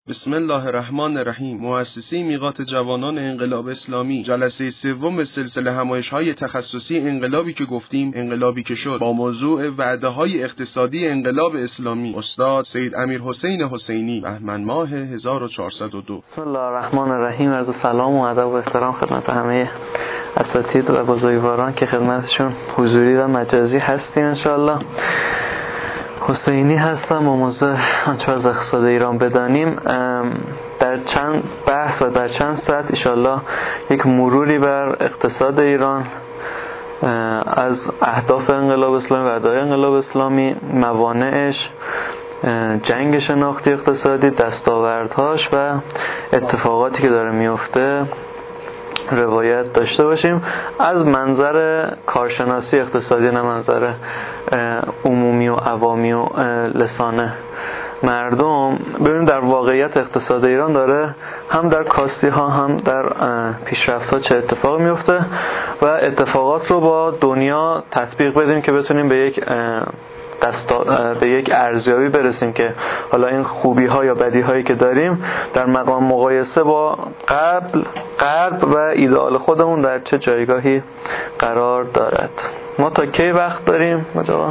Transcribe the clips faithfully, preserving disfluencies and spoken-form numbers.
بسم الله الرحمن الرحیم. مؤسسه میقات جوانان انقلاب اسلامی، جلسه سوم سلسله همایش‌های تخصصی انقلابی که گفتیم انقلابی که شد، با موضوع وعده‌های اقتصادی انقلاب اسلامی، استاد سید امیرحسین حسینی، بهمن ماه هزار و چهارصد و دو. بسم الله الرحمن الرحیم. عرض سلام و ادب و احترام خدمت همه اساتید و بزرگواران که خدمتشون حضوری و مجازی هستیم. انشاءالله حسینی هستم. با موضوع آنچه از اقتصاد ایران بدانیم در چند بحث و در چند سطح انشاءالله یک مروری بر اقتصاد ایران از اهداف انقلاب اسلامی و وعده‌های انقلاب اسلامی، موانعش، جنگ شناختی اقتصادی، دستاوردهاش و اتفاقاتی که داره میفته روایت داشته باشیم از منظر کارشناسی اقتصادی، نه منظر عمومی و عوامی و لسان مردم. ببینیم در واقعیت اقتصاد ایران داره هم در کاستی ها هم در پیشرفت ها چه اتفاق میفته و اتفاقات رو با دنیا تطبیق بدیم که بتونیم به یک دستا... به یک ارزیابی برسیم که حالا این خوبی ها یا بدی هایی که داریم در مقام مقایسه با قبل غرب و ایدئال خودمون در چه جایگاهی قرار دارد. ما تا کی وقت داریم مجابا؟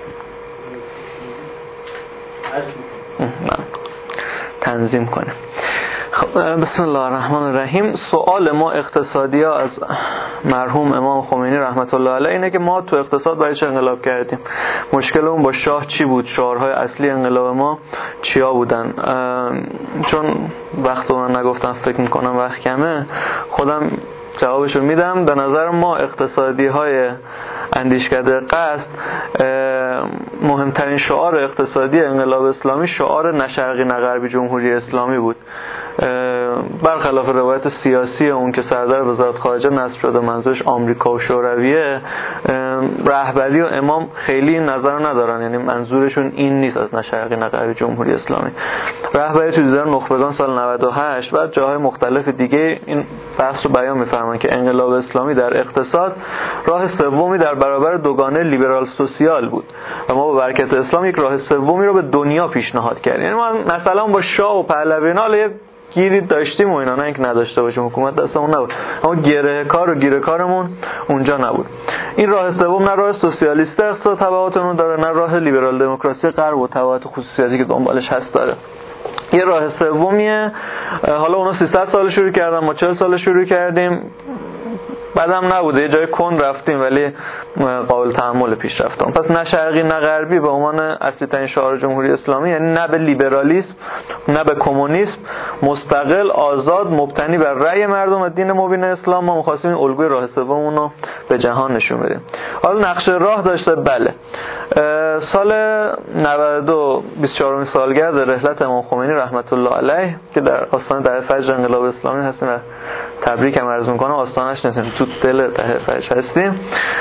تنظیم کنیم. خب بسم الله الرحمن الرحیم. سوال ما اقتصادی ها از مرحوم امام خمینی رحمت الله علیه اینه که ما تو اقتصاد برای چه انقلاب کردیم؟ مشکلمون با شاه چی بود؟ شعارهای اصلی انقلاب ما چیا بودن؟ چون وقت رو من نگفتم، فکر میکنم وقت کمه، خودم جوابشو میدم. به نظر ما اقتصادی های اندیشکده قصد مهمترین شعار اقتصادی انقلاب اسلامی شعار نه شرقی نه غربی جمهوری اسلامی بود. برخلاف روایت سیاسی اون که سردار وزارت خارجه نصب شده منظورش آمریکا و شورویه، رهبری و امام خیلی این نظر ندارن، یعنی منظورشون این نیست از نه شرقی نه غربی جمهوری اسلامی. رهبری تو دیدار نخبگان سال نود و هشت و جاهای مختلف دیگه این بحث رو بیان می‌فرمایند که انقلاب اسلامی در اقتصاد راه سومی در برابر دوگانه لیبرال سوسیال بود و ما با برکت اسلام یک راه سومی رو به دنیا پیشنهاد کردیم. یعنی ما مثلا با شاه و پهلوی‌ها یه گیری داشتیم و اینا، نه اینکه نداشته باشیم، حکومت دستمون نبود، اما گره کار و گیره کارمون اونجا نبود. این راه سوم نه راه سوسیالیست اقتصاد تبعاتمون داره، نه راه لیبرال دموکراسی غرب و تبعات خصوصیاتی که دنبالش هست داره. یه راه سومیه. حالا اونا سیصد سال شروع کردن، ما چهل سال شروع کردیم، بعدم نبوده، یه جای کن رفتیم ولی قابل تحمل پیش رفتم. پس نه شرقی نه غربی به عنوان اصلی ترین شعار جمهوری اسلامی، یعنی نه به لیبرالیسم نه به کمونیسم، مستقل، آزاد، مبتنی بر رأی مردم و دین مبین اسلام. ما می‌خواستیم این الگوی راه سوممون رو به جهان نشون بدیم. حالا نقشه راه داشته. بله، سال نود و دو بیست و چهارمین سالگرد رحلت امام خمینی رحمت الله علیه که در آستانه در فجر انقلاب اسلامی هستیم و تبریک هم عرض می‌کنم، آستانش نیستیم، تو دل ته فجر هستیم.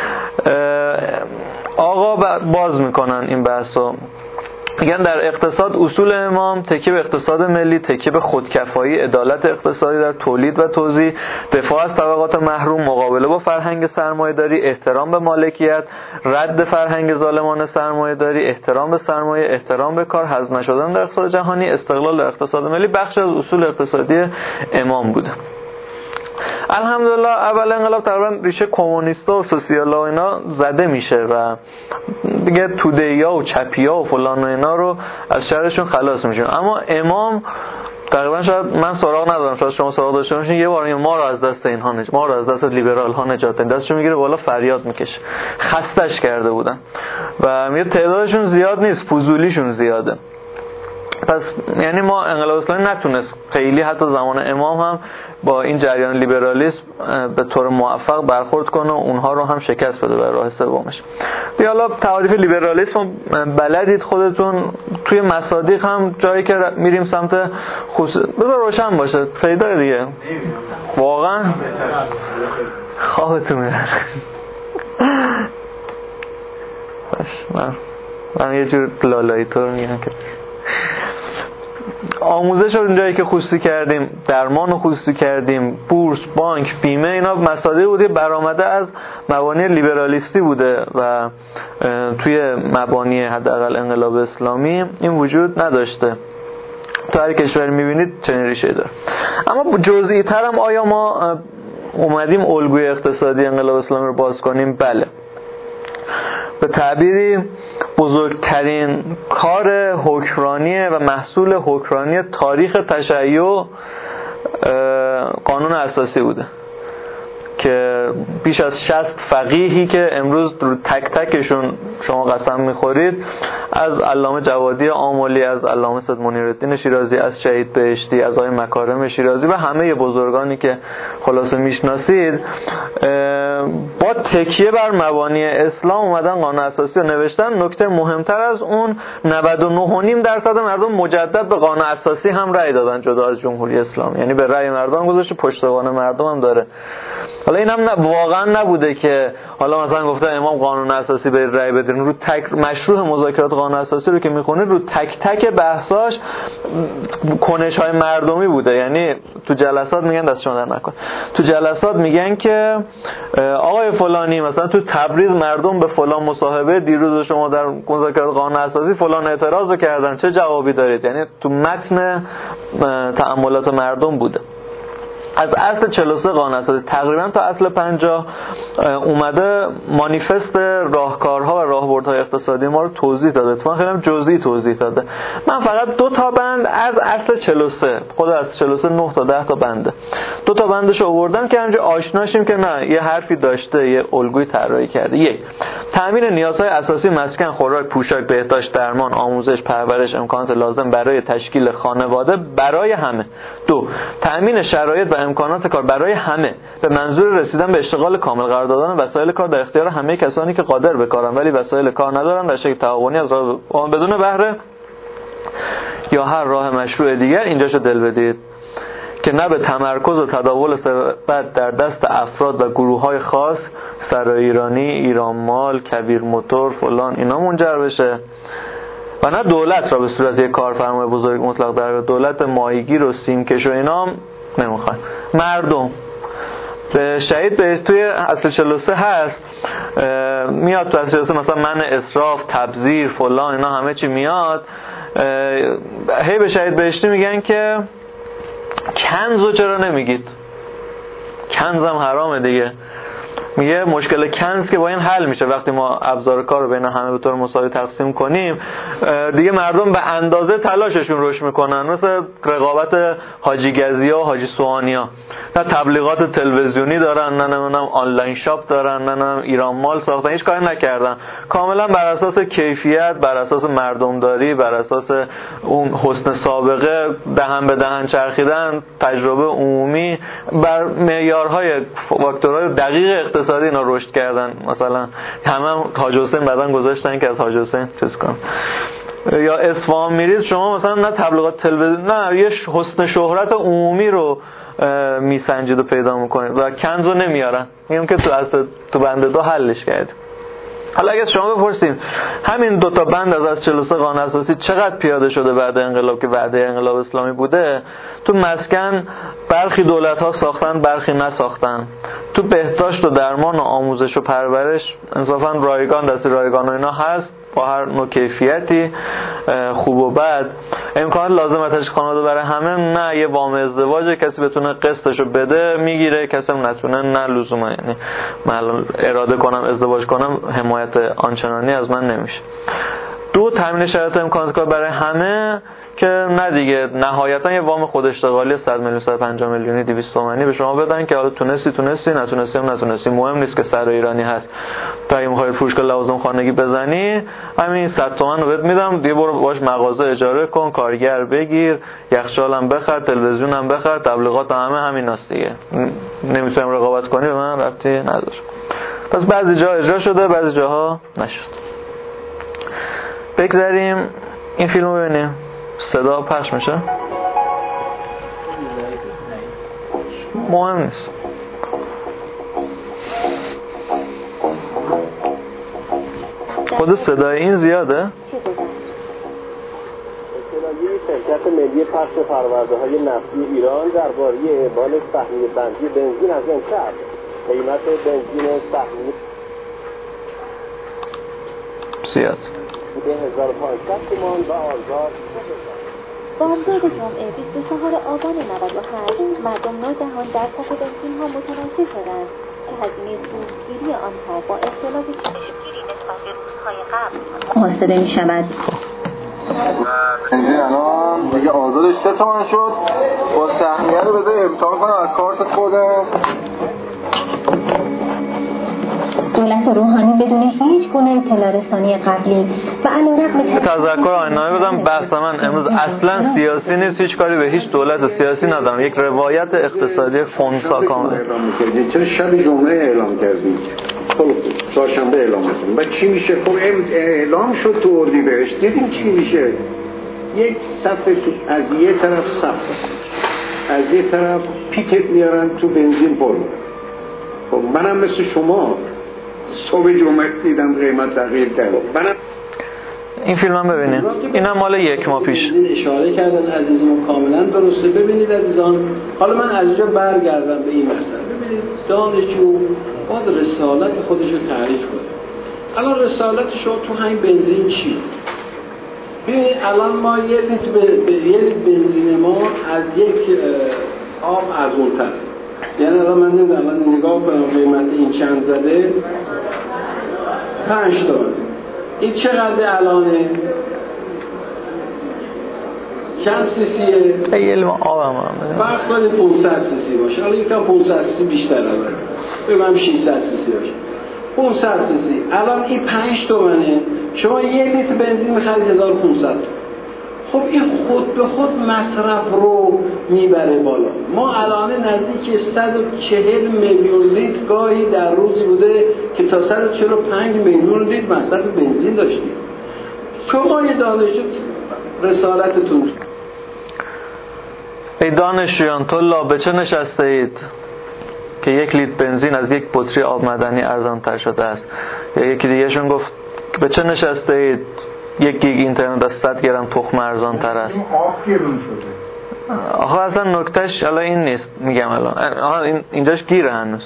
آقا باز میکنن این بحثو، میگن در اقتصاد اصول امام تکیه به اقتصاد ملی، تکیه به خودکفایی، عدالت اقتصادی در تولید و توزیع، دفاع از طبقات محروم، مقابله با فرهنگ سرمایه‌داری، احترام به مالکیت، رد فرهنگ ظالمانه سرمایه‌داری، احترام به سرمایه، احترام به کار، هضم نشدن در اقتصاد جهانی، استقلال در اقتصاد ملی بخش از اصول اقتصادی امام بوده. الحمدلله اول انقلاب تقریبا ریشه کمونیستا و سوسیالا و اینا زده میشه و دیگه توده‌یا و چپیا و فلان و اینا رو از شرشون خلاص میشن. اما امام تقریبا شاید من سراغ ندارم، شاید شما سراغ داشته باشین، یه بار ما رو از دست اینها نجات، ما رو از دست لیبرال ها نجات دادن، دستشون میگیره بالا فریاد میکشه. خستش کرده بودن و میگه تعدادشون زیاد نیست، فضولیشون زیاده. پس یعنی ما انقلاب اسلامی نتونست خیلی حتی زمان امام هم با این جریان لیبرالیسم به طور موفق برخورد کنه و اونها رو هم شکست بده بر راه سومش. دیگه حالا تعریف لیبرالیسم بلدید خودتون، توی مصادیق هم جایی که میریم سمت خصوص بذار روشن باشه پیدا دیگه، واقعا خوابتون میاد. من من یه جور لالایی طور میگم که آموزش رو اونجایی که خصوصی کردیم، درمان رو خصوصی کردیم، بورس، بانک، بیمه، اینا مصادیق بوده برآمده از مبانی لیبرالیستی بوده و توی مبانی حداقل انقلاب اسلامی این وجود نداشته. تو هر کشوری میبینید چنین ریشه داره. اما جزئی تر هم آیا ما اومدیم الگوی اقتصادی انقلاب اسلامی رو باز کنیم؟ بله. به تعبیری بزرگترین کار حکمرانی و محصول حکمرانی تاریخ تشیع قانون اساسی بوده که بیش از شصت فقیهی که امروز رو تک تکشون شما قسم میخورید، از علامه جوادی آملی، از علامه سید منیرالدین شیرازی، از شهید بهشتی، از آقای مکارم شیرازی و همه بزرگانی که خلاصه میشناسید، با تکیه بر مبانی اسلام اومدن قانون اساسی رو نوشتن. نکته مهمتر از اون، نود و نه و پنج درصد مردم مجدد به قانون اساسی هم رأی دادن جدا از جمهوری اسلامی، یعنی به رأی مردم گذاشته، پشتوانه مردم هم داره. حالا اینم واقعا نبوده که حالا مثلا گفته امام قانون اساسی به رأی بدین، رو تک مشروع مذاکرات قانون اساسی رو که میخونید رو تک تک بحثاش کنش‌های مردمی بوده. یعنی تو جلسات میگن دست شما در نکن، تو جلسات میگن که آقای فلانی مثلا تو تبریز مردم به فلان مصاحبه دیروز شما در مذاکرات قانون اساسی فلان اعتراض کردن، چه جوابی دارید؟ یعنی تو متن تأملات مردم بوده. از اصل چهل و سه قانون اساسی تقریبا تا اصل پنجاه اومده مانیفست راهکارها و راهبردهای اقتصادی ما رو توضیح داده، اتفاقا خیلی هم جزئی توضیح داده. من فقط دو تا بند از اصل چهل و سه، خود از چهل و سه نه تا ده تا بنده، دو تا بندش آوردم که همینجا آشناشیم که نه یه حرفی داشته، یه الگوی طراحی کرده. یک، تامین نیازهای اساسی مسکن، خوراک، پوشاک، بهداشت، درمان، آموزش، پرورش، امکانات لازم برای تشکیل خانواده برای همه. دو، تامین شرایط و امکانات کار برای همه به منظور رسیدن به اشتغال کامل، قرار دادن وسایل کار در اختیار همه کسانی که قادر به کارن ولی وسایل کار ندارن در شکل تعاونی از راه بدون بهره یا هر راه مشروع دیگر. اینجاشو دل بدید که نه به تمرکز و تداول ثروت در دست افراد و گروه‌های خاص، سرای ایرانی، ایران مال، کبیر موتور، فلان اینا منجر بشه، و نه دولت را به صورت یک کارفرمای بزرگ مطلق در دولت ماهیگیر و سیمکش و اینا نمیخواد. مردم به شهید به توی اصل چهل و سه هست، میاد تو اصل چهل و سه مثلا منع اسراف، تبذیر، فلان اینا همه چی میاد. هی به شهید بهشتی میگن که کنزو چرا نمیگید؟ کنزم حرامه دیگه. میگه مشکل کنز که با این حل میشه وقتی ما ابزار کار رو بین همه به طور مساوی تقسیم کنیم. دیگه مردم به اندازه تلاششون رشد میکنن، مثل رقابت حاجی گزیا و حاجی سوانیا. نه تبلیغات تلویزیونی دارن، نه نمیدونم آنلاین شاپ دارن، نه نمیدونم ایران مال ساختن، هیچ کاری نکردن. کاملا بر اساس کیفیت، بر اساس مردمداری، بر اساس اون حسن سابقه، دهن به دهن چرخیدن، تجربه عمومی، بر معیارهای فاکتورهای دقیق اقتصادی اینا رشد کردن. مثلا همه حاج حسین بعدن گذاشتن که از حاج حسین چیز کنن. یا اصفهان میرید شما مثلا نه تبلیغات تلویزیون، نه یه حسن شهرت عمومی رو میسنجید و پیدا میکنید و کنزو نمیارن. میگم که تو اصل تو بند دو حلش کرد. حالا اگه شما بپرسیم همین دو تا بند از از چهل و سه قانون اساسی چقدر پیاده شده بعد انقلاب که وعده انقلاب اسلامی بوده؟ تو مسکن برخی دولت‌ها ساختن، برخی نساختن. تو بهداشت و درمان و آموزش و پرورش انصافا رایگان، دستی رایگان و اینا هست با هر نوع کیفیتی، خوب و بد. امکانات لازم و تشکیل خانواده برای همه، نه یه وام ازدواج کسی بتونه قسطشو بده میگیره، کسی هم نتونه نه لزوما. یعنی من اراده کنم ازدواج کنم حمایت آنچنانی از من نمیشه. دو، تامین شرایط امکانات کار برای همه که نه دیگه نهایتا یه وام خود اشتغالی صد میلیون صد و پنجاه میلیونی دویست تومانی به شما بدن که حالا تونستی تونستی نتونستی هم نتونستی، مهم نیست که سر ایرانی هست. تا اگه می‌خوای فروشگاه لوازم خانگی بزنی همین صد تومن رو بهت میدم دیگه، برو باش مغازه اجاره کن، کارگر بگیر، یخچالم بخر، تلویزیونم بخر، تبلیغات همه همیناست دیگه. نمیتونم رقابت کنی، به من ربطی نداره. پس بعضی جا اجرا شده، بعضی جاها نشد. بگذاریم این فیلمو ببینیم. صدا پخش میشه؟ مهم نیست. خود صدای این زیاده؟ اطلاعیه شرکت ملی پخش فرآورده‌های نفتی ایران درباره اعمال سهمیه بندی بنزین از این کرد. قیمت بنزین سهمیه زیاد هزار و پانصد تومان و آزاد بامداد جمعه بیست و چهارم آبان نود و هشت مردم ناگهان در صف بنزین‌ها متوجه شدند که هزینه سوختگیری آنها با اختلاف چشمگیری نسبت به روزهای قبل محاسبه می‌شود. بنزین الان دیگه آزادش سه تومن شد. با سهمیه رو بذاری امتحان کنم از کارت خودم. دولت روحانی بدون هیچ گونه اطلاع رسانی قبلی و علیرغم تذکر آیین‌نامه بدم. بحث من امروز اصلا سیاسی نیست، هیچ کاری به هیچ دولت سیاسی ندارم. یک روایت اقتصادی فونسا کامل. چرا شب جمعه اعلام کردید؟ خب چهارشنبه اعلام کردیم. بعد چی میشه؟ خب اعلام شد تو اردیبهشت. دیدیم چی میشه؟ یک صف تو از یه طرف صف از یه طرف پیکت میارن تو بنزین پر. خب منم مثل شما صبح جمعه دیدم قیمت تغییر کرد. منم این فیلم هم ببینید. اینم مال یک ماه پیش. اشاره کردن عزیزان کاملا درسته. ببینید عزیزان، حالا من از اینجا برگردم به این مسئله. ببینید دانشجو باید رسالت خودش رو تعریف کنه. الان رسالت شما تو همین بنزین چی؟ ببینید الان ما یه لیتر به یه لیتر بنزین ما از یک آب ارزان‌تر. یعنی الان من نمیدونم، من نگاه کنم قیمت این چند زده، پنج تومن. این چقدر الانه؟ چند سی سیه؟ یه علم آب هم هم فرض کنید پانصد سی سی باشه. حالا یکم پانصد سی سی بیشتر الان بگم ششصد سی سی باشه. پانصد سی سی الان این پنج تومنه. شما یک لیتر بنزین می‌خرید هزار و پانصد. خب این خود به خود مصرف رو میبره بالا. ما الان نزدیک صد و چهل میلیون لیتر گاهی در روزی بوده که تا صد و چهل و پنج میلیون لیتر مصرف بنزین داشتیم. شما یه دانشجو رسالتتون ای دانشجویان طلاب به چه نشسته اید که یک لیتر بنزین از یک بطری آب معدنی ارزان‌تر شده است؟ یا یکی دیگهشون گفت به چه نشسته اید یک گیگ اینترنت از صد گرم تخم ارزان تر است. آب گرون شده. آخه اصلا نکتهش الان این نیست. میگم الان آها این اینجاش گیره هنوز.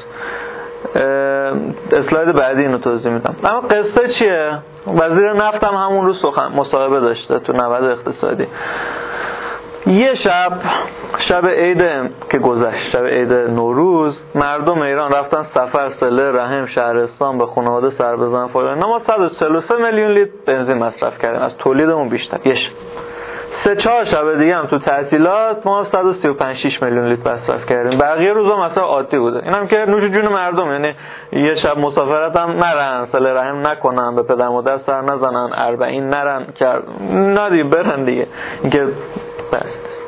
اسلاید بعدی اینو توضیح میدم. اما قصه چیه؟ وزیر نفت هم همون روز سخن مصاحبه داشته تو نود اقتصادی. یه شب شب عید که گذشت، شب عید نوروز، مردم ایران رفتن سفر صله رحم شهرستان به خانواده سر بزنن فلان. ما صد و چهل و سه میلیون لیتر بنزین مصرف کردیم، از تولیدمون بیشتر. یه شب. سه چهار شب دیگه هم تو تعطیلات ما صد و سی و پنج شش میلیون لیتر مصرف کردیم. بقیه روزا مثلا عادی بوده. اینم که نوش جون مردم، یعنی یه شب مسافرت هم نرن، صله رحم نکنن، به پدر مادر سر نزنن، اربعین نرن که نه دیگه برن دیگه. اینکه بس.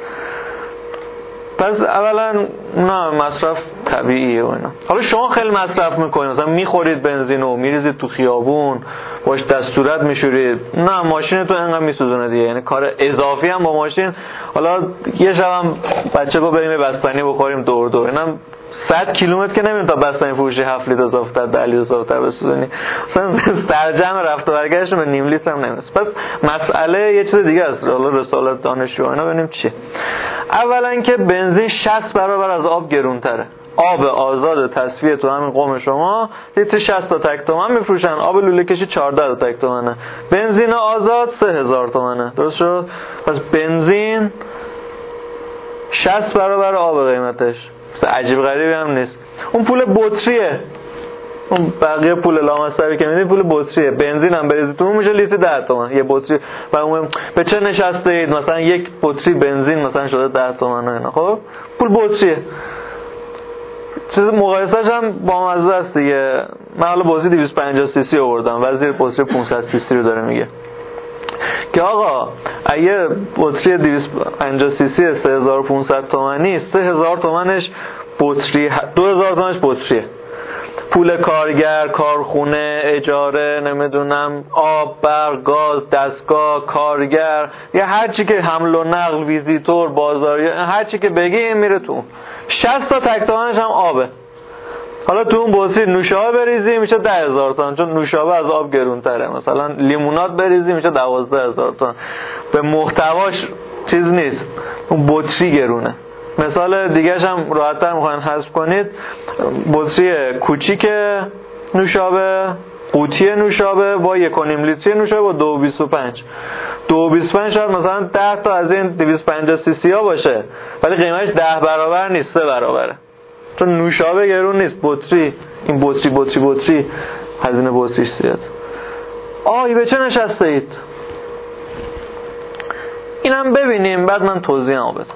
پس اولا نه مصرف طبیعیه و اینا. حالا شما خیلی مصرف میکنید، مثلا میخورید بنزین و میریزید تو خیابون باش دستورت میشورید، نه ماشین تو انقدر میسوزونه دیگه، یعنی کار اضافی هم با ماشین. حالا یه شبم بچه با بریم بستنی بخوریم دور دور، اینم صد کیلومتر که نمیریم تا بستنی فروشی هفت لیتر اضافه تر ده لیتر اضافه تر بسوزونی، مثلا سرجم رفت و برگشت به نیم لیتر هم نمیرسه. پس مسئله یه چیز دیگه است. حالا رسالت دانشجو اینا ببینیم چیه. اولا که بنزین شصت برابر از آب گرونتره. آب آزاد تصفیه تو همین قوم شما لیتر شصت تا تک تومن میفروشن، آب لوله کشی چهارده تا تک تومنه، بنزین آزاد سه هزار تومنه. درست شد؟ پس بنزین شصت برابر آب قیمتش. عجیب غریبی هم نیست. اون پول بطریه، اون بقیه پول لامصبی که میدید پول بطریه. بنزین هم بریزید تو میشه لیتر ده تومن یه بطری. و اون به چه نشسته اید مثلا یک بطری بنزین مثلا شده ده تومن و اینا. خب پول بطریه. چیز مقایسه‌اش هم با مزه است دیگه. من حالا بطری دویست و پنجاه سی سی آوردم، وزیر بطری پانصد سی سی رو داره میگه که آقا اگه بطری دویست و پنجاه سی سی سه هزار و پانصد تومانی، سه هزار تومنش بطری، دو هزار تومنش بطریه. پول کارگر، کارخونه، اجاره، نمیدونم آب، برق، گاز، دستگاه، کارگر، یا هر چی که حمل و نقل، ویزیتور، بازاری، هر چی که بگی این میره تو. شصت تا تک تومنش هم آبه. حالا تو اون بطری نوشابه بریزی میشه ده هزار تومان، چون نوشابه از آب گرونتره. مثلا لیموناد بریزی میشه دوازده هزار تومان. به محتواش چیز نیست، اون بطری گرونه. مثال دیگه‌ش هم راحت‌تر می‌خواین حذف کنید، بطری کوچیک نوشابه، قوطی نوشابه با یک و نیم لیتری نوشابه با دو و بیست و پنج. دو بیست و پنج شاید مثلا ده تا از این دویست و پنجاه سی سی ها باشه، ولی قیمتش ده برابر نیست، سه برابره. چون نوشابه گرون نیست، بطری این بطری بطری بطری هزینه بطریش زیاد. آی به چه نشسته اید؟ اینم ببینیم بعد من توضیحمو بدم.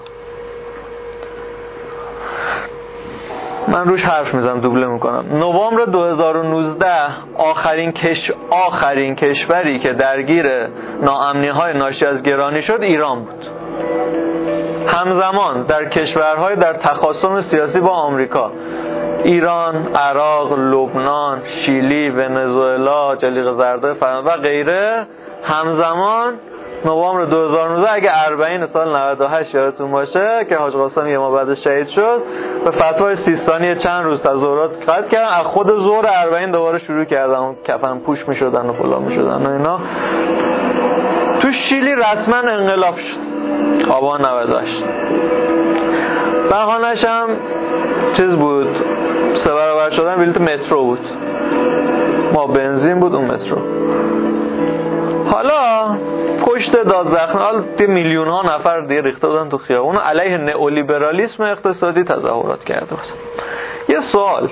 من روش حرف میزنم، دوبله میکنم. نوامبر دو هزار و نوزده آخرین کش آخرین کشوری که درگیر ناامنی‌های ناشی از گرانی شد ایران بود. همزمان در کشورهای در تخاصم سیاسی با آمریکا، ایران، عراق، لبنان، شیلی، ونزوئلا، جلیقه زرد فرانسه و غیره، همزمان نوامبر دو هزار و نوزده اگه اربعین سال نود و هشت یادتون باشه که حاج قاسم یه ماه بعد شهید شد، به فتوای سیستانی چند روز تظاهرات قطع کردن. از خود ظهر اربعین دوباره شروع کردن کفن پوش میشدن و فلان میشدن و اینا. تو شیلی رسما انقلاب شد آبان نود و هشت. بهانه‌اش هم چیز بود، سه برابر شدن بلیط مترو بود. ما بنزین بود اون مترو. حالا پشت دادزخم حالا میلیون ها نفر دیگه ریخته بودن تو خیابون علیه نئولیبرالیسم اقتصادی تظاهرات کرده بودن. یه سوال،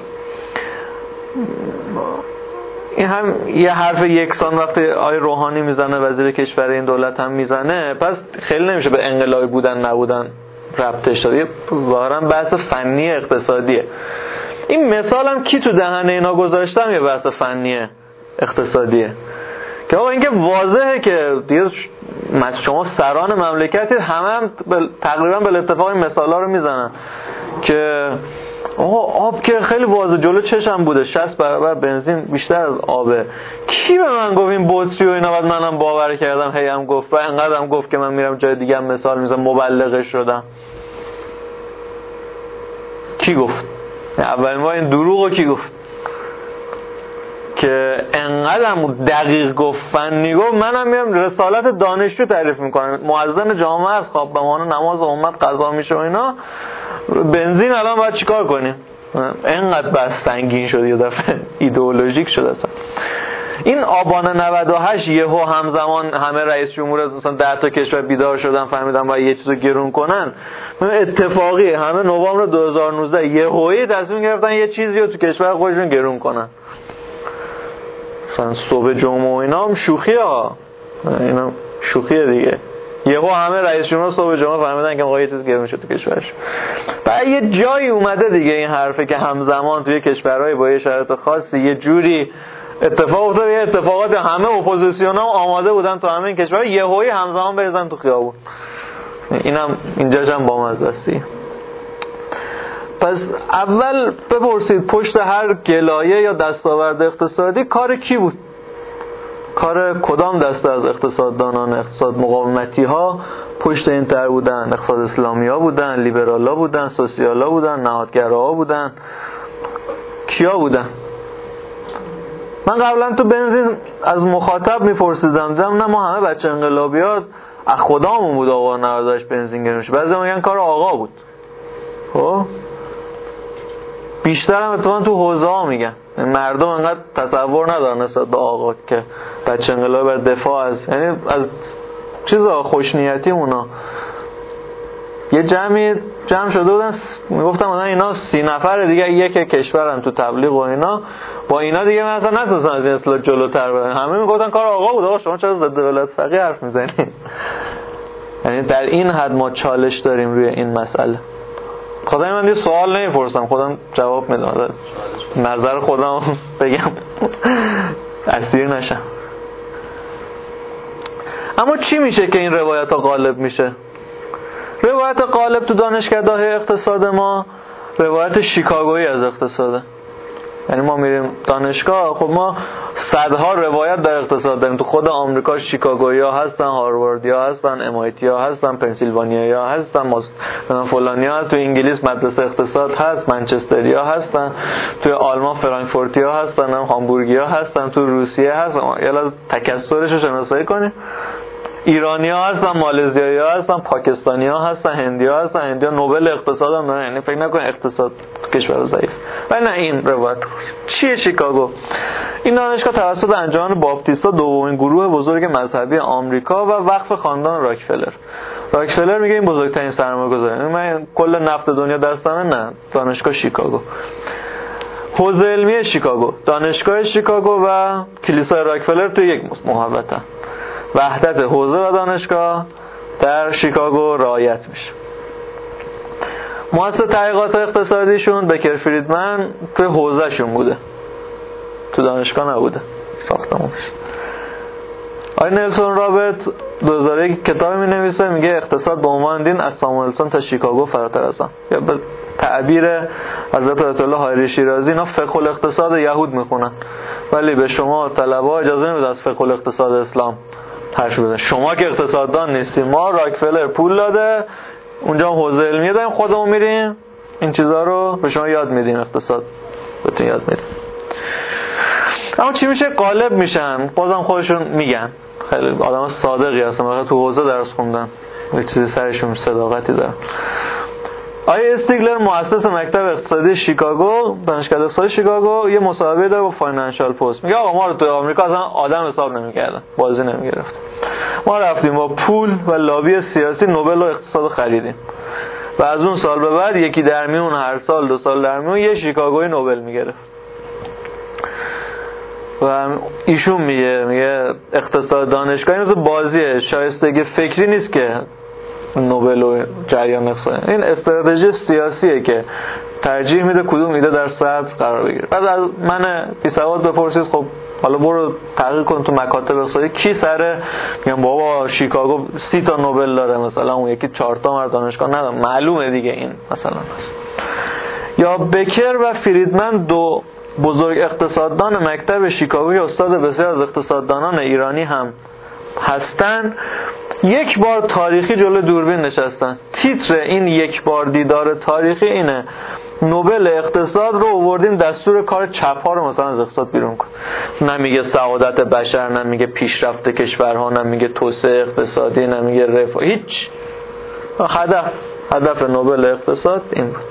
این هم یه حرف یکسان وقتی آقای روحانی میزنه وزیر کشور این دولت هم میزنه، پس خیلی نمیشه به انقلابی بودن نبودن ربطش داد. یه ظاهرا بحث فنی اقتصادیه. این مثال هم کی تو دهنه اینا گذاشتم یه بحث فنی اقتصادیه که آقا اینکه واضحه که دیگه شما سران مملکتی همه هم تقریبا به اتفاق این مثالا رو میزنن که آقا آب که خیلی واضح جلو چشم بوده، شصت برابر بنزین بیشتر از آبه. کی به من گفت این بطری و اینا؟ بعد منم باور کردم، هی هم گفت و انقدر هم گفت که من میرم جای دیگه هم مثال میزنم، مبلغش شدم. کی گفت؟ اولین بار این دروغو کی گفت که انقدر دقیق گفت فنی گفت؟ منم میام رسالت دانشجو تعریف میکنم، مؤذن جامعه از خواب بمانه نماز امت قضا میشه و اینا، بنزین الان باید چیکار کنیم؟ انقدر بس سنگین شد یه دفعه ایدئولوژیک شد اصلا. این آبان نود و هشت یهو همزمان همه رئیس جمهور مثلا ده تا کشور بیدار شدن فهمیدن باید یه چیزو گرون کنن، اتفاقی همه نوامبر دو هزار و نوزده یهویی تصمیم گرفتن یه چیزی رو تو کشور خودشون گرون کنن. مثلا صبح جمعه و اینا هم شوخی ها، اینا شوخیه دیگه. یهو همه رئیس جمهور صبح جمعه فهمیدن که موقع یه چیز گرون شد تو کشورش. بعد یه جایی اومده دیگه این حرفه که همزمان توی کشورهای با یه شرایط خاصی یه جوری اتفاق افتاد، یه اتفاقات همه اپوزیسیون‌ها آماده بودن تو همه این کشورها یهویی همزمان بریزن تو خیابون. اینم اینجاش هم بامزه است. پس اول بپرسید پشت هر گلایه یا دستاورد اقتصادی کار کی بود؟ کار کدام دسته از اقتصاددانان اقتصاد مقاومتی ها پشت این تر بودن؟ اقتصاد اسلامی ها بودن، لیبرال ها بودن، سوسیال ها بودن، نهادگرا ها بودن، کیا بودن؟ من قبلا تو بنزین از مخاطب میپرسیدم، دیدم نه ما همه بچه انقلابیات از خدامون بود آقا نود و هشت بنزین گرون شد. بعضی میگن کار آقا بود. خب بیشتر هم اتفاقا تو حوزه ها میگن، مردم انقدر تصور ندارن نسبت به آقا که بچه انقلاب بر دفاع از یعنی از چیزا خوشنیتی اونا. یه جمعی جمع شده بودن میگفتم اینا سی نفر دیگه یک کشورن تو تبلیغ و اینا، با اینا دیگه من اصلا نتونستم از این اصطلاح جلوتر برم. همه میگفتن کار آقا بود. آقا شما چرا ضد ولایت فقیه حرف میزنید؟ یعنی در این حد ما چالش داریم روی این مسئله. خدای من یه سوال نمیپرسم، خودم جواب میدم، نظر خودم بگم اسیر نشم. اما چی میشه که این روایت ها غالب میشه؟ روایت غالب تو دانشگاه اقتصاد ما روایت شیکاگویی از اقتصاده. یعنی ما میریم دانشگاه، خب ما صدها روایت در اقتصاد داریم. تو خود آمریکا شیکاگویی ها هستن، هارواردی ها هستن، ام آی تی ها هستن، پنسیلوانیا ها هستن، فلانی ها. تو انگلیس مدرسه اقتصاد هست، منچستری ها هستن، تو آلمان فرانکفورتی ها هستن، هامبورگی ها هستن، تو روسیه هستن. یلا تکثرش رو شناسایی کنیم. ایرانی ها هستن، مالزیایی ها هستن، پاکستانی ها هستن، هندی ها هستن. هندی ها نوبل اقتصاد هم دارن، یعنی فکر نکن اقتصاد کشور ضعیف. ولی نه این روایت چیه شیکاگو؟ این دانشگاه توسط انجمن باپتیستا دومین گروه بزرگ مذهبی آمریکا و وقف خاندان راکفلر. راکفلر میگه این بزرگترین سرمایه‌گذاری، من کل نفت دنیا دستمه، نه، دانشگاه شیکاگو. حوزه علمی شیکاگو، دانشگاه شیکاگو و کلیسای راکفلر توی یک محوطه. وحدت حوزه و دانشگاه در شیکاگو رعایت میشه. مؤسس تحقیقات اقتصادیشون بکر فریدمن توی حوزه شون بوده، تو دانشگاه نبوده ساختمونش. آقای نلسون رابرت دو هزار و یک کتابی می نویسه، میگه اقتصاد به عنوان دین از ساموئلسون تا شیکاگو فراتر از آن. یا به تعبیر حضرت آیت الله حائری شیرازی، اینا فقه الاقتصاد یهود میخونن ولی به شما طلبه اجازه نمیده از فقه الاقتصاد اسلام حرف بزنید. شما که اقتصاددان نیستیم، ما راکفلر پول داده اونجا حوزه علمی داریم، خودمون میریم این چیزا رو به شما یاد میدیم، اقتصاد بهتون یاد میدیم. اما چی میشه؟ غالب میشن، بازم خودشون میگن خیلی آدم صادقی هستن، مثلا تو حوزه درس خوندن، یه چیزی سرشون صداقتی دارن. آیه استیگلر مؤسس مکتب اقتصادی شیکاگو، دانشگاه اقتصادی شیکاگو، یه مصاحبه داره با فاینانشال پست، میگه آقا ما رو تو آمریکا اصلا آدم حساب نمی‌کردن، بازی نمی‌گرفت. ما رفتیم با پول و لابی سیاسی نوبل اقتصاد خریدیم و از اون سال به بعد یکی در میون هر سال دو سال در میون یه شیکاگویی نوبل می‌گرفت. و ایشون میگه میگه اقتصاد دانشگاهی مثل بازیه، شایستگی فکری نیست که نوبل و جریان اقتصادی. این استراتژی سیاسیه که ترجیح میده کدوم ایده در صدر قرار بگیره. بعد از من بی سواد بپرسید خب حالا برو تحقیق کن تو مکاتب اقتصادی کی سره، میگم بابا شیکاگو سی تا نوبل داره، مثلا اون یکی چهار تا مر دانشگاه نداره، معلومه دیگه این مثلا هست. یا بکر و فریدمن دو بزرگ اقتصاددان مکتب شیکاگوی، استاد بسیار از اقتصاددانان ایرانی هم هستن، یک بار تاریخی جلو دوربین نشستن. تیتر این یک بار دیدار تاریخی اینه نوبل اقتصاد رو آوردیم دستور کار چپ ها رو مثلا از اقتصاد بیرون کن. نمیگه سعادت بشر، نمیگه پیشرفت کشورها، نمیگه توسعه اقتصادی، نمیگه رفاه، هیچ. هدف هدف نوبل اقتصاد این بود.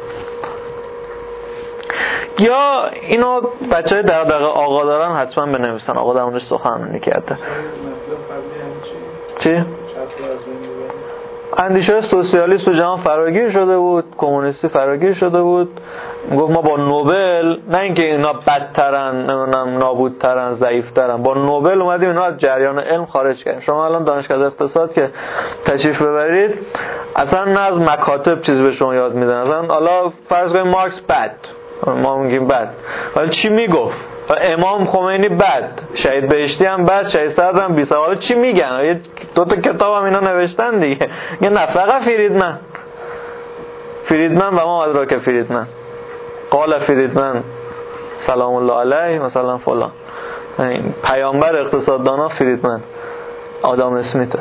یا اینو بچهای در دقیقه آقا دارن حتما بنویسن، آقا در اونجا سخنرانی کرده. چی؟ اندیشه سوسیالیست تو جهان فراگیر شده بود، کمونیستی فراگیر شده بود. گفت ما با نوبل، نه اینکه اینا بدترن، نمیدونم نابودترن، ضعیفترن، با نوبل اومدیم اینا از جریان علم خارج کردیم. شما الان دانشگاه اقتصاد که تشریف ببرید اصلا نه از مکاتب چیزی به شما یاد میدن. اصلا حالا فرض کنید مارکس بد، ما میگیم بد، ولی چی میگفت؟ امام خمینی بد، شهید بهشتی هم بد، شهید صدر هم بی سواد. چی میگن؟ یه دو تا کتاب هم اینا نوشتن دیگه. یه نفقه فریدمن فریدمن و ما ادراک فریدمن قال فریدمن سلام الله علیه مثلا فلان. پیامبر اقتصاددانا فریدمن آدم اسمیته.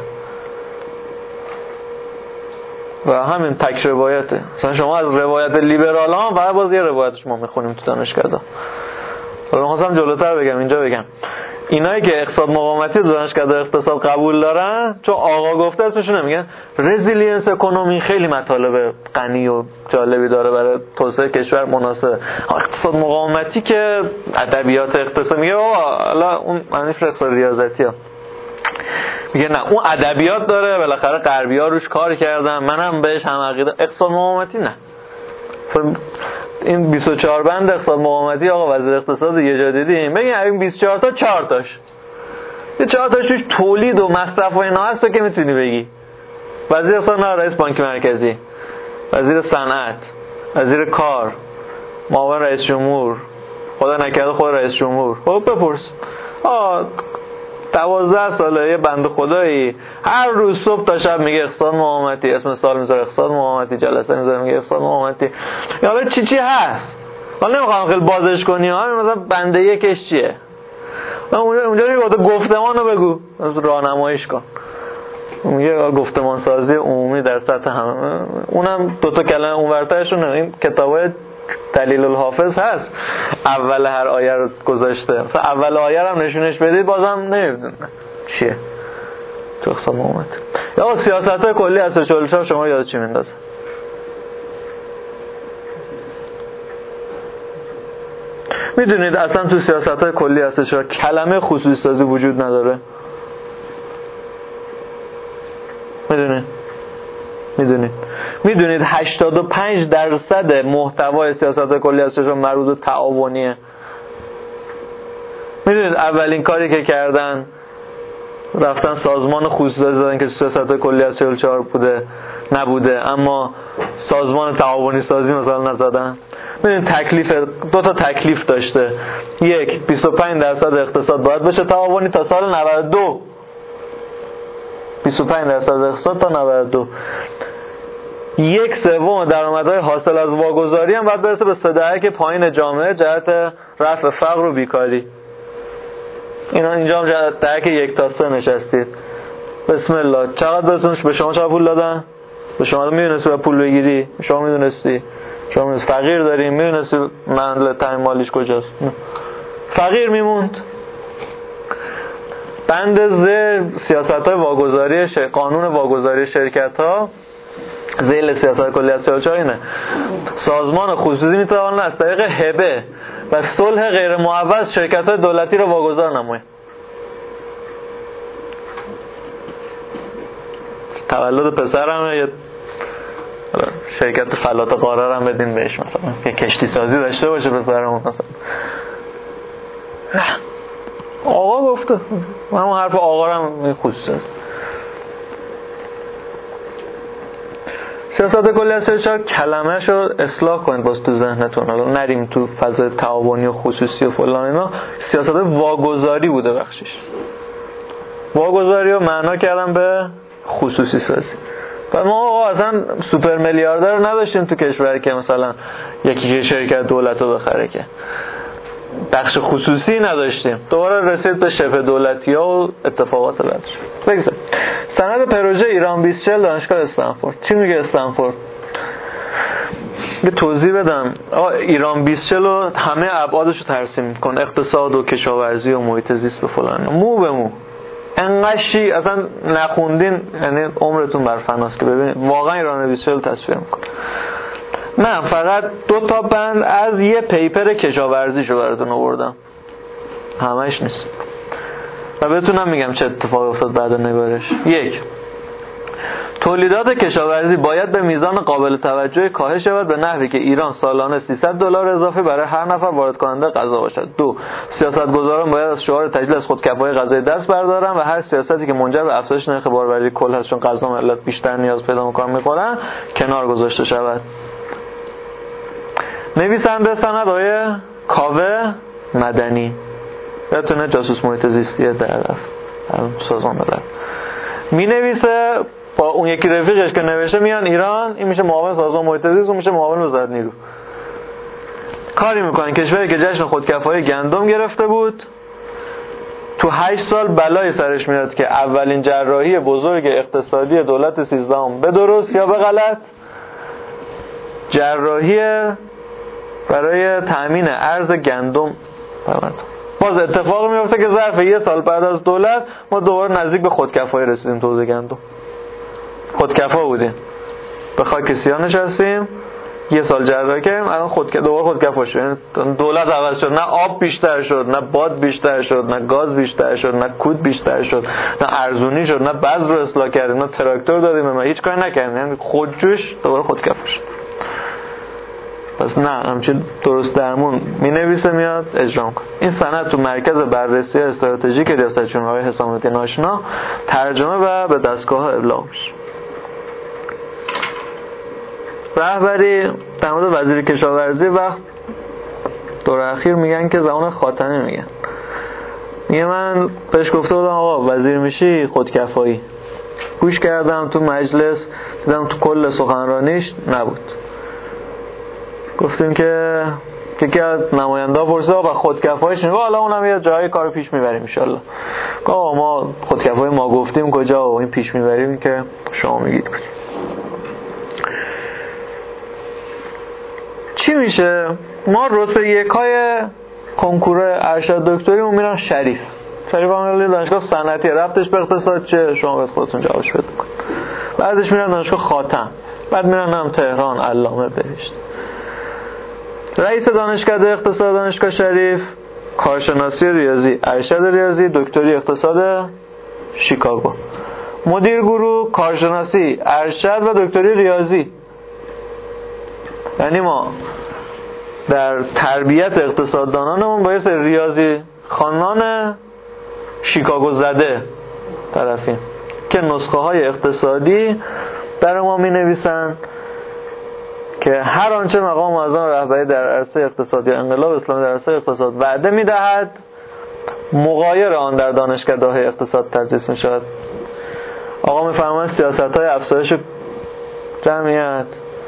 و همین تک روایته. مثلا شما از روایت لیبرال ها فقط باز یه روایتش ما میخونیم تو دانشگاه. حالا می‌خواستم جلوتر بگم، اینجا بگم اینایی که اقتصاد مقاومتی دانشگاه اقتصاد قبول دارن، چون آقا گفته اسمشون نمیگن رزیلینس اکونومی، خیلی مطالب غنی و جالبی داره برای توسعه کشور مناسب. اقتصاد مقاومتی که ادبیات اقتصاد میگه حالا اون معنی اقتصاد ریاضتی ها میگه نه اون ادبیات داره، بالاخره غربی‌ها روش کار کردن، منم بهش هم عقیده. اقتصاد مقاومتی نه. این بیست و چهار بند اقتصاد مقاومتی آقا وزیر اقتصاد یه جا دیدیم، بگین این بیست و چهار تا چهار تاش یه چهار تاش توش تولید و مصرف و اینا هست که میتونی بگی. وزیر اقتصاد نه، رئیس بانک مرکزی، وزیر صنعت، وزیر کار، معاون رئیس جمهور، خدا نکرده خود رئیس جمهور. خب بپرس آ دوازده ساله یه بنده خدایی هر روز صبح تا شب میگه اقتصاد مقاومتی، اسم سال میذاره اقتصاد مقاومتی، جلسه میذاره میگه اقتصاد مقاومتی. یا حالا چی چی هست؟ حالا نمیخوام خیلی بازش کنی ها، مثلا بنده یکش چیه؟ اونجا اونجا میگه گفتمانو بگو، راهنماییش کن. میگه گفتمان سازی عمومی در سطح همه، اونم دو تا کلمه اونورترشون این کتابای دلیل الحافظ هست، اول هر آیه رو گذاشته. مثلا اول آیه رو هم نشونش بدید بازم نمیدونم چیه. تو اقتصاد مقاومت. یا سیاست‌های کلی از چهل و چهار شما یاد چی میندازه؟ میدونید اصلا تو سیاست‌های کلی از چهل و چهار کلمه خصوصی سازی وجود نداره؟ میدونید؟ میدونید میدونید هشتاد و پنج درصد محتوای سیاست‌های کلی از چهل و چهار مربوط به تعاونیه. میدونید اولین کاری که کردن رفتن سازمان خصوصی سازی دادن که سیاست‌های کلی از چهل و چهار بوده نبوده، اما سازمان تعاونی سازی مثلا نزدن. میدونید تکلیف دو تا تکلیف داشته. یک، بیست و پنج درصد اقتصاد باید بشه تعاونی تا سال نود و دو. بیست و پنج درصد اقتصاد تا نود و دو. یک سوم درآمدهای حاصل از واگذاری هم باید برسه به سه دهک پایین جامعه جهت رفع فقر و بیکاری. اینا اینجا هم دهک یک تا سه نشستید. بسم الله. چقدر بهتون به شما چقدر پول دادن؟ به شما میدونستی باید پول بگیری؟ شما میدونستی؟ شما میدونستی فقیر داریم؟ میدونستی منزل تامین مالیش کجاست؟ فقیر میموند. بند ز سیاست‌های واگذاری ش... قانون واگذاری شرکت‌ها ذیل سیاست کلی از چهل و چهار اینه: سازمان خصوصی میتواند از طریق هبه و صلح غیر معوض شرکت‌های دولتی را واگذار نماید. تولد پسرم یه شرکت فلات قرار هم بدین بهش، مثلا که کشتی سازی داشته باشه پسرمون مثلا. نه آقا گفته، همون حرف آقا هم خصوصی است. سیاست کلی از چهل و چهار کلمه شو اصلاح کنید باز تو ذهنتون. حالا نریم تو فضای تعاونی و خصوصی و فلان اینا. سیاست واگذاری بوده بخشش. واگذاری رو معنا کردم به خصوصی سازی. و ما آقا اصلا سوپر میلیاردر رو نداشتیم تو کشور که مثلا یکی که شرکت دولت رو بخره، که بخش خصوصی نداشتیم. دوباره رسید به شبه دولتی ها و اتفاقات بعدش. بگذار سند پروژه ایران بیست چهل دانشگاه استنفورد. چی میگه استنفورد؟ یه توضیح بدم. آقا ایران بیست چهل رو همه ابعادش رو ترسیم کن، اقتصاد و کشاورزی و محیط زیست و فلان، مو به مو. انقدر اصلا نخوندین یعنی عمرتون بر فناست که ببینید واقعا ایران بیست چهل تصویر میکنه. من فقط دو تا بند از یه پیپر کشاورزیشو براتون آوردم، همش نیست و بهتونم میگم چه اتفاقی افتاد بعد نگارش. یک، تولیدات کشاورزی باید به میزان قابل توجه کاهش شود به نحوی که ایران سالانه سیصد دلار اضافه برای هر نفر وارد کننده غذا باشد. دو، سیاستگزاران باید از شعار تجلیل از خودکفایی غذایی دست بردارن و هر سیاستی که منجر به افزایش نرخ باروری کل هست چون غذا ملت بیشتر نیاز پیدا میکنن میخورن کنار گذاشته شود. نویسنده سند آقای کاوه مدنی، بتونه جاسوس محیط زیستیه در رفت سازمان ملل می نویسه با اون یکی رفیقش که نوشته میان ایران، این میشه معاون سازمان محیط زیست، اون میشه معاون وزارت نیرو. کاری میکنن کشوری که جشن خودکفایی گندم گرفته بود تو هشت سال بلای سرش میاد که اولین جراحی بزرگ اقتصادی دولت سیزدهم به درست یا به غلط جراحی برای تأمین ارز گندم باز اتفاق میفته که ظرف یه سال بعد از دولت ما دوباره نزدیک به خودکفایی رسیدیم. توزیع گندم خودکفا بودیم، به خاک سیاه نشستیم، یه سال جراحی کردیم، الان خود دوباره خودکفا شد. دولت عوض شد، نه آب بیشتر شد، نه باد بیشتر شد، نه گاز بیشتر شد، نه کود بیشتر شد، نه ارزونی شد، نه بذر رو اصلاح کردیم، نه تراکتور دادیم، ما هیچ کاری نکردیم، یعنی خودجوش دوباره خودکفا شد. پس نه همچین درست درمون می نویسه میاد اجرا کن. این سند تو مرکز بررسی استراتژیک ریاست جمهوری آقای حسام الدین آشنا ترجمه و به دستگاه ابلاغ میشه. رهبری در مورد وزیر کشاورزی وقت دور اخیر میگن که زمان خاتمی میگن میگه من بهش گفته بودم آقا وزیر میشی خودکفایی. گوش کردم تو مجلس دیدم تو کل سخنرانیش نبود. گفتیم که یکی از نماینده ها پرسید و خودکفاییش نگاه حالا اونم یه جایی کار پیش میبریم انشالله. آقا ما خودکفایی ما گفتیم کجا و این پیش میبریم که شما میگید چی میشه؟ ما رتبه یک های کنکور ارشد دکتریمون میرن شریف. شریف امیرعلی دانشگاه صنعتی، رفتش به اقتصاد چه؟ شما باید خودتون جوابش بده کنید. بعدش میرن دانشگاه خاتم، بعد میرن هم تهران علامه بهشت. رئیس دانشکده اقتصاد دانشگاه شریف کارشناسی ریاضی، ارشد ریاضی، دکتری اقتصاد شیکاگو. مدیر گروه کارشناسی ارشد و دکتری ریاضی. یعنی ما در تربیت اقتصاددانانمون با یه سری ریاضی خوانان شیکاگو زده طرفیم که نسخه های اقتصادی در ما می نویسن که هر آنچه مقام معظم رهبری در عرصه اقتصاد یا انقلاب اسلامی در عرصه اقتصاد وعده می دهد مغایر آن در دانشکده‌های اقتصاد تدریس می شود. آقا می فرماید سیاست های افزایش جمعیت،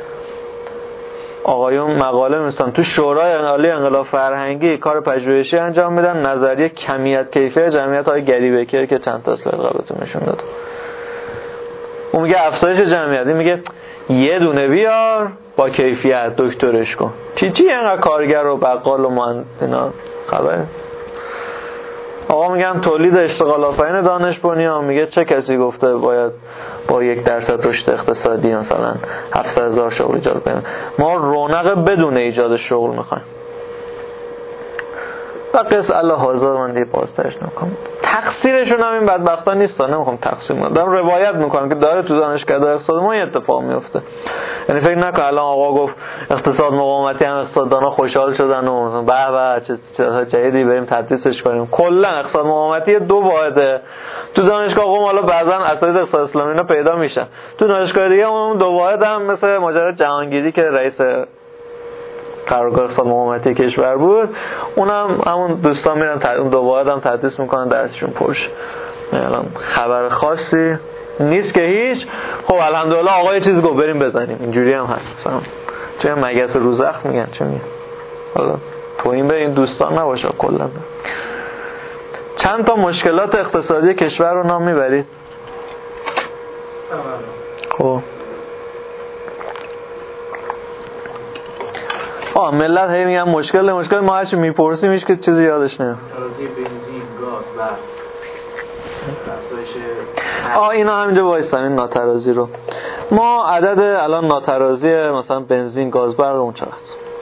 آقایون مقاله می‌نویسن تو شورای عالی انقلاب فرهنگی کار پژوهشی انجام میدن، نظریه کمیت کیفیت جمعیت های گریبکر که چند تا اسلاید قبلتون نشون داد. اون میگه افزایش جمعیت، این میگه یه دونه بیار با کیفیت دکترش کن. چی چی اینقدر کارگر و بقال و مهندس اینا خبره؟ آقا میگم تولید اشتغال آفرین دانش بنیان، میگه چه کسی گفته باید با یک درصد رشد اقتصادی مثلا هفتصد هزار شغل ایجاد کنیم؟ ما رونق بدون ایجاد شغل میخوایم. و قص الله حاضر من دیگه بازترش نمیکنم. تقصیرشون هم این بدبختا نیست، نمیخوام تقصیر کنم، دارم روایت میکنم که داره تو دانشکده اقتصاد ما این اتفاق میفته. یعنی فکر نکن الان آقا گفت اقتصاد مقاومتی هم اقتصاددانا خوشحال شدن و به به چه چیز جدیدی بریم تدریسش کنیم. کلا اقتصاد مقاومتی دو واحده. تو دانشگاه قم حالا بعضا اساتید اقتصاد اسلامی اینا پیدا میشن، تو دانشگاه دیگه اون دو واحد هم مثل ماجرای جهانگیری که رئیس قرارگاه اقتصاد مقاومتی کشور بود، اونم همون دوستان میرن اون دو واحد هم تدریس میکنن، درسشون پرش. الان خبر خاصی نیست که هیچ. خب الحمدلله آقا یه چیز گفت بریم بزنیم، اینجوری هم هست. چه مگس روزخ میگن چه میگن، حالا تو این به این دوستان نباشه. کلا چند تا مشکلات اقتصادی کشور رو نام میبرید؟ خب آه ملت هی میگن مشکل مشکل، ما هرچی میپرسیم هیچ که چیزی یادش نمیاد. ترازی بنزین، گاز و آه اینا همینجا وایستم این ناترازی رو. ما عدد الان ناترازی مثلا بنزین، گاز، برق اون چقدر؟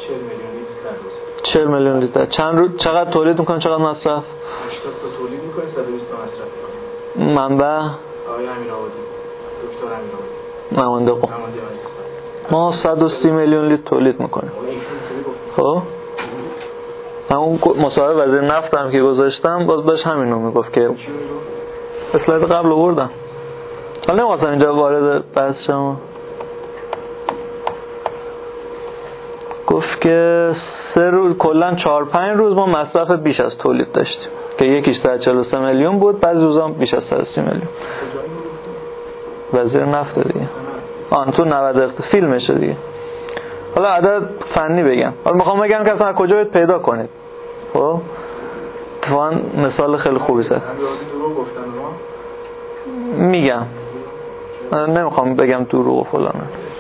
چهل میلیون لیتر. چند رو چقدر تولید میکنه، چقدر مصرف؟ هشتاد تا تولید میکنه، صد و بیست تا مصرف میکنه. منبع؟ آقای امیرآبادی، دکتر امیرآبادی. نماینده قم. ما صد و سی میلیون لیتر تولید میکنیم. خب همون مصاحبه وزیر نفت هم که گذاشتم باز داشت همین رو میگفت که اسلاید قبل آوردم، حالا نمیخواستم اینجا وارد بحث شما. گفت که سه روز کلا چهار پنج روز ما مصرف بیش از تولید داشتیم که یکیش صد و چهل و سه میلیون بود، بعضی روزا بیش از صد و سی میلیون. وزیر نفت دیگه آن تو نود دقیقه فیلمشه دیگه. حالا عدد فنی بگم، حالا میخوام بگم که اصلا کجا باید پیدا کنید. خب اتفاقا مثال خیلی خوبی زد. میگم نمیخوام بگم دروغ و فلان.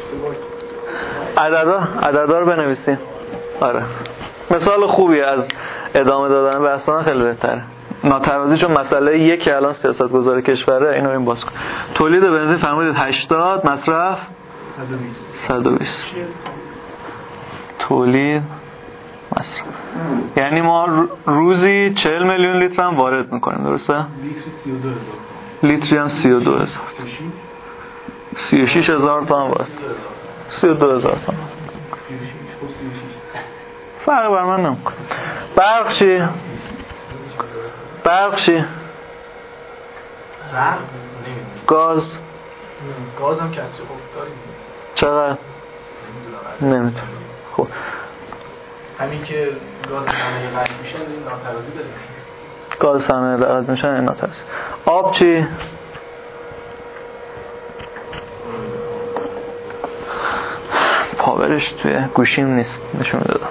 عددا عددا رو بنویسین. آره مثال خوبی از ادامه دادن بحثا خیلی بهتره. ناتوازی چون مسئله یکی الان سیاستگذار کشوره، اینو این باز کن. تولید بنزین فرمودید هشتاد، مصرف صد و بیست. تولید مصرف یعنی ما روزی چهل میلیون لیتر هم وارد میکنیم، درسته؟ لیتری هم سی و دو هزار، سی و شش هزار تا هم وارد، سی و دو هزار تا. فرق بر من نمیکنه. برق چی؟ برق چی؟ گاز گاز هم کسی خوب داریم چقدر؟ نمیدونم. خب همین که گاز صنایع قطع میشن این ناترازی داریم. گاز صنایع قطع میشن این ناترازی. آب چی؟ پاورش توی گوشیم نیست نشون دادم.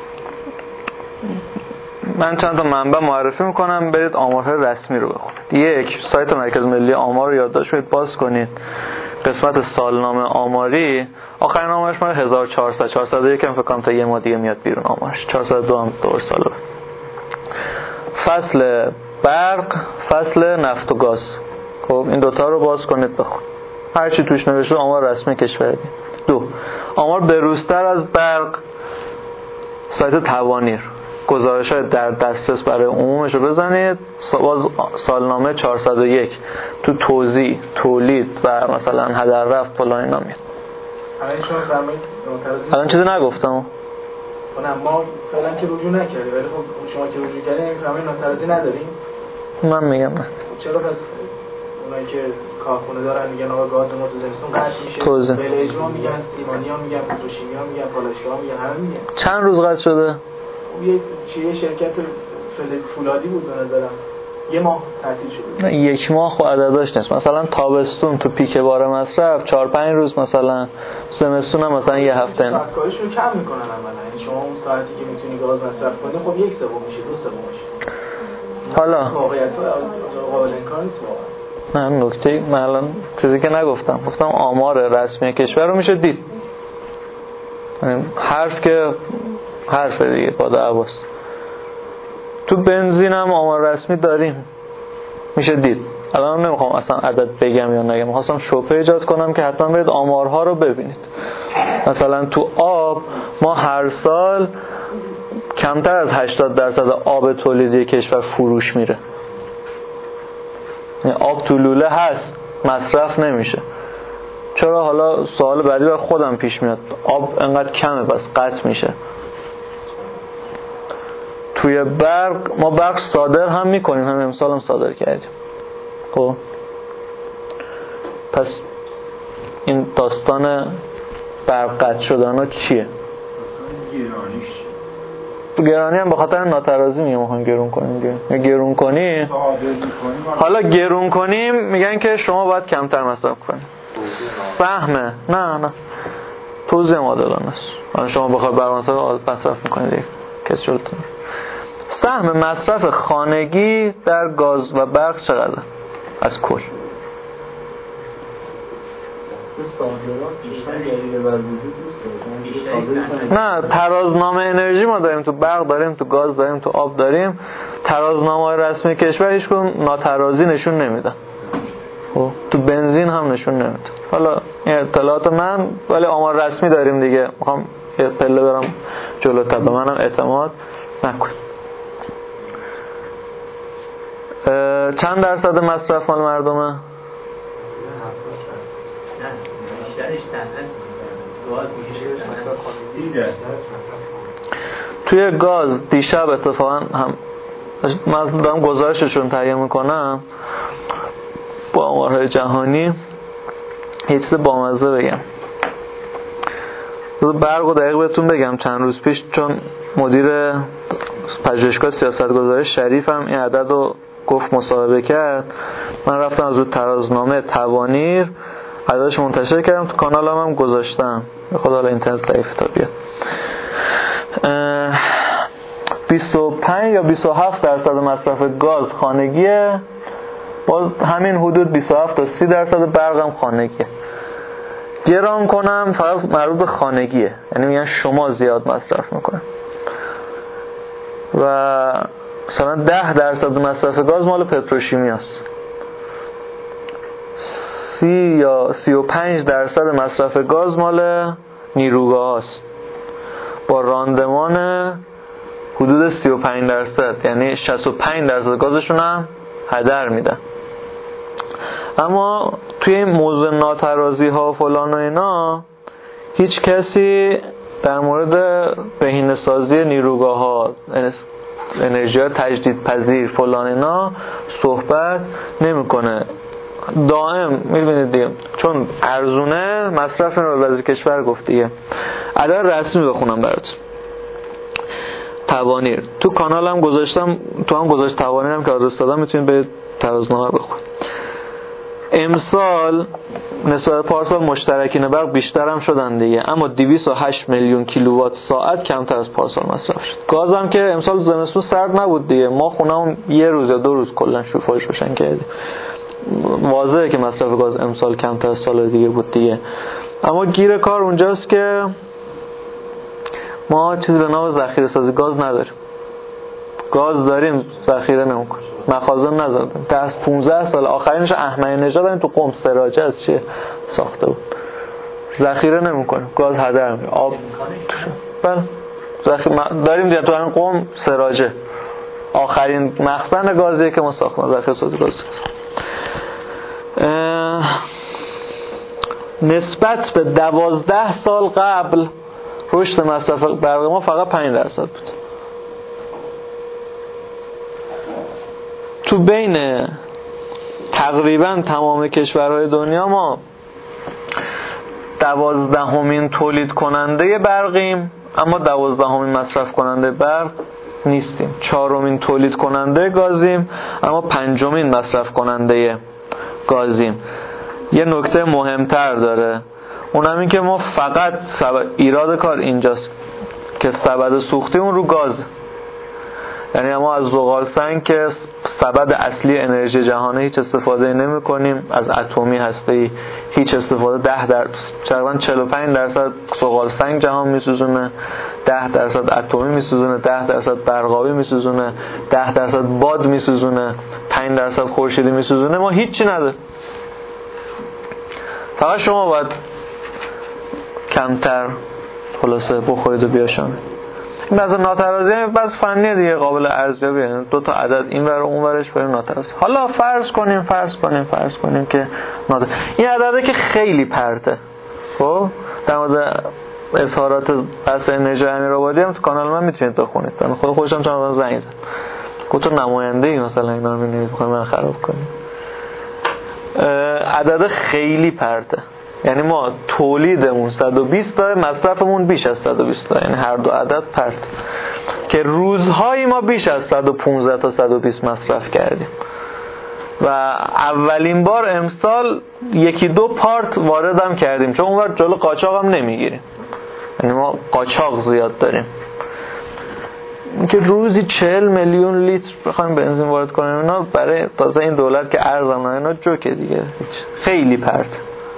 من چند تا منبع معرفی میکنم، برید آمارهای رسمی رو بخونید. یک، سایت مرکز ملی آمار رو یادداشت کنید، باز کنید. قسمت سالنامه آماری آخرین آمارش مال هزار و چهارصد چهارصد و یک هم فکر کنم تا یه ماه دیگه میاد بیرون آمارش. چهارصد و دو هم دور ساله. فصل برق، فصل نفت و گاز. خب این دوتا رو باز کنید بخون. هر چی توش نوشته آمار رسمی کشوری. دو، آمار بروزتر از برق، سایت توانیر. گزارش‌های در دسترس برای عمومش رو بزنید. باز سالنامه چهارصد و یک تو توزیع، تولید و مثلا هدر رفت فلان اینا میاد. الان شما فرمایید معترض الان چیزی نگفتم. نه ما فعلا که رجوع نکردیم، ولی خب شما که رجوع کردین فرمایید معترضی نداریم. من میگم نه. چرا پس اونایی که کارخونه دارن میگن آقا گاز ما تو زمستون قطع میشه، توزیع. بله اجماع میگن، سیمانیا میگن، پتروشیمیا میگن، پالایشگاه میگن، همه میگن. چند روز قطع شده؟ یه چیه شرکت فولادی بود به نظرم یه ماه تعطیل شده. نه یک ماه خب عدداش نیست. مثلا تابستون تو پیک بار مصرف چهار پنج روز، مثلا زمستون هم مثلا یه هفته. ساعت کاریشون کم میکنن عملا. یعنی شما اون ساعتی که میتونی گاز مصرف کنی خب یک سوم میشه، دو سوم میشه. حالا واقعیت قابل انکار نیست واقعا. نه نکته من الان چیزی که نگفتم، گفتم آمار رسمی کشور رو میشه دید. حرف که حرف دیگه با دعواست. تو بنزین هم آمار رسمی داریم، میشه دید. الان نمیخوام اصلا عدد بگم یا نگم، میخواستم شبهه ایجاد کنم که حتما برید آمارها رو ببینید. مثلا تو آب ما هر سال کمتر از هشتاد درصد آب تولیدی کشور فروش میره. یعنی آب تو لوله هست، مصرف نمیشه. چرا؟ حالا سوال بعدی برای خودم پیش میاد، آب انقدر کمه بس قطع میشه. توی برق ما برق صادر هم میکنیم، هم امسال هم صادر کردیم. خب پس این داستان برق قطع شدن ها چیه؟ تو گرانی هم به خاطر ناترازی میگم میخوام گرون کنیم دیگه. گرون کنی حالا گرون کنیم میگن که شما باید کمتر مصرف کنید. فهمه؟ نه نه توزیع معادلانه است. شما بخواید بر مصرف مصرف میکنید دیگه کسی جلوتون. سهم مصرف خانگی در گاز و برق چقدر از کل؟ نه ترازنامه انرژی ما داریم، تو برق داریم، تو گاز داریم، تو آب داریم. ترازنامه رسمی کشور هیچ کدوم ناترازی نشون نمیدن. خب تو بنزین هم نشون نمیدن. حالا این اطلاعات من، ولی آمار رسمی داریم دیگه. میخوام یه پله برم جلوتر، به منم اعتماد نکن. چند درصد مصرف مال مردمه؟ توی گاز دیشب اتفاقا هم من دارم گزارششون تهیه میکنم با آمارهای جهانی، یه چیز بامزه بگم. برق و دقیق بهتون بگم چند روز پیش، چون مدیر پژوهشگاه سیاستگذاری شریف هم این عدد رو گفت مصاحبه کرد، من رفتم از اون ترازنامه توانیر عددش منتشر کردم، تو کانالم هم گذاشتم. خدا حالا اینترنت ضعیف تا بیاد. بیست و پنج یا بیست و هفت درصد مصرف گاز خانگیه، باز همین حدود بیست و هفت تا سی درصد برق هم خانگیه. گران کنم فقط مربوط به خانگیه، یعنی میگن شما زیاد مصرف میکنه. و مثلا ده درصد مصرف گاز مال پتروشیمی است. سی یا سی و پنج درصد مصرف گاز مال نیروگاه است، با راندمان حدود سی و پنج درصد، یعنی شصت و پنج درصد گازشون هم هدر میدن. اما توی این موضوع ناترازی ها و فلان و اینا هیچ کسی در مورد بهینه‌سازی نیروگاه ها، انرژی ها تجدید پذیر فلان اینا صحبت نمیکنه. دائم میبینید دیگه، چون ارزونه مصرف این رو وزیر کشور گفت دیگه. عدد رسمی بخونم براتون. توانیر تو کانالم گذاشتم، تو هم گذاشت توانیرم که آدرس دادم، میتونید به ترازنامه بخونید. امسال نسبت پارسال مشترکین برق بیشتر هم شدن دیگه، اما دویست و هشت میلیون کیلووات ساعت کمتر از پارسال مصرف شد. گاز هم که امسال زمستون سرد نبود دیگه، ما خونه‌مون یه روز یا دو روز کلا شوفایش روشن کردیم. واضحه که مصرف گاز امسال کمتر از سال دیگه بود دیگه. اما گیر کار اونجاست که ما چیزی به نام ذخیره سازی گاز نداریم. گاز داریم ذخیره نمیکنیم، مخازن نزدن. ده پانزده سال آخرینش احمدی نژاد هم تو قم سراجه از چیه ساخته بود، ذخیره نمیکنیم، گاز هدر میره، آب بله ذخیره داریم دیگه. تو همین قم سراجه آخرین مخزن گازیه که ما ساختیم، ذخیره سازی گاز. نسبت به دوازده سال قبل رشد مصرف برق ما فقط پنج درصد بود. تو بین تقریبا تمام کشورهای دنیا ما دوازدهمین تولید کننده برقیم، اما دوازدهمین مصرف کننده برق نیستیم. چهارمین تولید کننده گازیم، اما پنجمین مصرف کننده گازیم. یه نکته مهمتر داره، اونم این که ما فقط سبد ایراد کار اینجاست که سبد سوختیمون رو گاز، یعنی ما از زغال سنگ که سبد اصلی انرژی جهانی هیچ استفاده نمی کنیم، از اتمی هسته‌ای هیچ استفاده. ده در تقریبا چهل و پنج درصد زغال سنگ جهان میسوزونه، ده درصد اتمی میسوزونه، ده درصد برقابی میسوزونه، ده درصد باد میسوزونه، پنج درصد خورشیدی میسوزونه. ما هیچی نداره، فقط شما باید کمتر خلاصه بخورید و بیاشامید. این بعضی ناترازی هم بعض فنیه دیگه قابل ارزیابیه، دو تا عدد این ور و اون ورش بریم ناترازی. حالا فرض کنیم فرض کنیم فرض کنیم که ناترازی این عدده که خیلی پرته. خب در مورد اظهارات بحث انرژی امیرآبادی هم تو کانال من میتونید بخونید. من خود خودم چند زنگ زدم گفت نماینده ای مثلا اینا رو می‌نویسید می‌خوام من خراب کنیم. عدد خیلی پرته، یعنی ما تولیدمون صد و بیست تا، مصرفمون بیش از صد و بیست تا، یعنی هر دو عدد پرت، که روزهایی ما بیش از صد و پانزده تا صد و بیست مصرف کردیم و اولین بار امسال یکی دو پارت واردم کردیم، چون اونور جلو قاچاق هم نمیگیریم، یعنی ما قاچاق زیاد داریم. اینکه روزی چهل میلیون لیتر بخوایم بنزین وارد کنیم اینا برای تازه این دولت که ارزم اینا جوکه دیگه، خیلی پرت،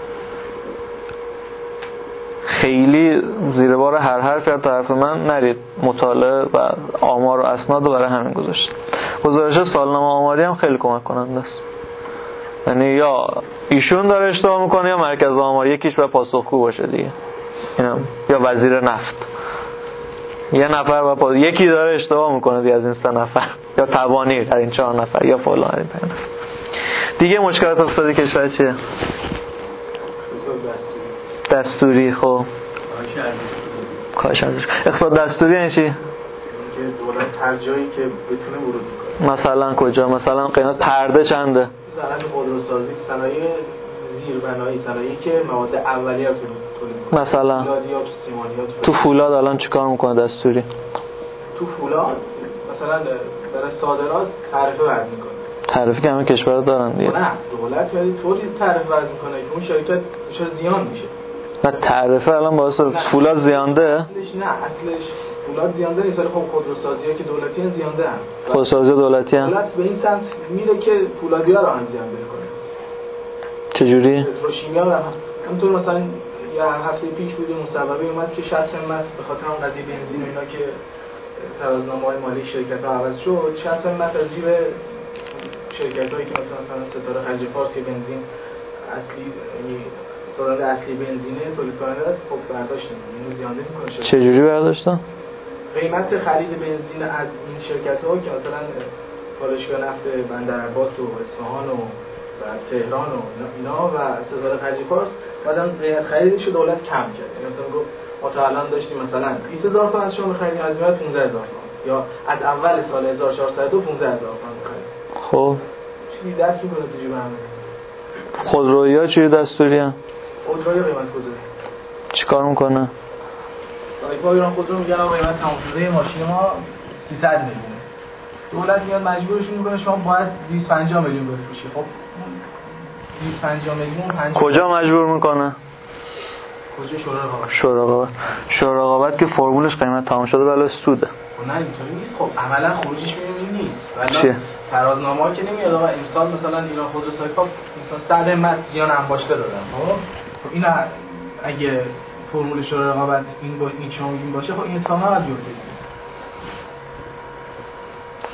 خیلی زیر بار هر حرفی از طرف من نرید. مطالعه و آمار و اسناد رو برای همین گذاشت. گزارش سالنامه آماری هم خیلی کمک کننده است، یعنی یا ایشون داره اشتباه میکنه یا مرکز آمار، یکیش باید پاسخگو باشه دیگه، اینم یا وزیر نفت، یه نفر و پاس... یکی داره اشتباه میکنه دیگه از این سه نفر، یا تبانی در این چهار نفر، یا فلان این پنج نفر دیگه. مشکلات اقتصادی کشور چیه؟ دستوری. خب کاش ازش اقتصاد دستوری یعنی چی؟ که دولت هر جایی که بتونه ورود کنه. مثلا کجا؟ مثلا قیمت پرده چنده؟ مثلا خودروسازی، صنایع زیربنایی، صنایعی که مواد اولیه رو تولید کنه. مثلا فولادیات، سیمانیات. تو فولاد الان چیکار میکنه دستوری؟ تو فولاد مثلا برای صادرات تعرفه وضع میکنه. تعرفه که همه کشورها دارن دیگه. نه دولت ولی طوری تعرفه وضع میکنه که اون شرکت چرا زیان میشه. نه تعرفه الان باعث فولاد زیانده؟ اصلش نه اصلش فولاد زیانده نیست، ولی خب خودروسازی‌ها که دولتی ان زیانده ان. خودروسازی دولتی ان. دولت به این سمت میره که فولادی‌ها رو هم زیانده کنه. چجوری؟ پتروشیمیا هم همونطور مثلا یه هفته پیش بود مصوبه اومد که شصت متر به خاطر اون قضیه بنزین و اینا که ترازنامه‌های مالی شرکت‌ها عوض شد، شصت متر از جیب شرکت‌هایی که مثلا مثلا ستاره خلیج فارس که بنزین اصلی سالن اصلی بنزینه تولید کننده است، خب برداشت اینو زیانده می‌کنه. چه جوری برداشتن؟ قیمت خرید بنزین از این شرکت‌ها که مثلا پالایشگاه نفت بندر عباس و اصفهان و بعد تهران و اینا و ستاره خلیج فارس بعدم قیمت خریدش رو دولت کم کرد. یعنی مثلا گفت ما تا الان داشتیم مثلا بیست هزار تومان از شما می‌خریدیم، از میاد پانزده هزار تومان، یا از اول سال هزار و چهارصد و پانزده هزار تومان می‌خرید. خب چی دست می‌کنه تو جیب همه؟ خودرویی‌ها چی دستوری ان؟ خودروی قیمت گذاری چیکار میکنه؟ سایپا ایران خودرو میگن آقا قیمت تمام شده ماشین ما سیصد میلیون. دولت میاد مجبورشون میکنه شما باید دویست و پنجاه میلیون بفروشی. خب دویست و پنجاه میلیون پنجاه کجا مجبور میکنه؟ کجا؟ شورای رقابت. شورای رقابت. شورای رقابت که فرمولش قیمت تمام شده بله سوده. خب نه اینطوری نیست. خب عملا خروجیش میبینی نیست. چیه؟ ترازنامه‌ها که نمیاد آقا امسال مثلا ایران خودرو سایپا مثلا صد متر زیان انباشته دادن. خب خب این اگه فرمول شورای رقابت این با این شما این باشه خب این اتفاق نباید بیفته.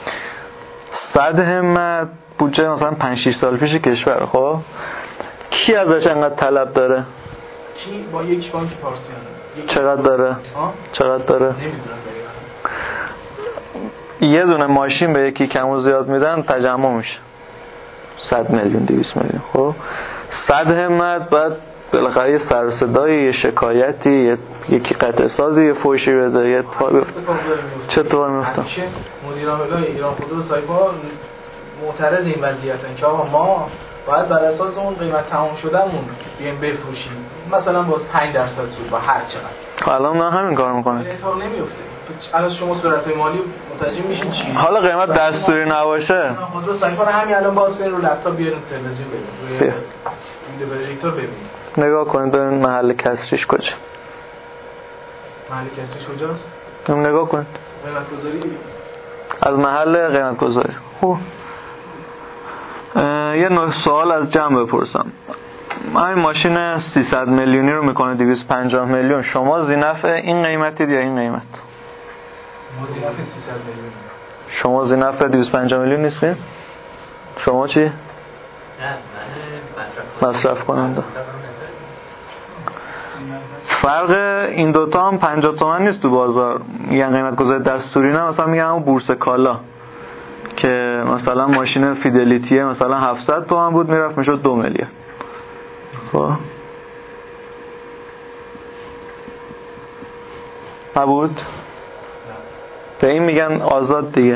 صد همت بودجه مثلا پنج شش سال پیش کشور، خب کی ازش انقدر طلب داره؟ کی با یک بانک پارسیانه چقدر داره؟ آه؟ چقدر داره؟ نمیدونم. یه دونه ماشین به یکی کم و زیاد میدن تجمع میشه صد میلیون دویست میلیون. خب صد همت بعد بالاخره یه سر و صدایی، یه شکایتی، یه یکی قطع سازی، یه فوشی بده، یه اتفاقی بیفته. چه اتفاقی میفته؟ مدیر عامل ایران خودرو سایپا معترض این وضعیتن که آقا ما باید بر اساس اون قیمت تمام شدهمون بیایم بفروشیم، مثلا باز پنج درصد سود با هر چقدر. حالا نه همین کار میکنه. این اتفاق نمیفته. الان شما صورت مالی متوجه میشین چی؟ حالا قیمت دستوری نباشه. خودرو سایپا رو همین الان باز کنین رو لپتاپ بیارین تلویزیون ببینید. روی ویدیو پروژکتور ببینید. نگاه کنید ببین محل کسریش کجا. محل کسریش کجاست؟ هم نگاه کنید. قیمت گذاری از محل قیمت گذاری. خب یه نوع سوال از جمع بپرسم. این ماشین سیصد میلیونی رو میکنه دویست و پنجاه میلیون، شما زینف این قیمتید یا این قیمت؟ ما زینف سیصد میلیون. شما زینف دویست و پنجاه میلیون نیستین؟ شما چی؟ نه من مصرف کننده. فرق این دوتا هم پنجاه تومن نیست تو بازار. میگن قیمت گذاری دستوری، نه مثلا میگن همون بورس کالا که مثلا ماشین فیدلیتیه مثلا هفتصد تومن بود میرفت میشد دو میلیون. خب نبود؟ به این میگن آزاد دیگه. نه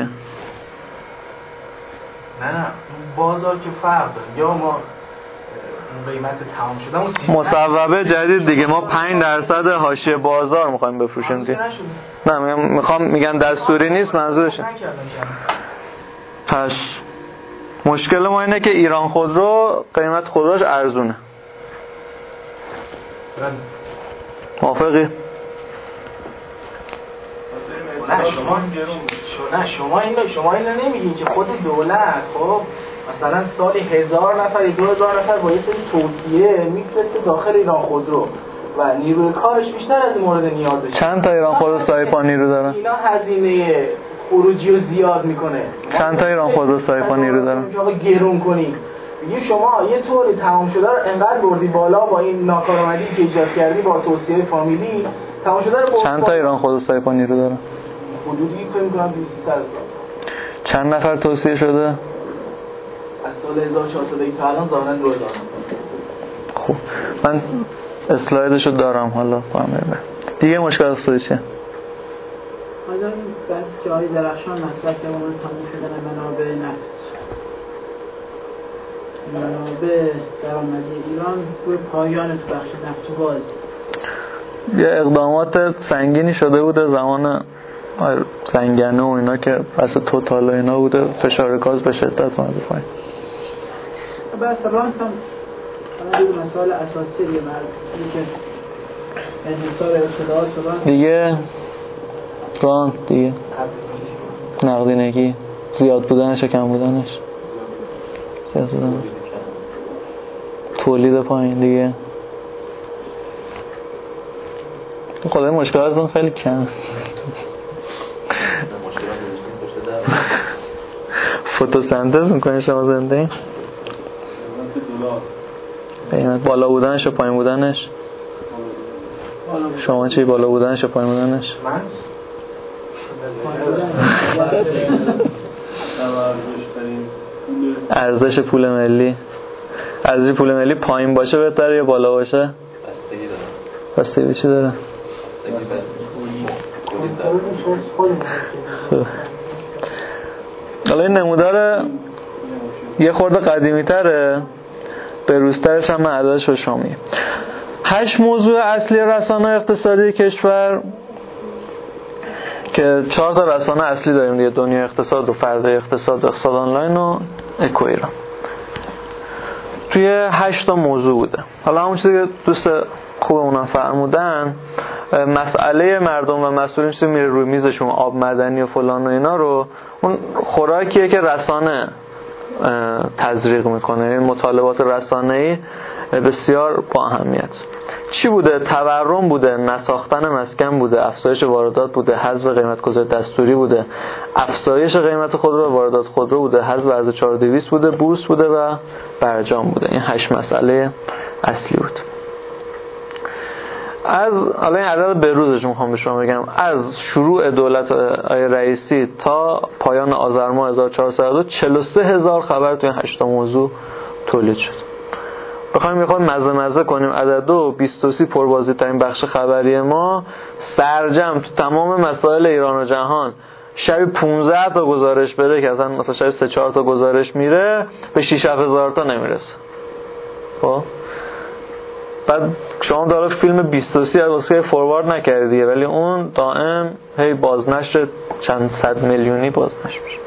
نه بازار که فرق داره. یا ما اون قیمت تمام شده اون مصوبه جدید دیگه، ما پنج درصد حاشیه بازار میخوایم بفروشیم دیگه. نه میگم میخوام میگن دستوری نیست، منظورشه. پس مشکل ما اینه که ایران خودرو قیمت خودروش ارزونه. موافقی؟ نه شما نه شما این شما این نمیگین که خود دولت خب مثلا سالی هزار نفر دو هزار نفر با یه سری توصیه میفرسته داخل ایران خودرو و نیروی کارش بیشتر از این مورد نیازه. چند تا ایران خودرو سایپا نیرو دارن؟ اینا هزینه خروجی رو زیاد میکنه. چند تا ایران خودرو سایپا نیرو دارن؟ آقا گرون کنی. میگه شما یه طوری تمام شده رو انقدر بردی بالا با این ناکارآمدی که ایجاد کردی با توصیه فامیلی تمام شده رو. چند تا ایران خودرو سایپا نیرو دارن؟ حدودی فکر می‌کنم دویست هزار. چند نفر توصیه شده؟ از سال هزار و چهارصد تا الان ظاهراً دو هزار. خب من اسلایدشو دارم حالا فهمیدم. دیگه مشکل از خودی چیه؟ حالا بس که آقای درخشان مطرح که اون تموم شدن منابع نفت، منابع درآمدی ایران روی پایان تو بخش نفت و گاز یه اقدامات سنگینی شده بوده زمان سنگنه و اینا که پس توتال و اینا بوده، فشار گاز به شدت اومده پایین. بس رانت هم همه دو مسائل اساسی دیگه مرد که انحصار اطلاعات رانت دیگه رانت دیگه نقدینگی زیاد بودنش و کم بودنش، زیاد بودنش تولید پایین دیگه. خدای مشکلاتون خیلی کم. فتوسنتز میکنه شما زنده این قیمت بالا بودنش و پایین بودنش. شما چی بالا بودنش و پایین بودنش؟ من ارزش پول ملی. ارزش پول ملی پایین باشه بهتره یا بالا باشه؟ بستگی به چی داره؟ حالا این نمودار یه خورده قدیمی تره، به روزترش هم من عددش رو شما میگم. هشت موضوع اصلی رسانه اقتصادی کشور که چهار تا رسانه اصلی داریم دیگه، دنیا اقتصاد و فردا اقتصاد، اقتصاد آنلاین و اکو ایران. توی هشت تا موضوع بوده. حالا همون چیزی که دوست خوبمون فرمودن، مسئله مردم و مسئولین چیزی میره روی میزشون، آب معدنی و فلان و اینا رو، اون خوراکیه که رسانه تزریق میکنه. این مطالبات رسانه‌ای بسیار با اهمیت. چی بوده؟ تورم بوده، نساختن مسکن بوده، افزایش واردات بوده، حذف قیمت گذاری دستوری بوده، افزایش قیمت خودرو و واردات خودرو بوده، حذف ارز چهار دویست بوده، بورس بوده و برجام بوده. این هشت مسئله اصلی بود. از حالا این عدد به روزش میخوام به شما بگم. از شروع دولت آقای رئیسی تا پایان آذر ماه هزار و چهارصد و دو چهل و سه هزار خبر تو این هشت موضوع تولید شد. بخوایم میخوام مزه مزه کنیم عدد دو بیست و سه پربازی ترین بخش خبری ما سرجم تو تمام مسائل ایران و جهان شبی پانزده تا گزارش بده که اصلا مثلا شبی سه چهار تا گزارش میره به شش هزار تا نمیرسه. خب بعد شما داره فیلم بیست و سه واسه فوروارد نکردیه ولی اون دائم هی بازنشر چند صد میلیونی بازنشر میشه.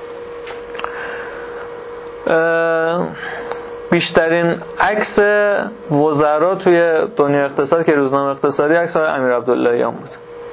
بیشترین عکس وزرا توی دنیا اقتصاد که روزنامه اقتصادی عکس های امیر عبداللهیان بود.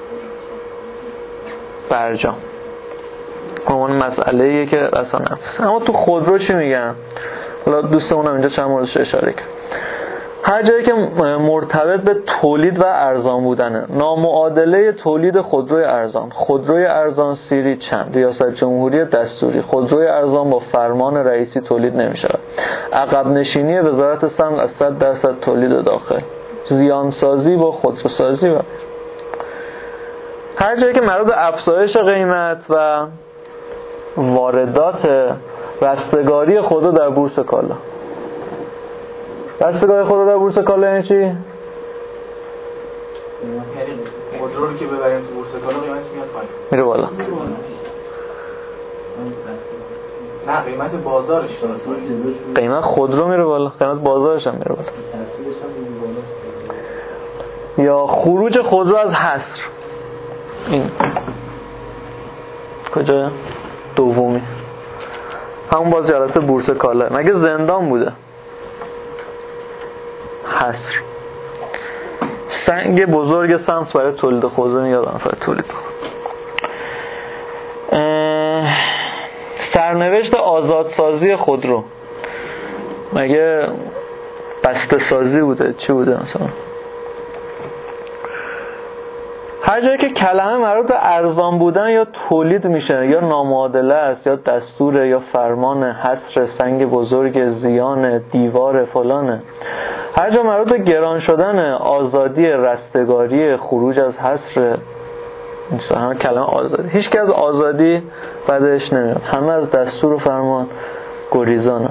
برجام اون مسئله‌ایه که اصلا نفس. اما تو خودرو چی میگن؟ حالا دوستمونم اینجا چند موردش اشاره کرد. هر جایی که مرتبط به تولید و ارزان بودنه، نامعادله تولید خودروی ارزان، خودروی ارزان سیری چند، ریاست جمهوری دستوری، خودروی ارزان با فرمان رئیسی تولید نمی‌شود، عقب نشینی وزارت صنعت از صد درصد تولید داخل، زیانسازی با خودروسازی و هر جایی که مربوط به افزایش قیمت و واردات رستگاری خودرو در بورس کالا. رستگاری خودرو در بورس کالا یعنی چی؟ یعنی خودرو رو که ببریم تو بورس کالا قیمتش میاد پایین. میره بالا. نه قیمت بازارش درست قیمت خودرو میره بالا، قیمت بازارش هم میره بالا. یا خروج خودرو از حصر. این کجا؟ دومی. همون باز جلسه بورس کالا. مگه زندان بوده؟ حصر. سنگ بزرگ سمس برای تولید خودرو یادم برای تولید سرنوشت آزادسازی خودرو مگه بسته سازی بوده؟ چی بوده مثلا؟ هر جایی که کلمه مربوط به ارزان بودن یا تولید میشه یا نامعادله است یا دستور یا فرمان، حصر، سنگ بزرگ، زیان، دیوار فلانه. هر جا مربوط به گران شدن، آزادی، رستگاری، خروج از حصر، همه کلمه آزادی. هیچ که از آزادی بدش نمیاد، همه از دستور و فرمان گریزانه.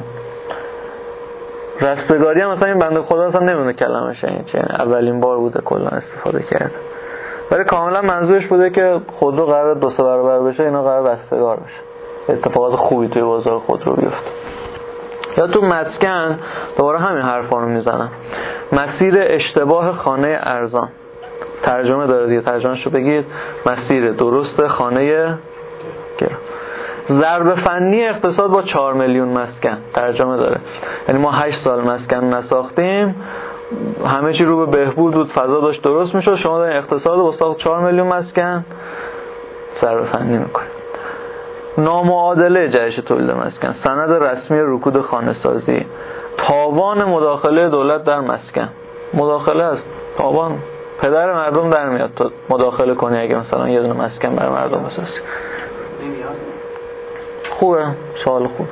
رستگاری هم مثلا این بنده خدا اصلا نمیدونه کلمش این چیه، اولین بار بوده کلا استفاده کرده ولی کاملا منظورش بوده که خودرو قرار دو سه برابر بشه، اینا قرار رستگار بشه، اتفاقات خوبی توی بازار خودرو بیفته. یا تو مسکن دوباره همین حرفا رو میزنن. مسیر اشتباه خانه ارزان ترجمه داره دیگه، ترجمه‌شو بگید مسیر درست خانه گران. ضرب فنی اقتصاد با چهار میلیون مسکن ترجمه داره، یعنی ما هشت سال مسکن نساختیم، همه چی رو به بهبود بود، فضا داشت درست میشد، شما دارین اقتصاد رو با ساخت چهار میلیون مسکن ضرب فنی میکنید. نامعادله جهش تولید مسکن، سند رسمی رکود خانه سازی، تاوان مداخله دولت در مسکن. مداخله است، تاوان پدر مردم در میاد تو مداخله کنی اگه مثلا یه دونه مسکن برای مردم بسازی. خوبه، سوال خوب.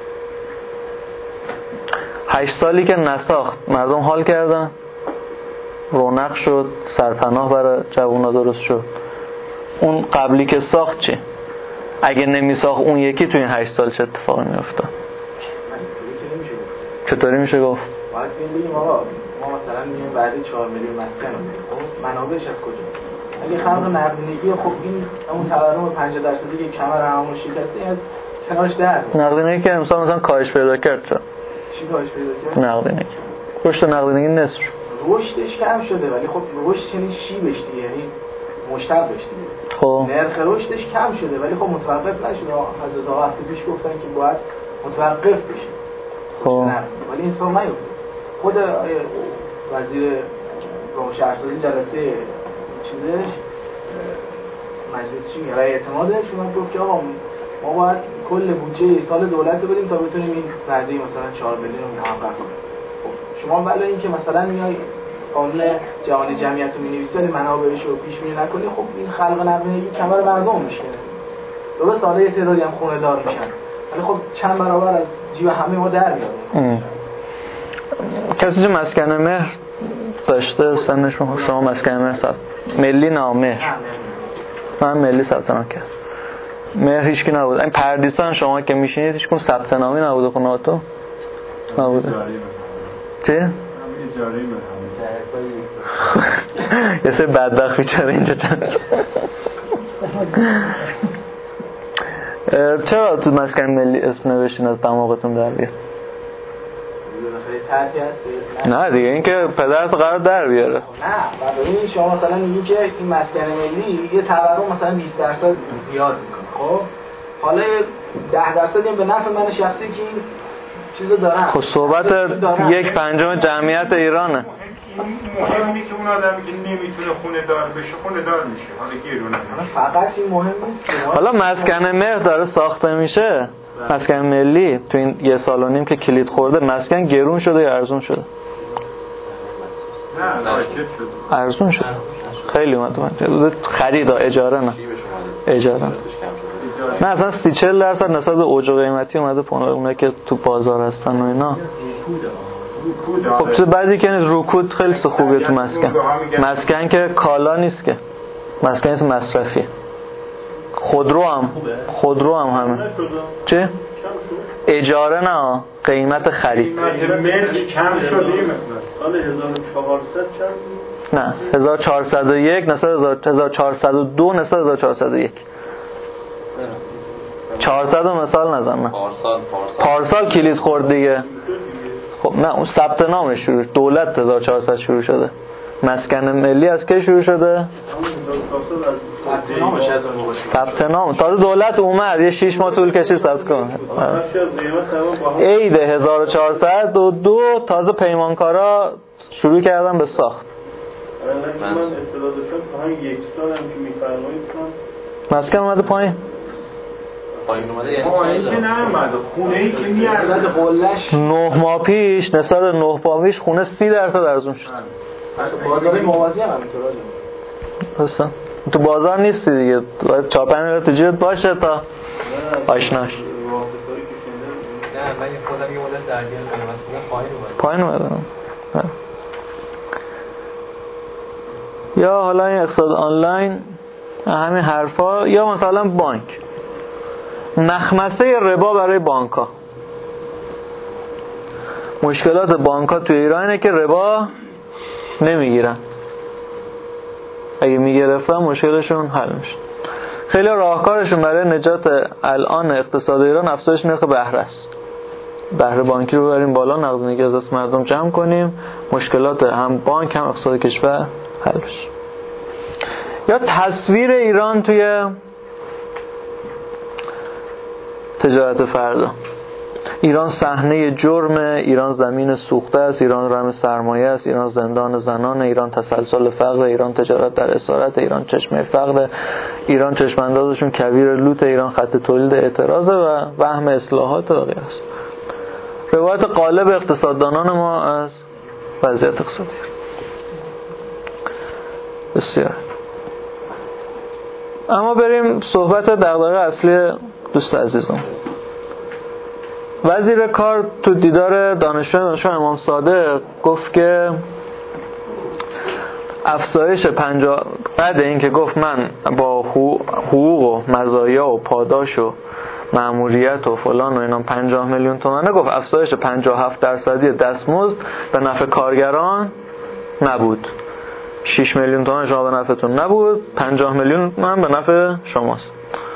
هشت سالی که نساخت مردم حال کردن، رونق شد، سرپناه برای جوونا درست شد. اون قبلی که ساخت چی؟ اگه نمی ساخت اون یکی تو این هشت سال چه اتفاقی می افتاد؟ چطوری میشه گفت؟ باید ببینیم آقا ما مثلا میگیم بعد چهار میلیون مسکن رو خب منابعش از کجا؟ اگه خلق نقدینگی خب این اون تورم پنجاه درصدی که کمر همون شکسته از کنارش در نقدینگی که امسال مثلا کاهش پیدا کرد چرا؟ چی کاهش پیدا کرد؟ نقدینگی. رشد نقدینگی نصف شد. رشدش کم شده ولی خب رشد یعنی چی بشتی؟ یعنی مشتق بشتی. خب نرخ رشدش کم شده ولی خب متوقف نشده. حضرت آقا هفته پیش گفتن که باید متوقف بشه. خب ولی این اتفاق نیفتاد. خود وزیر شهرسازی جلسه چیزش مجلس چی میگه رای اعتمادش اومد گفت که آقا ما باید کل بودجه سال دولت رو بدیم تا بتونیم این وعده مثلا چهار میلیون رو محقق کنیم. خب شما ولی اینکه مثلا میای قانون جهانی جمعیت رو می‌نویسی منابعش رو پیش بینی نکنی، خب این خلق نقدینگی کمر مردم میشه. درست حالا یه تعدادی هم خونه دار میشن ولی خب چند برابر از جیب همه ما در میاد. کسی که مسکن مهر داشته سنش شما مسکن مهر ثبت ملی نه مهر من ملی ثبت نام کرد مهر هیچ کی نبود. این پردیسان شما که میشینید هیچ کدوم ثبت نامی نبوده خونه‌هاتون نبوده چه؟ اجاره یه سری بدبخت بیچاره اینجا چند چرا تو مسکن ملی اسم نوشتین از دماغتون در بیاد؟ نه دیگه این که پدرت قرار در بیاره. نه ببین شما مثلا میگی که این مسکن ملی یه تورم مثلا بیست درصد زیاد میکنه، خب حالا ده درصد هم به نفع من شخصی که این چیزو دارن. خب صحبت یک پنجم جمعیت ایرانه. مهمی که اون آدمی که نمیتونه خونه دار بشه خونه دار میشه. حالا گرونه فقط این مهم نیست. حالا مسکن مهر داره ساخته میشه، مسکن ملی تو این یه سال و نیم که کلید خورده مسکن گرون شده یا ارزون شده؟ نه راکت شده. ارزون شده. خیلی اومد خرید اجاره نه اجاره نه اصلا سی چهل درصد نسبت به اوج قیمتی اومده پونه اونه که تو بازار هستن و اینا. خب چیز بعدی که رکود خیلی خوبه تو مسکن. مسکن که کالا نیست که مسکن نیست مصرفی. خودرو هم خودرو هم همه چه؟ اجاره نه قیمت خرید ملک کم شده مثلا سال هزار و چهارصد چند؟ نه هزار و چهارصد و یک نسبت هزار و چهارصد و دو نسبت هزار و چهارصد و یک چهارصد مثال نزن نه پارسال پارسال کلید خورد دیگه. خب نه اون ثبت نامش شروع دولت هزار و چهارصد شروع شده. مسکن ملی از کی شروع شده؟ ثبت نام تازه دولت اومد یه شش ماه طول کشید ثبت کنه. عید هزار و چهارصد و دو تازه پیمانکارا شروع کردن به ساخت. من اطلاع داشتم تا همین یک سال هم که می‌فرمایید مسکن اومده پایین پایین اومده یعنی پایین که نمیاد خونه‌ای که میارزد قلهش نه ماه پیش نسبت به نه ماه پیش خونه سی درصد ارزون شد. بازار موازی هم همینطوره. اصلا تو بازار نیستی دیگه باید چهار پنج میلیون تو جیبت باشه تا آشناش. نه من خودم یه مدت درگیر قیمت پایین اومد پایین اومد. یا حالا این اقتصاد آنلاین همین حرفا یا مثلا بانک مخمسه ربا برای بانک‌ها. مشکلات بانک‌ها تو ایرانه که ربا نمیگیرن، اگه میگرفتن مشکلشون حل میشه. خیلی راهکارشون برای نجات الان اقتصاد ایران افزایش نرخ بهره است. بهره بانکی رو ببریم بالا، نقدینگی از دست مردم جمع کنیم، مشکلات هم بانک هم اقتصاد کشور حل بشه. یا تصویر ایران توی تجارت فردا. ایران صحنه جرمه، ایران زمین سوخته است، ایران رم سرمایه است، ایران زندان زنان، ایران تسلسل فقر، ایران تجارت در اسارت، ایران چشمه فقر، ایران چشم اندازشون کویر لوت، ایران خط تولید اعتراض و وهم اصلاحات و غیره است. روایت غالب اقتصاددانان ما از وضعیت اقتصادی. بسیار. اما بریم صحبت دغدغه اصلی دوست عزیزم. وزیر کار تو دیدار دانشجو دانشگاه امام صادق گفت که افزایش پنجاه بعد این که گفت من با حقوق و مزایا و پاداش و مأموریت و فلان و اینا پنجاه میلیون تومانه، گفت افزایش پنجاه و هفت درصدی دستمزد به نفع کارگران نبود. شش میلیون تومان شما به نفعتون نبود، پنجاه میلیون تومان به نفع شماست.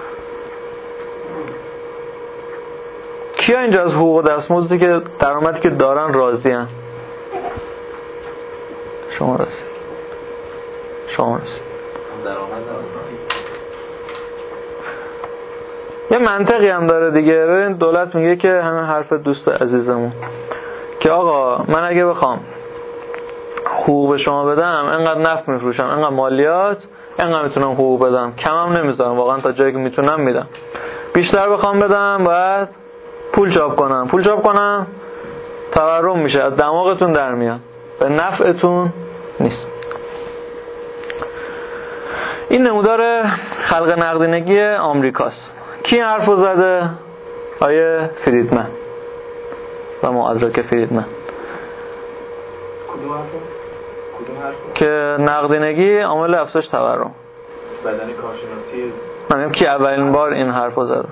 کیا اینجا از حقوق و دستمزدی که درآمدی که دارن راضی ان؟ شما راضی؟ شما راضی؟ یه منطقی هم داره دیگه. ببین دولت میگه که همین حرف دوست عزیزمون که آقا من اگه بخوام حقوق به شما بدم انقدر نفت میفروشم، انقدر مالیات، انقدر میتونم حقوق بدم، کمم نمیذارم، واقعا تا جایی که میتونم میدم. بیشتر بخوام بدم باید پول چاپ کنم. پول چاپ کنم تورم میشه، از دماغتون در میاد، به نفعتون نیست. این نمودار خلق نقدینگی آمریکاست. کی حرفو زده؟ آیه فریدمن و مؤدرک فریدمن. کدوم حرفو؟ کدوم حرفو؟ که نقدینگی عامل افزایش تورم. بدن کارشناسی. من کی اولین بار این حرفو زده؟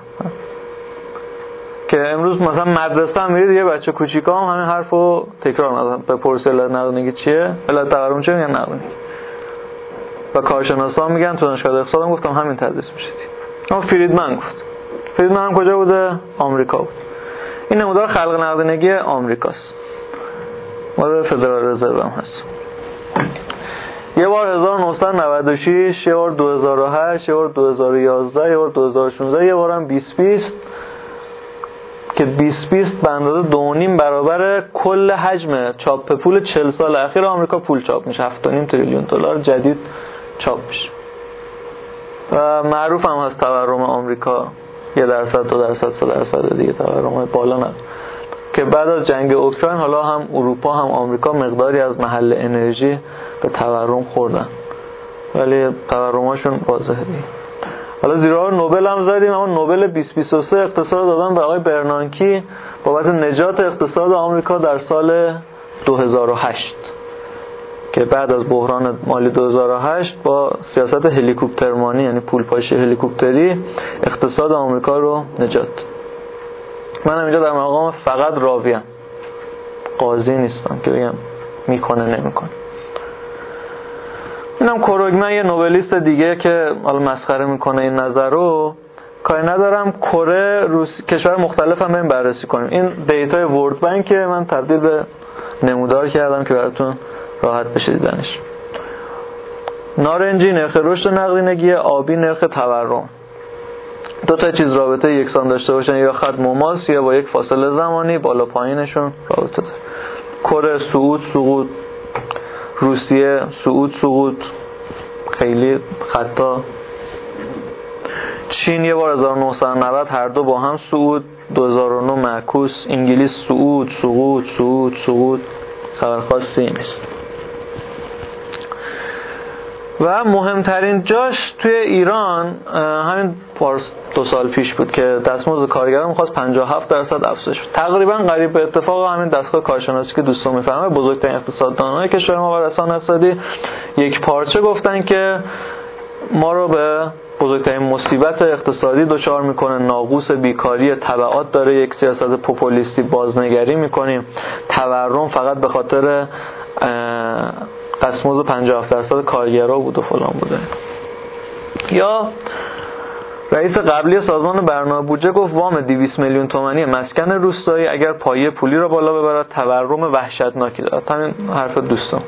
که امروز مثلا مدرسه هم میرید یه بچه کوچیکا هم همین حرفو تکرار میکنه. به پرسل نقدینگی چیه؟ علت تورم چیه؟ میگن نقدینگی. و کارشناسا میگن تو دانشگاه اقتصاد هم گفتم همین تدریس میشه. اما فریدمن گفت. فریدمن هم کجا بوده؟ آمریکا بود. این نمودار خلق نقدینگی آمریکاست. مال فدرال رزرو هم هست. یه بار هزار و نهصد و نود و شش، یه بار دو هزار و هشت، یه بار دو هزار و یازده، یه بار دو هزار و شانزده، یه بار هم بیست بیست که بیست بیست به اندازه دو و نیم برابر کل حجم چاپ پول چهل سال اخیر آمریکا پول چاپ میشه. هفت و نیم تریلیون دلار جدید چاپ میشه. و معروف هم هست تورم آمریکا یه درصد، دو درصد، سه درصد دیگه تورم بالا نداره. که بعد از جنگ اوکراین حالا هم اروپا هم آمریکا مقداری از محل انرژی به تورم خوردن، ولی تورماشون واضحه دیگه. حالا زیرا نوبل هم زدیم، اما نوبل بیست بیست و سه اقتصاد دادن به آقای برنانکی بابت نجات اقتصاد آمریکا در سال دو هزار و هشت که بعد از بحران مالی دو هزار و هشت با سیاست هلیکوپترمانی یعنی پولپاشی هلیکوپتری اقتصاد آمریکا رو نجات. من اینجا در مقام فقط راویم، قاضی نیستم که بگم میکنه نمیکنه. اینم کروگمن یه نوبلیست دیگه که حالا مسخره میکنه این نظر رو، کاری ندارم. کره روس کشور مختلف هم بریم بررسی کنیم. این دیتای ورلد بانک من تبدیل به نمودار کردم که براتون راحت بشه دیدنش. نارنجی نرخ رشد نقدینگی، آبی نرخ تورم. دو تا چیز رابطه یکسان داشته باشن، یا خط مماس یا با یک فاصله زمانی بالا پایینشون رابطه داره. کره صعود سقوط، روسیه صعود سقوط، خیلی خطا. چین یه بار هزار و نهصد و نود هر دو با هم صعود، دو هزار و نه معکوس. انگلیس صعود سقوط صعود سقوط، خبر خاصی نیست. و مهمترین جاش توی ایران همین پارس دو سال پیش بود که دستمزد کارگران می‌خواست پنجاه و هفت درصد افزایش. تقریبا قریب به اتفاق همین دستگاه کارشناسی که دوستان می‌فهمه، بزرگترین اقتصاددان‌های کشور ما و رسانه اقتصادی یک پارچه گفتن که ما رو به بزرگترین مصیبت اقتصادی دچار میکنه، ناقوس بیکاری، تبعات داره، یک سیاست پوپولیستی بازنگری میکنیم، تورم فقط به خاطر دستمزد پنجاه و هفت درصد کارگرها بود و فلان بوده. یا رئیس قبلی سازمان برنامه بودجه گفت وام دویست میلیون تومانی مسکن روستایی اگر پایه پولی را بالا ببرد تورم وحشتناکی دارد. همین حرف دوستان.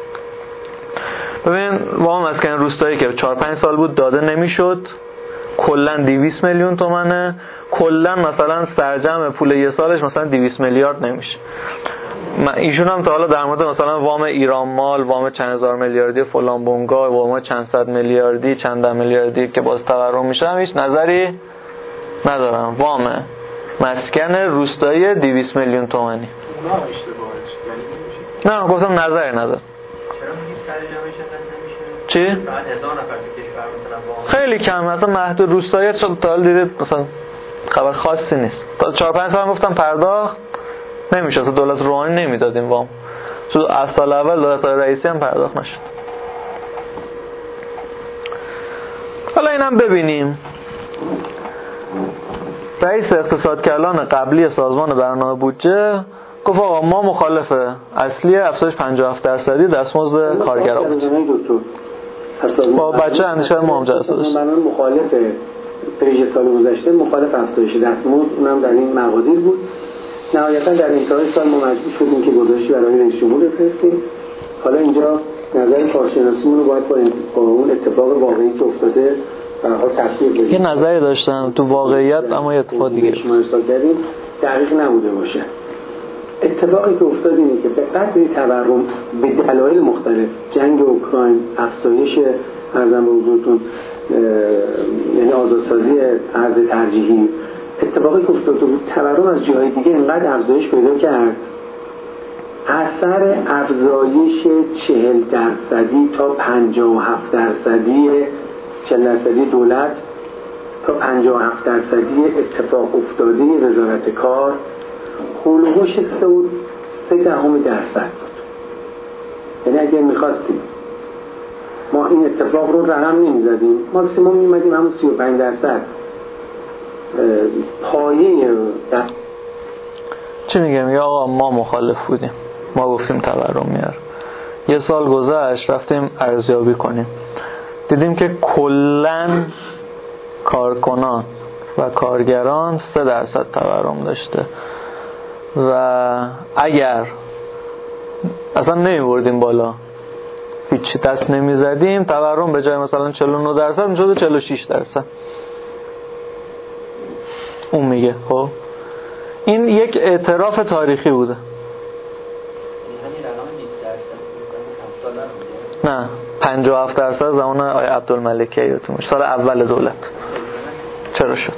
ببین وام مسکن روستایی که چهار پنج سال بود داده نمیشد، کلا دویست میلیون تومانه، کلا مثلا سرجم پول یه سالش مثلا دویست میلیارد نمیشه. ایشون هم تا حالا در مورد مثلا وام ایران مال، وام چند هزار میلیاردی فلان بنگاه، وام چند صد میلیاردی، چند ده میلیاردی که باز تورم میشه هم هیچ نظری ندارم. وام مسکن روستایی دویست میلیون تومانی. اونا اشتباهه. نه گفتم نظری ندارم. چی؟ خیلی کم، مثلا محدود. روستایی تا حالا دیدید مثلا خبر خاصی نیست. تا چهار پنج سال گفتم پرداخت نمیشه، اصلا دولت روحانی نمیداد این وام. تو از سال اول دولت رئیسی هم پرداخت نشد. حالا اینم ببینیم. رئیس اقتصادکلان قبلی سازمان برنامه بودجه گفت آقا ما مخالف اصلی افزایش پنجاه و هفت درصدی دستمزد کارگرها بود. با بچه اندیشه ما هم جلسه داشت. من مخالف پریژه سال گذشته مخالف افزایش دستمزد، اونم در این مقادیر بود. نهایتا در انتهای سال ما مجبور شدیم که گزارشی برای رئیس جمهور بفرستیم. حالا اینجا نظر کارشناسیمون رو باید با اون اتفاق واقعی که افتاده به هر حال تفسیر بدیم. یه نظری داشتم تو واقعیت اما یه اتفاق دیگه شما ارسال کردیم دقیق نبوده باشه. اتفاقی که افتاد اینه که فقط به تورم به دلایل مختلف، جنگ اوکراین، افزایش ارزم به حضورتون یعنی آزادسازی ارز ترجیحی، اتفاقی که افتاد بود تورم از جای دیگه اینقدر افزایش پیدا کرد اثر افزایش چهل درصدی تا پنجاه و هفت درصدی چهل درصدی دولت تا پنجاه و هفت درصدی اتفاق افتاده وزارت کار هولوش سه و سه دهم درصد بود. یعنی اگر میخواستیم ما این اتفاق رو رقم نمیزدیم، ماکسیموم میمدیم همون سی و پنج درصد پایه در... چی میگم؟ یا آقا ما مخالف بودیم، ما گفتیم تورم میاره. یه سال گذشت رفتیم ارزیابی کنیم، دیدیم که کلن کارکنان و کارگران سه درصد تورم داشته و اگر اصلا نمیبردیم بالا، هیچی دست نمیزدیم، تورم به جای مثلا چهل و نه درصد میشد چهل و شش درصد. اون میگه خب این یک اعتراف تاریخی بوده. نه پنجاه و هفت درصد زمان آقای عبدالملک یادتون سال اول دولت. چرا شد؟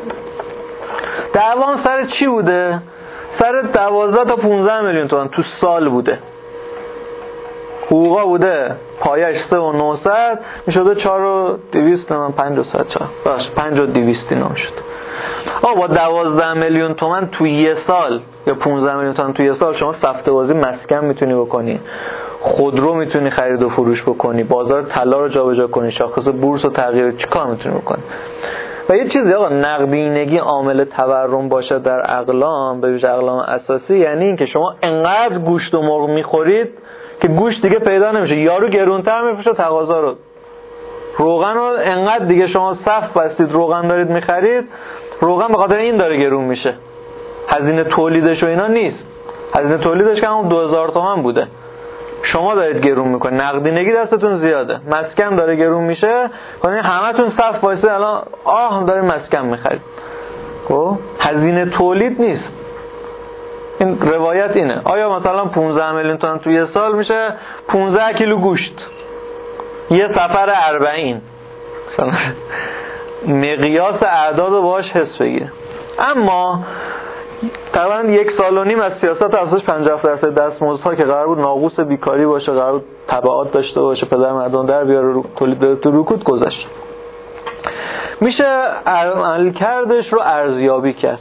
دعوام سر چی بوده؟ سر دوازده تا پونزده میلیون تومان تو سال بوده. حقوقا بوده پایش سه و نهصد میشده چهار و دویست من پنج و صد چهار باش پنج و دویست اینا میشد. آقا با دوازده میلیون تومان تو یه سال یا پونزده میلیون تومان تو یه سال شما سفته بازی مسکن میتونی بکنی، خودرو میتونی خرید و فروش بکنی، بازار طلا رو جابجا کنی، شاخص بورس رو تغییر، چیکار میتونی بکنی؟ و یه چیزی آقا نقدینگی عامل تورم باشه در اقلام، به ویژه اقلام اساسی، یعنی این که شما انقدر گوشت و مرغ میخورید که گوشت دیگه پیدا نمیشه، یارو گرونتر میفروشه تقاضا رو. روغن رو انقدر دیگه شما صف بستید روغن دارید میخرید، روغن به خاطر این داره گرون میشه، هزینه تولیدش و اینا نیست. هزینه تولیدش که همون دو هزار تومان بوده، شما دارید گرون میکنید، نقدینگی دستتون زیاده، مسکن داره گرون میشه، یعنی همتون صف وایسید الان آه دارید مسکن میخرید. خب هزینه تولید نیست. این روایت اینه. آیا مثلا پانزده میلیون تومان تو یه سال میشه پانزده کیلو گوشت، یه سفر اربعین، مثلا مقیاس اعداد رو باهاش حس بگیر. اما تقریبا یک سال و نیم از سیاست افزایش پنجاه و هفت درصد دستمزدها که قرار بود ناقوس بیکاری باشه، قرار بود تبعات داشته باشه، پدر مردم در بیاره، رو تولید تو رکود گذشت. میشه عملکردش رو ارزیابی کرد.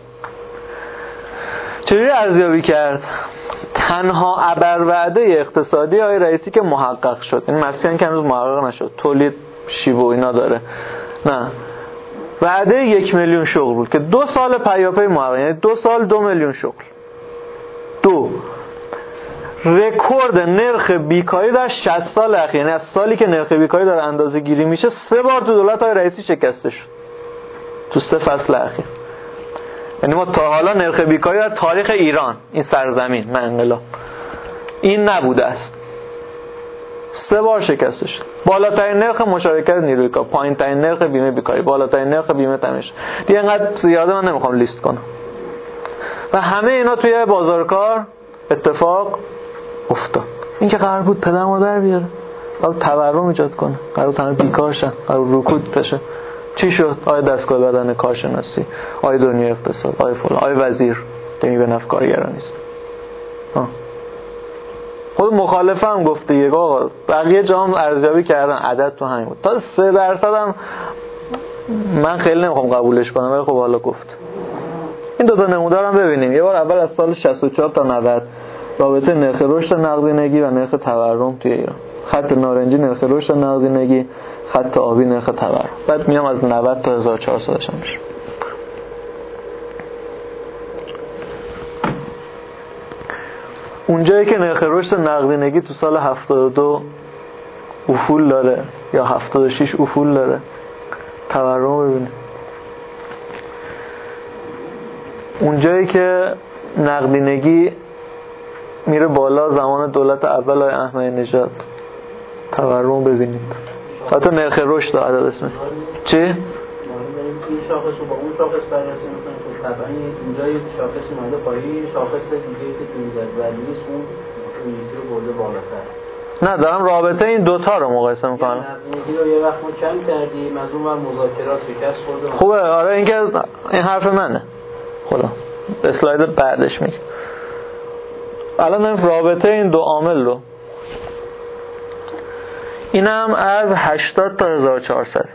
چجوری ارزیابی کرد؟ تنها ابروعده اقتصادی آقای رئیسی که محقق شد، این مسکن که هنوز محقق نشد، تولید شیب و اینا داره، نه، وعده یک میلیون شغل بود که دو سال پیاپی محقق، یعنی دو سال دو میلیون شغل. دو رکورد نرخ بیکاری در شصت سال اخیر، یعنی از سالی که نرخ بیکاری داره اندازه گیری میشه سه بار تو دولت های رئیسی شکسته شد تو سه فصل اخیر. یعنی ما تا حالا نرخ بیکاری در تاریخ ایران، این سرزمین، نه انقلاب، این نبوده است. سه بار شکسته شد. بالاترین نرخ مشارکت نیروی کار، پایین‌ترین نرخ بیمه بیکاری، بالاترین نرخ بیمه تامین. دیگه انقدر زیاده من نمیخوام لیست کنم. و همه اینا توی بازار کار اتفاق افتاد. این که قرار بود پدر مادر بیاره، قرار تورم ایجاد کنه، قرار تنها بیکار شن، قرار رکود بشه. چی شد؟ آیا دستگاه بدن کارشناسی، آیا دنیای اقتصاد، آیا فلان، آیا وزیر دمی به نفع کارگران نیست. ها خود مخالفه هم گفته یک آقا بقیه جام ارزیابی کردن عدد تو همین بود، تا سه درصد هم من خیلی نمیخوام قبولش کنم، ولی خب حالا گفت. این دوتا نمودار هم ببینیم. یه بار اول از سال شصت و چهار تا نود رابطه نرخ رشد نقدینگی و نرخ تورم توی ایران، خط نارنجی نرخ رشد نقدینگی، خط آبی نرخ تورم. بعد میام از نود تا هزار و چهارصد شم میشه. اونجایی که نرخ رشد نقدینگی تو سال هفتاد و دو افول داره یا هفتاد و شش افول داره، تورم ببینید. اونجایی که نقدینگی میره بالا زمان دولت اول آقای احمدی نژاد، تورم ببینید. حتی نرخ رشد عدد اسمه چی؟ این شاخص رو با اون شاخص بررسی می‌کنیم که طبعا اینجا یک شاخص اومده پایین، شاخص دیگه که تو جدول نیست اون اون رو برده بالاتر. نه دارم رابطه این دوتا رو مقایسه میکنم. نقدینگی رو یه وقت ما کم کردیم، از اون ور مذاکرات شکست خورده. خوبه آره، این که این حرف منه. خدا اسلاید بعدش میگه الان رابطه این دو عامل رو، اینم از هشتاد تا هزار و چهارصد.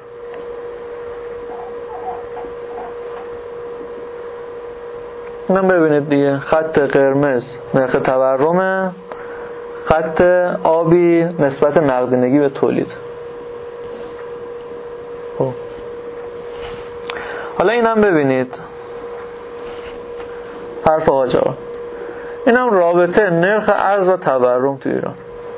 اینم ببینید دیگه، خط قرمز نرخ تورمه، خط آبی نسبت نقدینگی به تولید. خب حالا اینم ببینید، حرف آجا، اینم رابطه نرخ ارز و تورم تو ایران.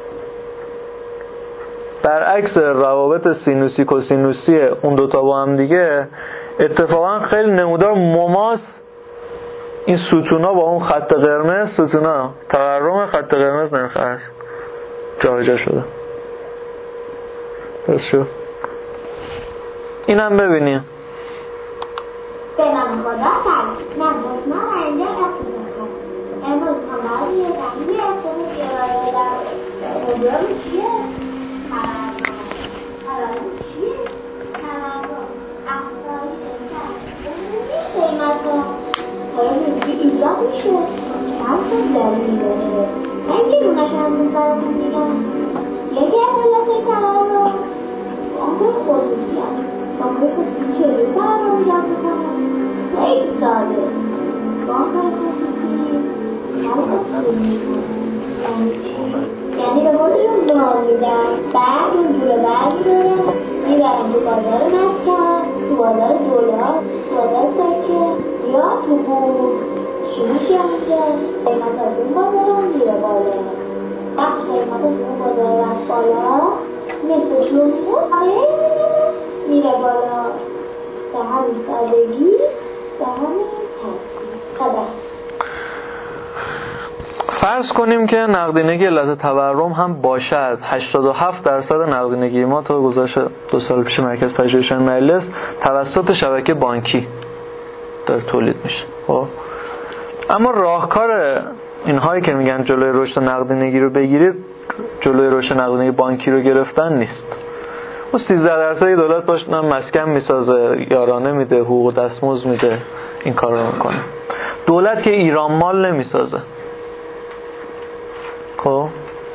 برعکس روابط سینوسی کوسینوسی اون دوتا با هم دیگه، اتفاقا خیلی نمودار مماس این ستونا با اون خط قرمز، ستونا تورم، خط قرمز نرخ ارز جابجا شده. درست شد؟ اینم ببینیم. به من خدا سر نموز ما را اینجا رفتیم امروز همه یه زنی اصلا گرایه در مدرم چیه؟ ترم چیه؟ ترم افزایی شد قیمت ها حالا نمیگه ایجاد میشه چند شد دلیل داره من که رونش هم میزارمون میگم یکی از علت ترم رو آنکه خصوصی هست بانکای خصوصی چهره سر رو ایجاد میکنه خیلی ساده بانکای خصوصی هر خصوصی میکنه یعنی چی؟ یعنی به خودشون دار میدن بعد اون جوره برمیدارن میبرن تو بازار مسکن، تو بازار دلار، تو بازار سکه یا تو بورس. چی میشه اونجا؟ قیمت از اون بازار هم میره بالا. وقتی قیمت از اون بازار رفت بالا نصفش رو میره میره بالا. به همین سادگی، به همین ترسی. خدا فرض کنیم که نقدینگی علت تورم هم باشد. هشتاد و هفت درصد نقدینگی ما تا گزارش دو سال پیش مرکز پژوهش‌های مجلس توسط شبکه بانکی در تولید میشه. خب اما راهکار اینهایی که میگن جلوی رشد نقدینگی رو بگیرید، جلوی رشد نقدینگی بانکی رو گرفتن نیست. اون سیزده درصد دولت باش مسکن میسازه، یارانه میده، حقوق دستمزد میده، این کار رو میکنه. دولت که ایران مال نمیسازه. خب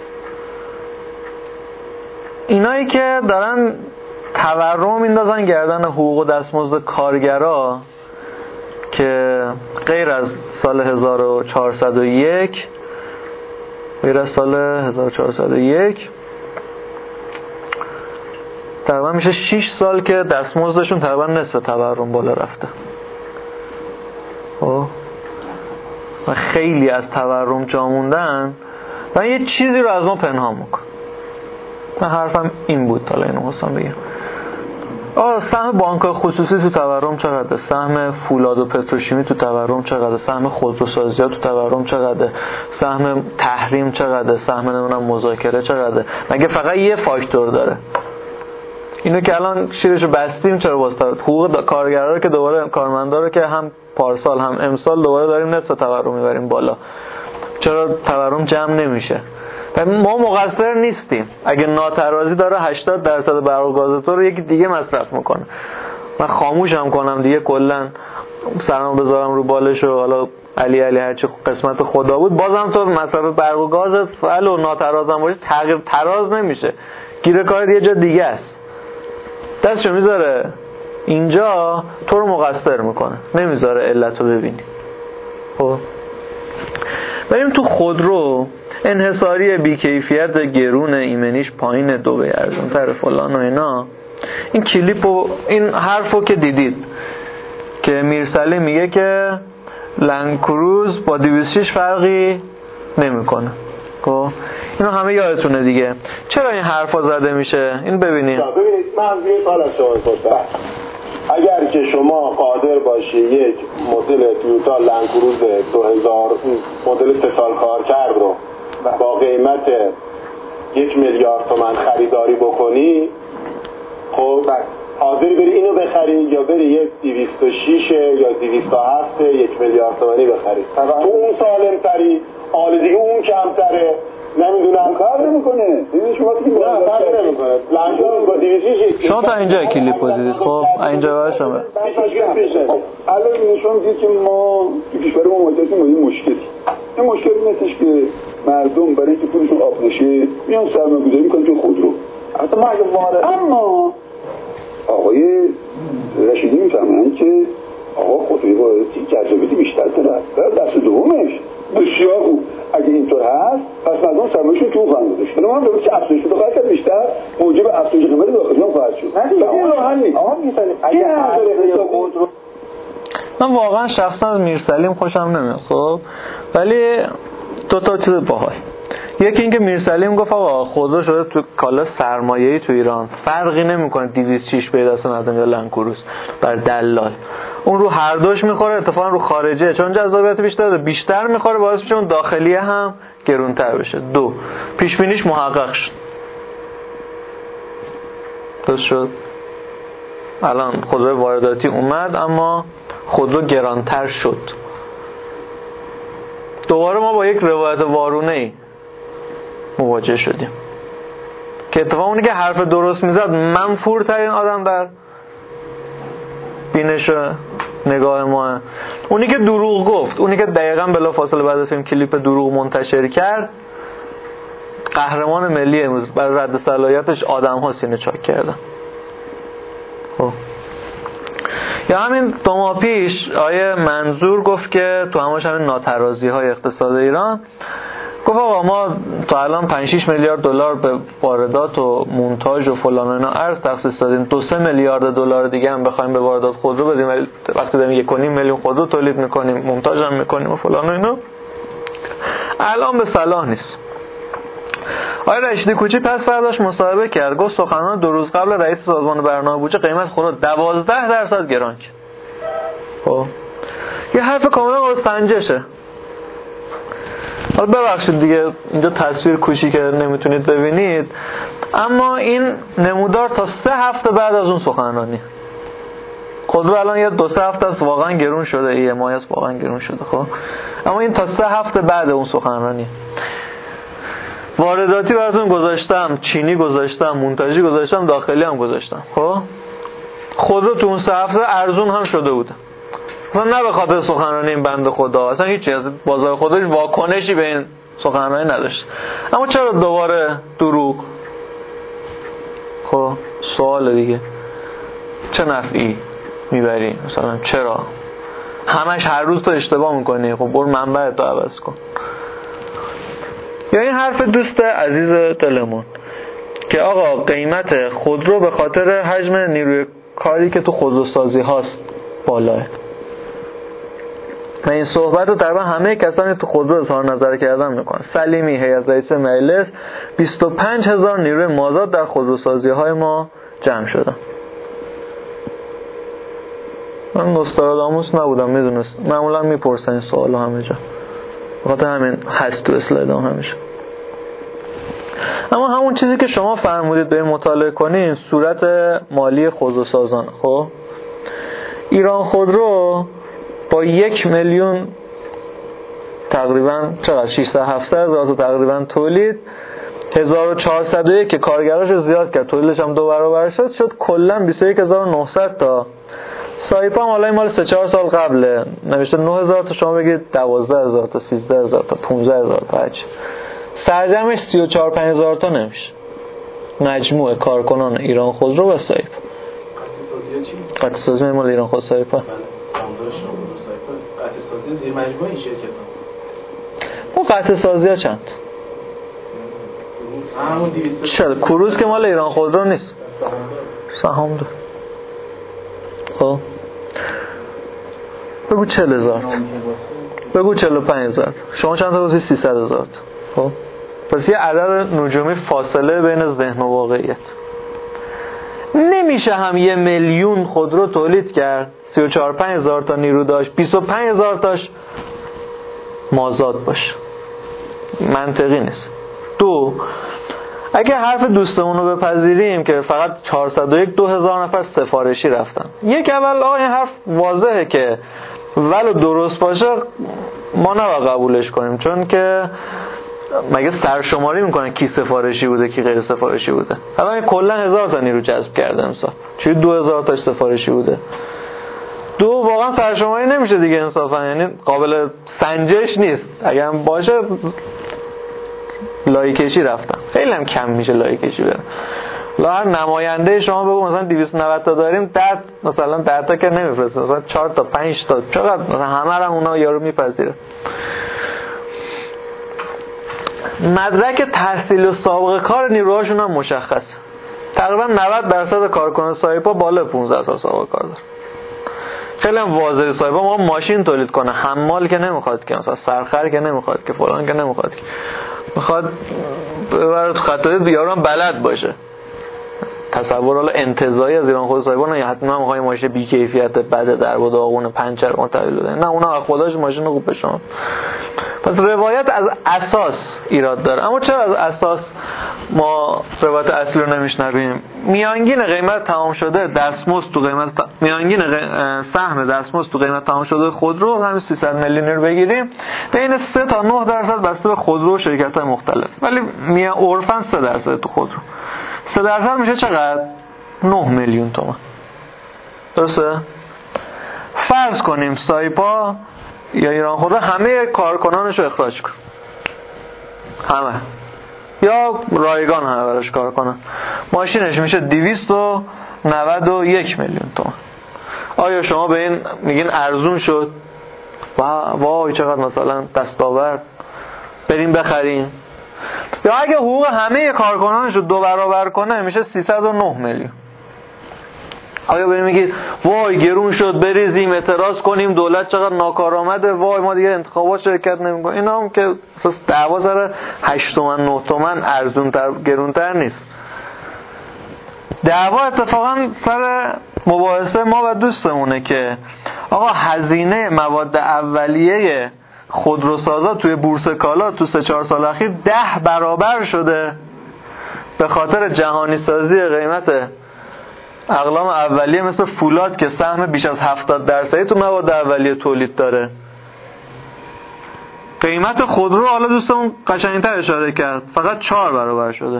اینایی که دارن تورم میندازن گردن حقوق و دستمزد کارگرا که غیر از سال هزار و چهارصد و یک غیر از سال هزار و چهارصد و یک تقریبا میشه شش سال که دستمزدشون تقریبا نصف تورم بالا رفته. خب و خیلی از تورم جا موندن و یه چیزی رو از ما پنهان میکن. من حرفم این بود، حالا اینو خواستم بگم. آه سهم بانک‌های خصوصی تو تورم چقدره؟ سهم فولاد و پتروشیمی تو تورم چقدره؟ سهم خودروسازی‌ها تو تورم چقدره؟ سهم تحریم چقدره؟ سهم نمیدونم مذاکره چقدره؟ مگه فقط یه فاکتور داره؟ اینو که الان شیرشو بستیم چرا واسه حقوق کارگرا رو که دوباره کارمندا رو که هم پارسال هم امسال دوباره داریم نصف تورم میبریم بالا، چرا تورم جمع نمیشه؟ ما مقصر نیستیم. اگه ناترازی داره هشتاد درصد برق و گاز تو رو یکی دیگه مصرف میکنه، من خاموشم کنم دیگه، کلا سرمو بذارم رو بالش و حالا علی علی هرچی قسمت خدا بود، بازم تو مصرف برق و گازت فعل و ناترازم باشه تغییر تراز نمیشه، گیر کارت یه جا دیگه است، دستشو میذاره اینجا تو رو مقصر میکنه، نمیذاره علت رو ببینی. خب بریم تو خودرو. انحصاری بیکیفیت گرون ایمنیش پایین، دو به ارزون تر فلان و اینا. این کلیپ و این حرفو که دیدید که میرسلی میگه که لنکروز با دویست و شش فرقی نمیکنه. خب اینو همه یادتونه دیگه. چرا این حرفا زده میشه؟ این ببینید. ببینید من از یه سال از شما پرسیدم. اگر که شما قادر باشی یک مدل تویوتا لنکروز دو هزار مدل سه سال کار کرد رو با قیمت یک میلیارد تومان خریداری بکنی، خب حاضری بری اینو بخری یا بری یک دویست و شش یا دویست و هفت یک میلیارد تومانی بخری؟ تو اون سالم تری، آلودگی اون کمتره نمیدونم کار نمیکنه. ببین شما که نه کار نمیکنه. لنگور با دیویسی شما تا اینجا کلیپ دیدید. خب اینجا باشه شما. الان نشون میده که ما تو کشور ما مواجهیم با این مشکلی. این مشکل نیستش که مردم برای اینکه پولشون آب نشه میان سرمایه‌گذاری میکنن تو خودرو. حتی ما اگه وارد اما آقای رشیدی میفهمن که آقا خودروی وارداتی جذابیت بیشتر داره. در دست دومش بسیار خوب. اگه اینطور هست پس مردم سرمایه‌شون تو خواهند گذاشت. ما میگیم که افزایش بده خواهد کرد بیشتر موجب افزایش قیمت داخلی هم خواهد شد. نه این راه حل نیست. آقا می‌فهمید اگه خودرو من واقعا شخصا از میرسلیم خوشم نمیاد. خب ولی دو تا چیز باحال. یکی اینکه میرسلیم گفت آقا خودرو شده تو کالا سرمایه‌ای تو ایران فرقی نمیکنه دویست و شش پیداست مردم یا لنکروس بر دلال. اون رو هر دوش میخوره، اتفاقا رو خارجه چون جذابیت بیشتر بیشتر میخوره باعث میشه اون داخلیه هم گرونتر بشه. دو پیش بینیش محقق شد. درست شد. الان خودرو وارداتی اومد اما خودرو گرانتر شد. دوباره ما با یک روایت وارونه‌ای مواجه شدیم که اتفاقا اونی که حرف درست میزد منفورترین آدم در بینش نگاه ما، اونی که دروغ گفت، اونی که دقیقاً بلافاصله بعد از فیلم کلیپ دروغ منتشر کرد، قهرمان ملی امروز برای رد صلاحیتش آدم ها سینه چاک کردن. خب یا همین دو ماه پیش آیه منظور گفت که تو همش همین ناترازی های اقتصاد ایران گفت آقا ما تا الان پنج شش میلیارد دلار به واردات و مونتاژ و فلان و اینا ارز تخصیص دادیم، دو سه میلیارد دلار دیگه هم بخوایم به واردات خودرو بدیم ولی وقتی داریم یک و نیم میلیون خودرو تولید میکنیم مونتاژ هم میکنیم و فلان و اینا الان به صلاح نیست. آقای رشیدی کوچی پس فرداش مصاحبه کرد، گفت سخنان دو روز قبل رئیس سازمان برنامه بودجه قیمت خودرو دوازده درصد گران کرد. خب یه حرف کاملا قابل سنجشه. حالا ببخشید دیگه اینجا تصویر کوچیک که نمیتونید ببینید، اما این نمودار تا سه هفته بعد از اون سخنرانی. خودرو الان یه دو سه هفته است واقعا گرون شده، ای ام آی است واقعا گرون شده. خب اما این تا سه هفته بعد اون سخنرانی. وارداتی براتون گذاشتم، چینی گذاشتم، مونتاژی گذاشتم، داخلی هم گذاشتم. خب خودرو تو اون سه هفته ارزون هم شده بود. اصلا نه به خاطر سخنرانی این بنده خدا، اصلا هیچی از بازار خودش واکنشی به این سخنرانی نداشت. اما چرا دوباره دروغ؟ خب سوال دیگه، چه نفعی میبری؟ مثلا چرا همش هر روز تو اشتباه میکنی؟ خب برو منبع تو عوض کن. یا این حرف دوست عزیز دلمون که آقا قیمت خودرو به خاطر حجم نیروی کاری که تو خودروسازی هاست بالاه. من این صحبت رو تقریبا همه کسانی تو خودرو اظهار نظر کردن میکنن. سلیمی هیئت رئیس مجلس بیست و پنج هزار نیروی مازاد در خودروسازی های ما جمع شدن. من نوستراداموس نبودم میدونست، معمولا میپرسن این سوال رو همه جا، بخاطر همین هست تو اسلاید هم همیشه. اما همون چیزی که شما فرمودید به مطالعه کنین صورت مالی خودروسازان. خب ایران خودرو با یک میلیون تقریبا چقدر ششصد هفتصد هزار تا تقریبا تولید، هزار و چهارصد و یک که کارگراش رو زیاد کرد، تولیدش هم دو برابر شد، شد کلا بیست و یک هزار و نهصد تا. سایپا هم حالا این مال سه چهار سال قبله نوشته نه هزار تا، شما بگید دوازده هزار تا، سیزده هزار تا، پانزده هزار تا، هرچی سرجمش سی و چهار پنج هزار تا نمیشه. مجموع کارکنان ایران خودرو و سایپا. قطع سازی مال ایران خودرو سایپا. زیر مجموعه این شرکت ها. اون قطع سازی ها چند؟ چرا؟ کروز که مال ایران خودرو نیست، سهام داره. خب بگو چهل هزار تا، بگو چهل و پنج هزار تا، شما چند تا گذاری؟ سیصد هزار تا. خب پس یه عدد نجومی فاصله بین ذهن و واقعیت. نمیشه هم یه میلیون خودرو تولید کرد، سی و چهار پنج هزار تا نیرو داشت، بیست و پنج هزار تاش مازاد باشه. منطقی نیست. دو، اگه حرف دوستمون رو بپذیریم که فقط چهارصد و یک دو هزار نفر سفارشی رفتن، یک اول آقا این حرف واضحه که ولو درست باشه ما نباید قبولش کنیم، چون که مگه سرشماری میکنه کی سفارشی بوده کی غیر سفارشی بوده؟ الان کلا هزار تا نیرو جذب کرده امسال، چون دو هزار تاش سفارشی بوده. دو واقعا سرشماری نمیشه دیگه انصافا، یعنی قابل سنجش نیست. اگه هم باشه لایکشی رفتن، خیلی هم کم میشه لایکشی برن. لا هر نماینده شما بگو مثلا دویست و نود تا داریم، ده مثلا ده تا که نمیفرسته، مثلا چهار تا پنج تا چقدر مثلا همه رو اونا یارو میپذیره. مدرک تحصیل و سابقه کار نیروهاشون هم مشخصه. تقریبا نود درصد کارکنان سایپا بالا پانزده سال سابقه کار داره. خیلی هم واضحه سایپا ما ماشین تولید کنه، حمال که نمیخواد که، مثلا سرخر که نمیخواد که، فلان که نمیخواد که، میخواد ببره تو خطای بیارو هم بلد باشه. تصور حالا انتزاعی از ایران خود سایبان نه، حتما میخوای ماشین بی کیفیت بده در و داغون پنچر متعادل بده، نه اونا خودش ماشین خوب به شما. پس روایت از اساس ایراد داره. اما چرا از اساس ما روایت اصلی رو نمیشنویم؟ میانگین قیمت تمام شده دستمزد تو قیمت تا... میانگین سهم دستمزد تو قیمت تمام شده خودرو همین سیصد میلیون رو بگیریم، بین سه تا نه درصد بسته به خودرو و شرکت‌های مختلف، ولی میان عرفاً سه درصد تو خودرو. سه درصد میشه چقدر؟ نه میلیون تومان. درسته؟ فرض کنیم سایپا یا ایران خودرو همه کارکنانش رو اخراج کن، همه یا رایگان همه براش کار کنن، ماشینش میشه دویست و نود و یک میلیون تومان. آیا شما به این میگین ارزون شد؟ وای چقدر مثلا دستاورد، بریم بخریم؟ یا اگه حقوق همه کارکنانش رو دو برابر کنه میشه سیصد و نه میلیون. آیا بریم میگید وای گرون شد بریزیم اعتراض کنیم دولت چقدر ناکارآمده، وای ما دیگه انتخابات شرکت نمی‌کنیم؟ اینا هم که اساس دعوا سر هشت تومن نه تومن ارزون‌تر گرون‌تر نیست. دعوا اتفاقا سر مباحثه ما و دوستمونه که آقا هزینه مواد اولیه خودروسازا توی بورس کالا تو سه چهار سال اخیر ده برابر شده به خاطر جهانی سازی قیمت اقلام اولیه مثل فولاد که سهم بیش از هفتاد درصدی تو مواد اولیه تولید داره. قیمت خودرو حالا دوستمون قشنگ‌تر اشاره کرد فقط چهار برابر شده.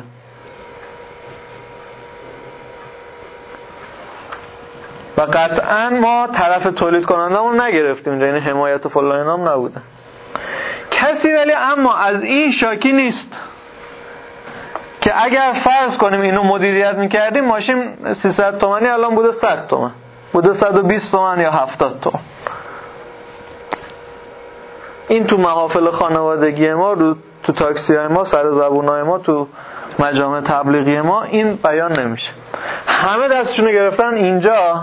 و قطعا ما طرف تولید کنندمون نگرفتیم اونجا، یعنی حمایت و فلان اینام نبوده کسی، ولی اما از این شاکی نیست که اگر فرض کنیم اینو مدیریت میکردیم ماشین سیصد تومانی الان بوده صد تومن، بوده صد و بیست تومن یا هفتاد تومن. این تو محافل خانوادگی ما، تو تاکسی های ما، سر زبون های ما، تو مجامع تبلیغی ما این بیان نمیشه. همه دستشونو گرفتن اینجا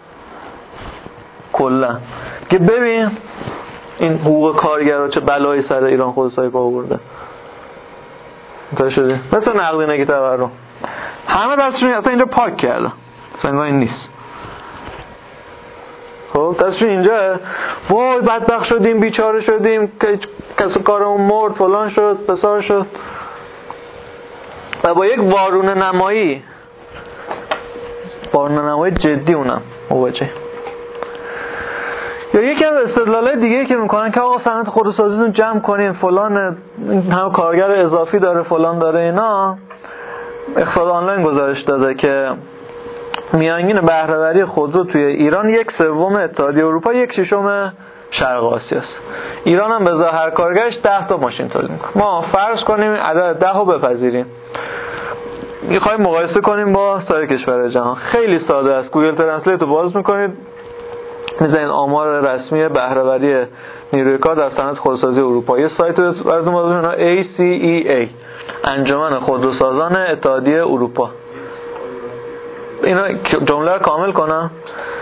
کلا که ببین این حقوق کارگرها چه بلایی سر ایران خودسایی پا آورده. تا شده مثل نقدینگی تورم همه دستشون اصلا اینجا پاک کرده، اصلا این نیست. خب دستشون اینجا وای بدبخت شدیم بیچاره شدیم که کسی کارمون مرد فلان شد بسار شد. و با یک وارونه نمایی وارونه نمایی جدی اونم مواجه. یا یکی از استدلالای دیگه که میکنن که آقا صنعت خودروسازیتون جمع کنین فلان هم کارگر اضافی داره فلان داره اینا. اقتصاد آنلاین گزارش داده که میانگین بهره‌وری خودرو توی ایران یک سوم اتحادیه اروپا، یک ششم شرق آسیا است. ایران هم به ازای هر کارگرش ده تا ماشین تولید میکنه. ما فرض کنیم عدد ده رو بپذیریم، میخوایم مقایسه کنیم با سایر کشورهای جهان. خیلی ساده است، گوگل ترنسلیت رو باز میکنید میزنید آمار رسمی بهره‌وری نیروی کار در صنعت خودروسازی اروپا، یه سایت براتون باز می‌کنم ای سی ای ای انجمن خودروسازان اتحادیه اروپا. اینا جمله رو کامل کنم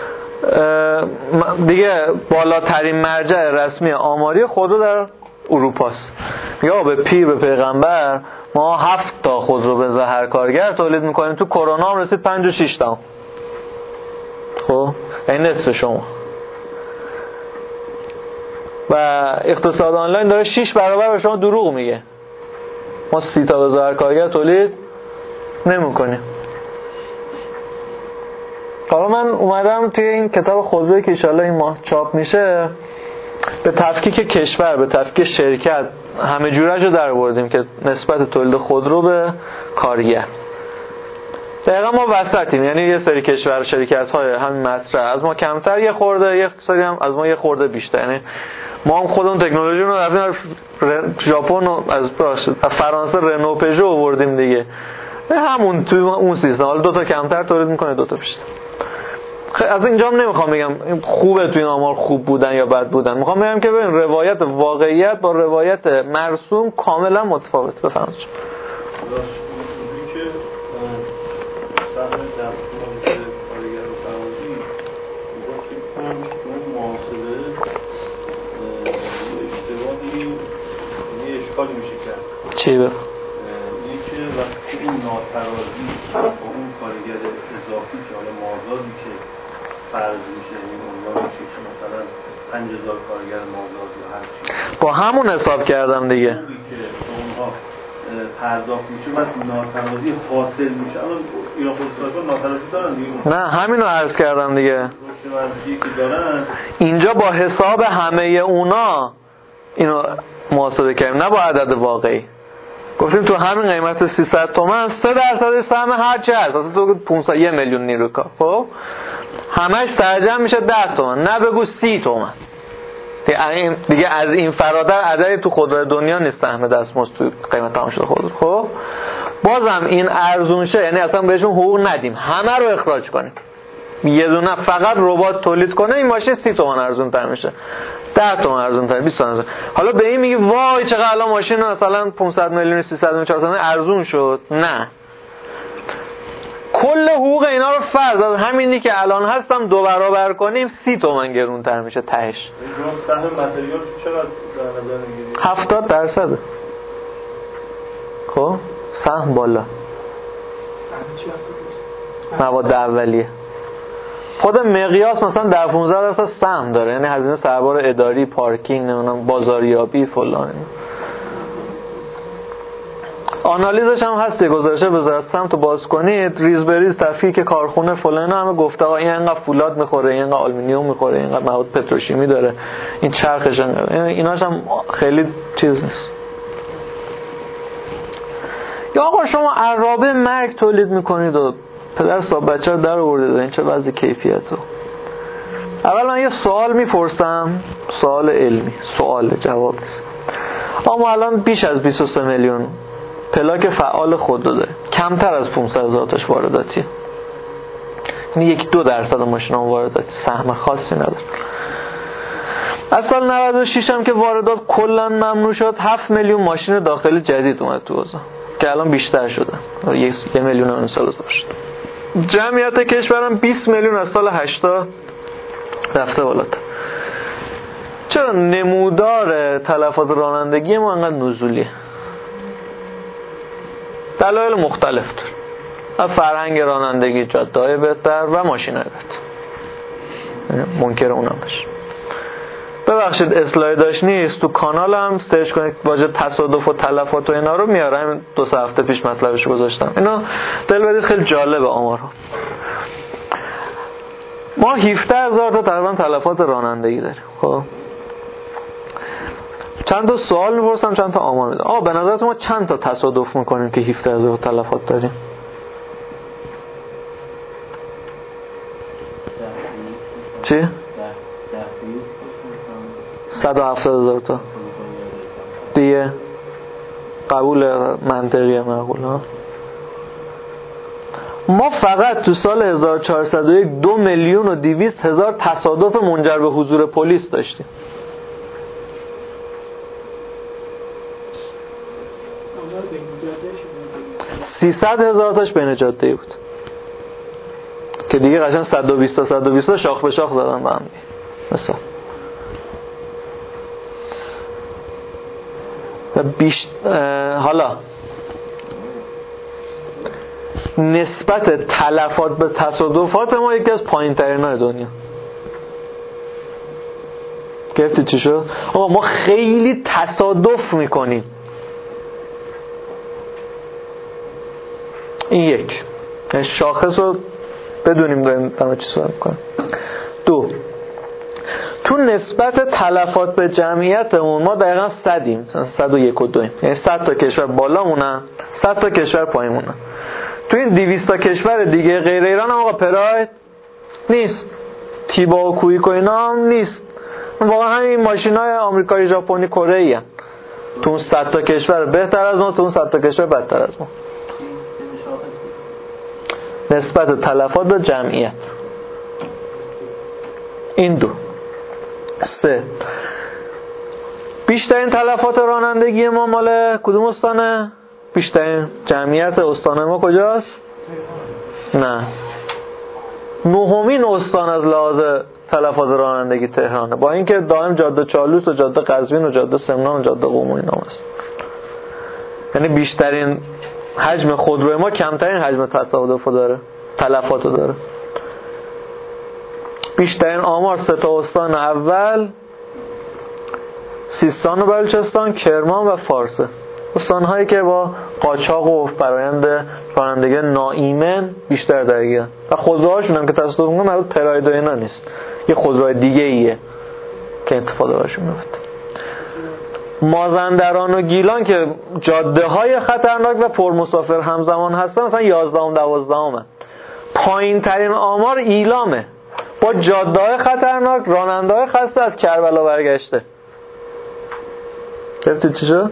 دیگه، بالاترین مرجع رسمی آماری خودرو در اروپاست. یا به پیر به پیغمبر ما هفت تا خودرو به ازای هر کارگر تولید میکنیم، تو کرونا هم رسید پنج و شش تا. خب این نصف شما. و اقتصاد آنلاین داره شش برابر به شما دروغ میگه، ما سی تا به ازای هر کارگر تولید نمیکنیم. حالا من اومدم توی این کتاب خودرویی که انشالله این ماه چاپ میشه به تفکیک کشور، به تفکیک شرکت، همه جورش رو در بردیم که نسبت تولید خودرو به کارگر. دقیقا ما وسطیم، یعنی یه سری کشور شرکت های همین مصرف از ما کمتر یه خورده، یه سری هم از ما یه خورده بیشتر. یعنی ما هم خودمون تکنولوژی رو رفتیم ژاپن و از فرانسه رنو پژو آوردیم دیگه، همون تو اون سیستم. حالا دو تا کمتر تولید میکنه، دو تا بیشتر. از اینجا هم نمیخوام بگم خوبه تو این آمار خوب بودن یا بد بودن، میخوام بگم که ببین روایت واقعیت با روایت مرسوم کاملا متفاوت. بفهمید چی بفهم؟ اینه که وقتی این ناترازی با اون کارگر اضافی که حالا مازادی که فرض میشه، این عنوان میشه که مثلا پنج هزار کارگر مازاد یا هر چی با همون حساب کردم دیگه که اونها پرداخت میشه و ناترازی حاصل میشه. الان ایران خودروسازان ناترازی دارن دیگه؟ نه همینو عرض کردم دیگه. که دارن اینجا با حساب همه اونا اینو محاسبه کردیم، نه با عدد واقعی. گفتیم تو همین قیمت سیصد تومان سه درصد سهم هر چی هست، اصلا تو پانصد یک میلیون نیروی کار، خب همش ترجمه میشه ده تومان، نه بگو سی تومان دیگه. از این فراتر عددی تو خودرو دنیا نیست سهم دستمزد تو قیمت تمام شده خودرو. خب بازم این ارزون شه، یعنی اصلا بهشون حقوق ندیم، همه رو اخراج کنیم، یه دونه فقط ربات تولید کنه، این ماشین سی تومان ارزون تر میشه، ده تومان ارزون تر، بیست تومان. حالا به این میگی وای چقدر الان ماشین مثلا پانصد میلیون سیصد میلیون چهارصد میلیون ارزون شد. نه، کل حقوق اینا رو فرض از همینی که الان هستم دو برابر کنیم سی تومان گرون تر میشه تهش. سهم متریال چقدر در نظر میگیری؟ هفتاد درصد. خب سهم بالا، مواد اولیه. خود مقیاس مثلا در پانزده درصد سهم داره، یعنی هزینه سربار اداری، پارکینگ، نمیدونم بازاریابی فلان. آنالیزش هم هست، گزارش وزارت سمت رو باز کنید، ریز بریز تفکیک کارخونه فلان همه گفته ها این انقدر فولاد میخوره، این انقدر آلومینیوم میخوره، این انقدر مواد پتروشیمی داره، این چرخش انقدر، ایناش هم خیلی چیز نیست. یا آقا شما عرابه مرگ تولید میکنید و پدر صاحب بچه رو در آوردید، این چه وضع کیفیت رو. اول من یه سوال میپرسم، سوال علمی، سوال جواب نیست. اما الان بیش از بیست و سه میلیون پلاک فعال خودرو داره، کمتر از پانصد هزار تاش وارداتیه، یعنی یک دو درصد ماشینا وارداتی، سهم خاصی نداره. از سال نود و شش هم که واردات کلا ممنوع شد، هفت میلیون ماشین داخلی جدید اومد تو بازار که الان بیشتر شده، یک میلیون اون سال اضافه شد. جمعیت کشورم بیست میلیون از سال هشتاد رفته بالاتر. چرا نمودار تلفات رانندگی ما انقدر نزولیه؟ دلایل مختلف داره، فرهنگ رانندگی، جاده‌های بهتر و ماشین‌های بهتر، منکر اونم باشه. ببخشید اسلایداش نیست، تو کانالم سرچ کنید واژه تصادف و تلفات و اینا رو میارم، دو سه هفته پیش مطلبش گذاشتم، اینا دل بدید خیلی جالبه آمارها. ما هفده هزار تا تقریبا تلفات رانندگی داریم. خب چند تا سوال میپرسم چند تا آمار میدم. آه به نظرت ما چند تا تصادف میکنیم که هفده هزار تلفات داریم؟ چی؟ صد و هفتاد هزار تا دیگه قبول منطقیه، معقول ها. ما فقط تو سال هزار و چهارصد و یک دو میلیون و دویست هزار تصادف منجر به حضور پلیس داشتیم. سیصد هزار تاش بین جاده بود که دیگه قشنگ صد و بیست تا صد و بیست تا شاخ به شاخ زدن با هم دیگه. مثلا و بیش حالا نسبت تلفات به تصادفات ما یکی از پایین ترین های دنیا. گرفتی چی شد؟ آقا ما خیلی تصادف میکنیم. این یک شاخص رو بدونیم داریم داریم چی صحبت میکنیم. دو، تو نسبت تلفات به جمعیتمون ما دقیقا صدیم، صد و یک و دویم، یعنی صد تا کشور بالامونن، صد تا کشور پایینمونن. تو این دویست تا کشور دیگه غیر ایران هم آقا پراید نیست، تیبا و کویکو اینا هم نیست، واقعا همین ماشینای آمریکایی، ژاپنی، کره ای هم. تو اون صد تا کشور بهتر از ما، تو اون صد تا کشور بدتر از ما. نسبت تلفات به جمعیت این دو. سه، بیشترین تلفات رانندگی ما مال کدوم استانه؟ بیشترین جمعیت استان ما کجاست؟ نه، نهمین استان از لحاظ تلفات رانندگی تهرانه، با اینکه دائم جاده چالوس و جاده قزوین و جاده سمنان و جاده قم و اینا هست. یعنی بیشترین حجم خودروی ما کمترین حجم تصادف داره، تلفات داره. بیشترین آمار سه تا استان اول سیستان و بلوچستان، کرمان و فارسه، استان‌هایی که با قاچاق و فرآیند رانندگی ناایمن بیشتر درگیرن و خودروهاشون هم که تصادف می‌کنن مربوط پراید و اینا نیست، یه خودروی دیگه ایه که اتفاق براشون میفته. مازندران و گیلان که جاده‌های خطرناک و پرمسافر همزمان هستن مثلا یازدهم دوازدهم، پایین ترین آمار ایلامه با جاده‌های خطرناک، راننده‌های خسته از کربلا برگشته. گرفتید چی شد؟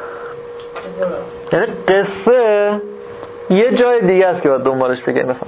یعنی قصه یه جای دیگه است که باید دنبالش بگیم. بفهم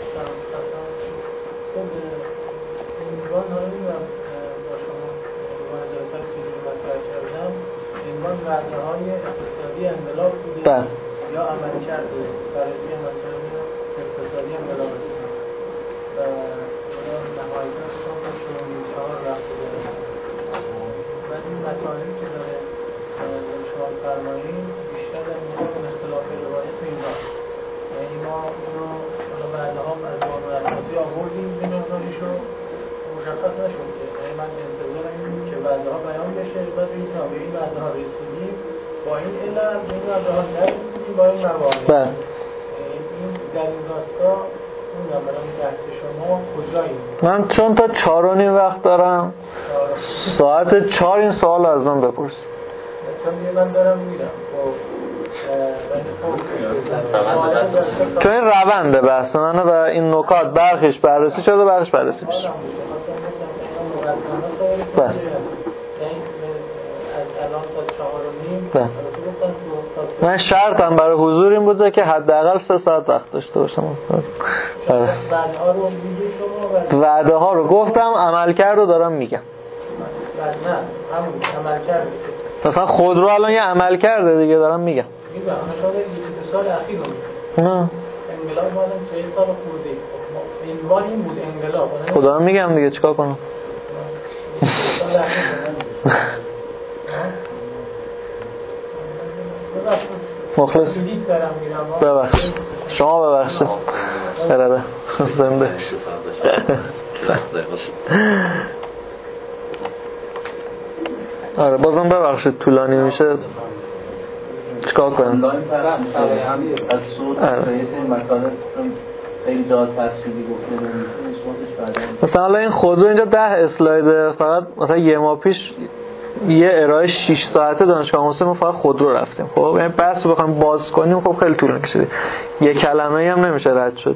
عنوان وعده‌های اقتصادی انقلاب بوده یا عملکرد بررسی مسائل اقتصادی انقلاب و نهایتاً صبح چهار وقت داره و این مطالبی که داره شما فرمایید بیشتر در مورد اختلاف روایت اینجاست. یعنی ما اونو حالا بعدها از قانون اساسی آوردیم به مقداریشو مشخص نشد که یعنی من انتظارم این بود که بعدها بیان بشه بعد این تا به این بعدها رسیدیم با این علت به این بعدها نرسیدیم با این موارد. این در این راستا اون برای دست شما کجایی؟ من چون تا چهار و نیم وقت دارم ساعت چهار این سوال از من بپرس. من دارم میرم چون این رونده بحث منه و این نکات برخیش بررسی شده برخیش بررسی بشه. بله. بله. من شرطم برای حضور این بوده که حداقل سه ساعت وقت داشته باشم. بله. وعده ها رو گفتم، عمل کرد رو دارم میگم. نه، همون عمل کرد. مثلا خودرو الان یه عمل کرده دیگه دارم میگم. میگم مثلا یک سال اخیر رو نه. انقلاب مادن سه سال خورده. عنوان این بود انقلاب. خدا میگم دیگه چیکار کنم؟ مخلص. ببخشید. شما ببخشید. برده. زنده. آره بازم ببخشید طولانی میشه. چیکار کنم؟ آنلاین فرام همین از صوت این مطالب خیلی داد تفصیلی گفته نمیشه. مثلا الان این خودرو اینجا ده اسلایده، فقط مثلا یه ماه پیش یه ارائه شش ساعته دانشگاه محسن ما فقط خودرو رفتیم. خب یعنی بحث رو بخوایم باز کنیم خب خیلی طول می‌کشه. یه کلمه‌ای هم نمیشه رد شد.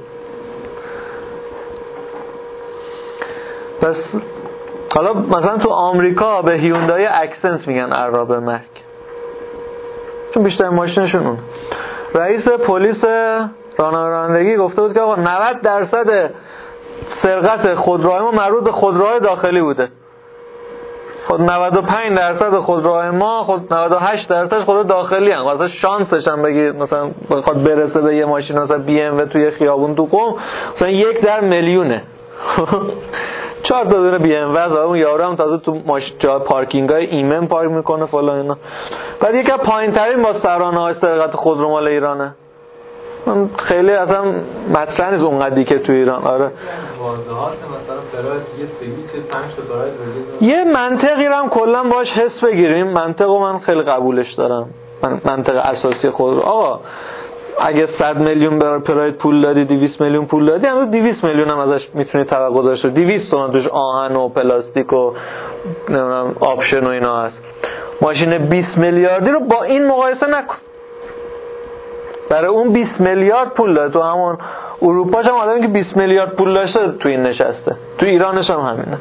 پس حالا مثلا تو آمریکا به هیوندای اکسنت میگن عراب مرگ، چون بیشتر ماشینشون اون. رئیس پلیس راهنمایی گفته بود که آقا نود درصد سرقت خودروهای ما مربوط به خودروهای داخلی بوده. خود نود و پنج درصد خودروهای ما، خود نود و هشت درصد خودرو داخلی ان. واسه شانسش هم بگی مثلا بخواد برسه به یه ماشین مثلا بی ام و توی خیابون تو قم مثلا یک در میلیونه. چهار تا دونه بی ام و اون یارو هم تازه تو ماشین جا پارکینگای ایمن پارک میکنه فلان اینا. بعد یکی از پایین‌ترین با سرانه‌های سرقت خودرو مال ایرانه. من خیلی اصلا مطرح نیست اونقدری که تو ایران. آره واضحات مثلا فرایض یه سویچ پنج تا فرایض یه منطقی رو هم کلا باش حس بگیریم. منطقو من خیلی قبولش دارم. من منطق اساسی خودرو آقا اگه صد میلیون برای پراید پول دادی، دویست میلیون پول دادی، هنوز دویست میلیون هم ازش میتونی توقع داشته. دویست تومن توش آهن و پلاستیک و نمیدونم آپشن و اینا هست. ماشین بیست میلیاردی رو با این مقایسه نکن. برای اون بیست میلیارد پول داره. تو همون اروپاش هم آدمی که بیست میلیارد پول داشته تو این نشسته. تو ایرانش هم همینه.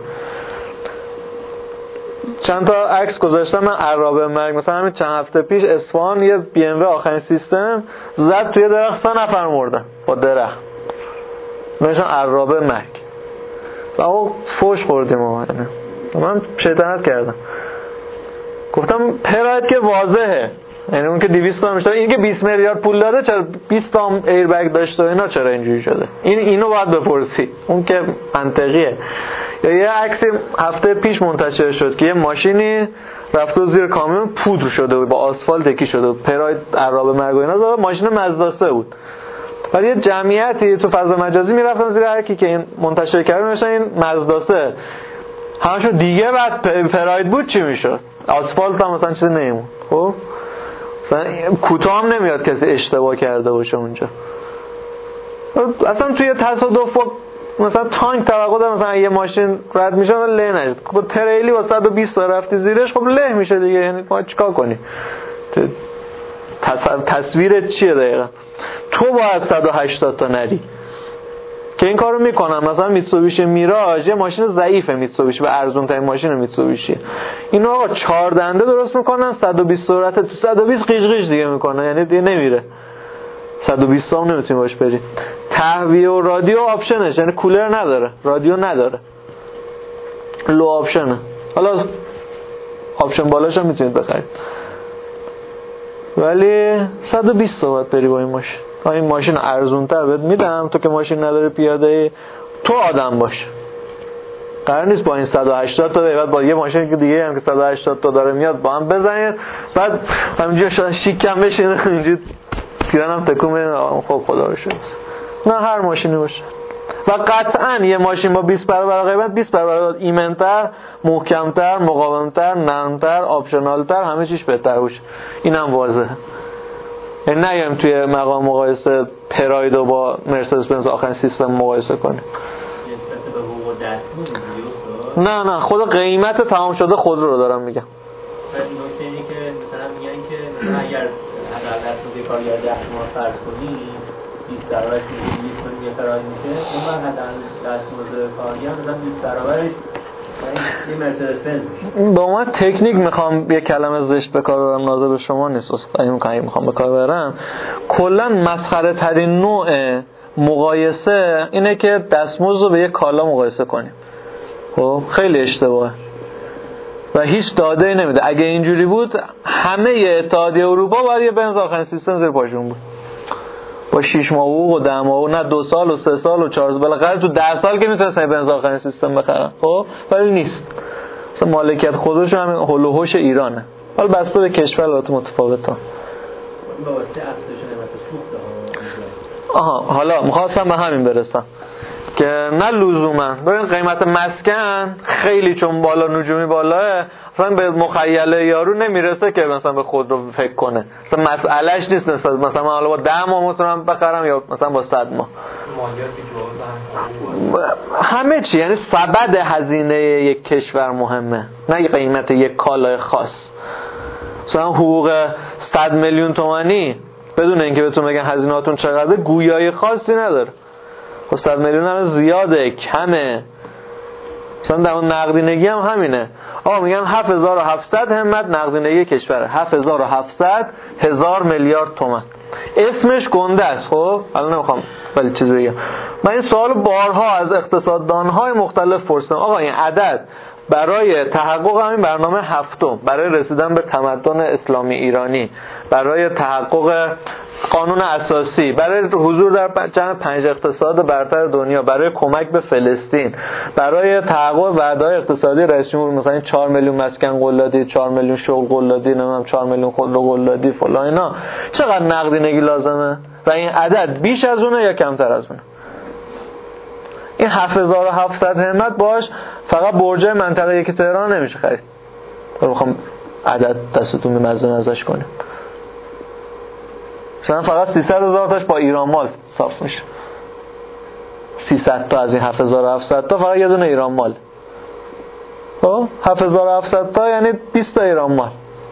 چند تا عکس گذاشتم من عرابه مرگ. مثلا همین چند هفته پیش اصفهان یه بی ام و آخرین سیستم زد توی درخت، سه نفر مردن با درخت. نشان عرابه مرگ. و فوش خوردیم ما. من شیطنت کردم. گفتم پراید که واضحه، یعنی اون که دویست تا میشه، این که بیست میلیارد پول داده چرا بیست تا ایربگ داشته و اینا چرا اینجوری شده؟ این اینو باید بپرسی. اون که منطقیه. یا یه عکسی هفته پیش منتشر شد که یه ماشینی رفته زیر کامیون پودر شده بود، با آسفالت یکی شده بود، پراید عرابه مرگ و اینا زده. ماشین مزدا سه بود. ولی یه جمعیتی تو فضا مجازی میرفتن زیر هر کی که این منتشر کرده میشن این مزدا سه همشو دیگه بعد پراید بود چی میشد؟ آسفالت هم مثلا چیزی نمیمون. خب مثلا کوتاه هم نمیاد کسی اشتباه کرده باشه اونجا. اصلا توی تصادف مثلا تانک توقع داره مثلا یه ماشین رد میشه و له نشه. با تریلی با صد و بیست تا رفتی زیرش خب له میشه دیگه. یعنی ما چیکار کنی؟ تصویرت چیه دقیقا؟ تو باید صد و هشتاد تا نری که این کارو میکنن. مثلا میتسوبیشی میراژ یه ماشین ضعیفه، میتسوبیشی به ارزون ترین ماشین میتسوبیشی، اینو آقا چهار دنده درست میکنن، صد و بیست سرعت، تو صد و بیست قیش قیش دیگه میکنه، یعنی دیگه نمیره. صد و بیست هم نمیتونی باش بری. تهویه و رادیو آپشنش، یعنی کولر نداره، رادیو نداره، لو آپشنه. حالا آپشن بالاش هم میتونید بخرید، ولی صد و بیست باید بری با این ماشین. این ماشین ارزون تر بهت میدم، تو که ماشین نداره پیاده تو آدم باش. قرار نیست با این صد و هشتاد تا بعد با یه ماشین که دیگه هم که صد و هشتاد تا داره میاد با هم بزنید، بعد همینجوری شدن شیکم بشین اینجوری پیرانم تکون بدین. خب خدا رو شکر. نه هر ماشینی باشه. و قطعا یه ماشین با بیست برابر قیمت بیست برابر ایمن‌تر، محکم‌تر، مقاوم‌تر، نرم‌تر، آپشنال‌تر، همه چیش بهتر باشه. اینم واضحه. یعنی نگیم توی مقام مقایسه پرایدو با مرسدس بنز آخرین سیستم مقایسه کنیم. نه نه خود قیمت تمام شده خودرو رو دارم میگم. نکته اینه که مثلا میگن که مثلا اگر حداقل دست کارگر ده ماه فرض کنی بیست برابر بیست کنی یه فرای میشه، اون وقت حداقل دستمزد کارگر مثلا بیست برابرش یه مرسدس بنز. با من تکنیک میخوام یه کلمه زشت به کار ببرم، ناظر به شما نیست، اصلا کاری میخوام به کار ببرم. کلا مسخره ترین نوع مقایسه اینه که دستمزد رو به یه کالا مقایسه کنیم. خب خیلی اشتباهه و هیچ داده ای نمیده. اگه اینجوری بود همه اتحادیه اروپا باید یه بنز آخرین سیستم زیر پاشون بود با شش ماه و ده ماه و نه دو سال و سه سال و چهار سال، بالاخره تو ده سال که میتونستن بنز آخرین سیستم بخرن. خب ولی نیست. مثلا مالکیت خودش همین هول و هوش ایرانه. حالا بسته به کشور البته متفاوته. با واسه افزایش قیمت سوخت. آها حالا می‌خواستم به همین برسم که نه لزوما ببین قیمت مسکن خیلی چون بالا نجومی بالاه، اصلا به مخیله یارو نمیرسه که مثلا به خود رو فکر کنه. مثلا مسئلهش نیست نسبت مثلا من حالا با ده ماه میتونم بخرم یا مثلا با صد ماه. همه چی، یعنی سبد هزینه یک کشور مهمه، نه قیمت یک کالای خاص. مثلا حقوق صد میلیون تومانی بدون اینکه بهتون بگن هزینه‌هاتون چقدره گویای خاصی نداره. خب صد میلیون هم زیاده، کمه. مثلا در اون نقدینگی هم همینه. آقا میگن هفت هزار و هفتصد همت نقدینگی کشوره، هفت هزار و هفتصد هزار میلیارد تومان. اسمش گنده است. خب الان نمیخوام ولی چیزی بگم. من این سوال بارها از اقتصاددان‌های مختلف پرسیدم. آقا این عدد برای تحقق همین برنامه هفتم، برای رسیدن به تمدن اسلامی ایرانی، برای تحقق قانون اساسی، برای حضور در جمع پنج اقتصاد برتر دنیا، برای کمک به فلسطین، برای تحقق وعده‌های اقتصادی رئیس جمهور، مثلا چهار میلیون مسکن قول دادی، چهار میلیون شغل قول دادی، نمیدونم چهار میلیون خودرو قول دادی فلان اینا، چقدر نقدینگی لازمه؟ و این عدد بیش از اونه یا کمتر از اونه؟ این هفت هزار و هفتصد همت باش فقط برجای منطقه یک تهران نمیشه خرید. من میخوام عدد دستتون مزه ازش کنیم. مثلا فقط سیصد هزار تاش با ایران مال صاف میشه. سیصد تا از این هفت هزار و هفتصد تا فقط یه دونه ایران مال. خب هفت هزار و هفتصد تا یعنی بیست تا ایران مال.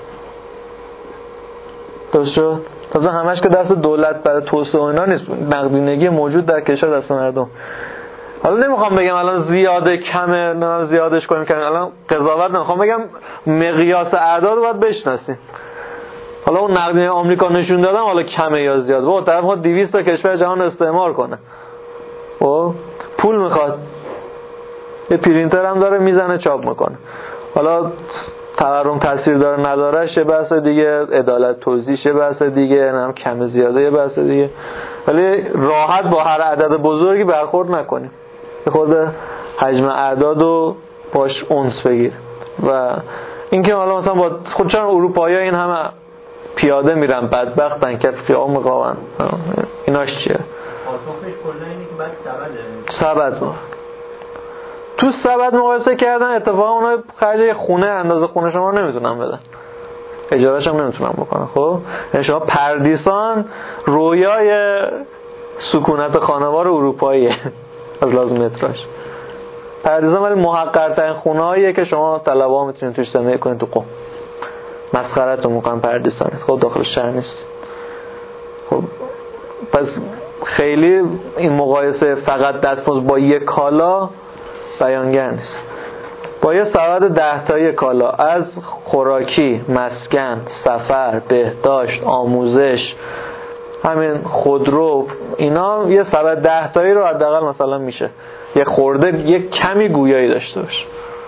درست شد؟ تازه همش که دست دولت برای توسعه و اینا نیست، نقدینگی موجود در کشور دست مردم. حالا نمیخوام بگم الان زیاده کمه نه زیادش کنیم که الان قضاوت نمیخوام بگم، مقیاس اعداد رو باید بشناسیم. حالا اون نقدینه آمریکا نشون دادن حالا کمه یا زیاد، با طرف ما دویست تا کشور جهان استعمار کنه، خب پول میخواد، یه پرینتر هم داره میزنه چاپ میکنه. حالا تورم تاثیر داره نداره یه بحث دیگه، عدالت توزیع یه بحث دیگه، نم کم زیاده یه بحث دیگه، ولی راحت با هر عدد بزرگی برخورد نکنیم، خود حجم اعدادو باش اونس بگیر. و اینکه حالا مثلا با خود چون اروپایی‌ها این همه پیاده میرن بدبختن که خیام مقاون، ایناش چیه؟ پاسخش کلا اینه که بعد سبده سبد ما تو سبد مقایسه کردن، اتفاقا اونا خرج خونه اندازه خونه شما نمیتونن بدن، اجارهش هم نمیتونن بکنن. خب یعنی شما پردیسان رویای سکونت خانوار اروپاییه از لازم متراژ. پردیسان ولی محقرترین خونه‌ایه که شما طلبه‌ها میتونید توش زندگی کنید تو قم. مسخره‌تون میکنن پردیسانید، خب داخل شهر نیست. خب پس خیلی این مقایسه فقط دستمزد با یک کالا بیانگر نیست. با یه سبد ده تایی کالا از خوراکی، مسکن، سفر، بهداشت، آموزش، همین خودرو، اینا یه سبد ده تایی رو حداقل مثلا میشه یه خورده یه کمی گویایی داشته باشه.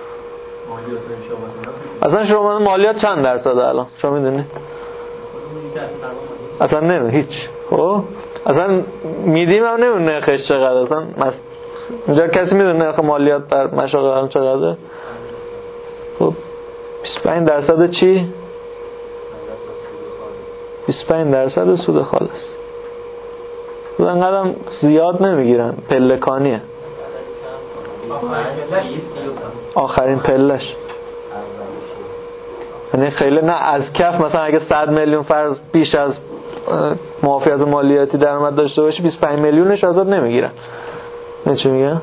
اصلا شما مالیات چند درصده الان شما میدونی؟ اصلا نمیدونی هیچ. خب اصلا میدیم هم نمیدونی نرخش چقدر. اصلا مس... اینجا کسی میدونه نرخ مالیات بر مشاغل الان چقدره؟ خب بیست و پنج درصد چی؟ بیست و پنج درصد سود خالص. اینقدر زیاد نمیگیرن، پلکانیه. آخرین پلش یعنی خیلی نه از کف. مثلا اگه صد میلیون فرض بیش از معافیت مالیاتی درآمد داشته باشی بیست و پنج میلیونش ازت نمیگیرن. نه چی میگن؟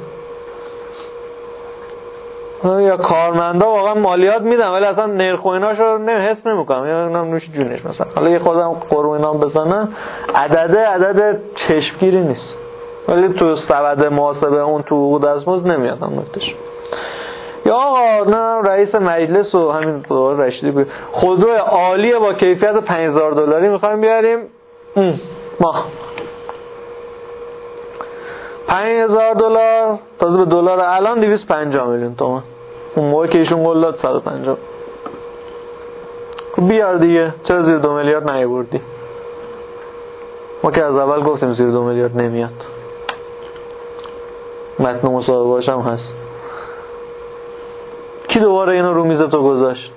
یا کارمندا واقعا مالیات میدن ولی اصلا نرخ و ایناشو نه حس نمیکنم، یا اینم نوش جونش. مثلا حالا یه خودم قرو اینام بزنن عدد عدد چشمگیری نیست، ولی تو سبد محاسبه اون تو حقوق دستمزد نمیاد هم نکتهش. یا آقا نه رئیس مجلس و همین دوباره رشیدی بود خودرو عالیه با کیفیت پنج هزار دلاری میخوایم بیاریم ما پنج هزار دلار، تازه به دلار الان دویست و پنجاه میلیون تومان. اون موقع که ایشون قول داد صد و پنجاه. خب بیار دیگه، چرا زیر دو میلیارد نیاوردی؟ ما که از اول گفتیم زیر دو میلیارد نمیاد. متن مصاحبه‌اش هم هست. کی دوباره اینو رو میز تو گذاشت؟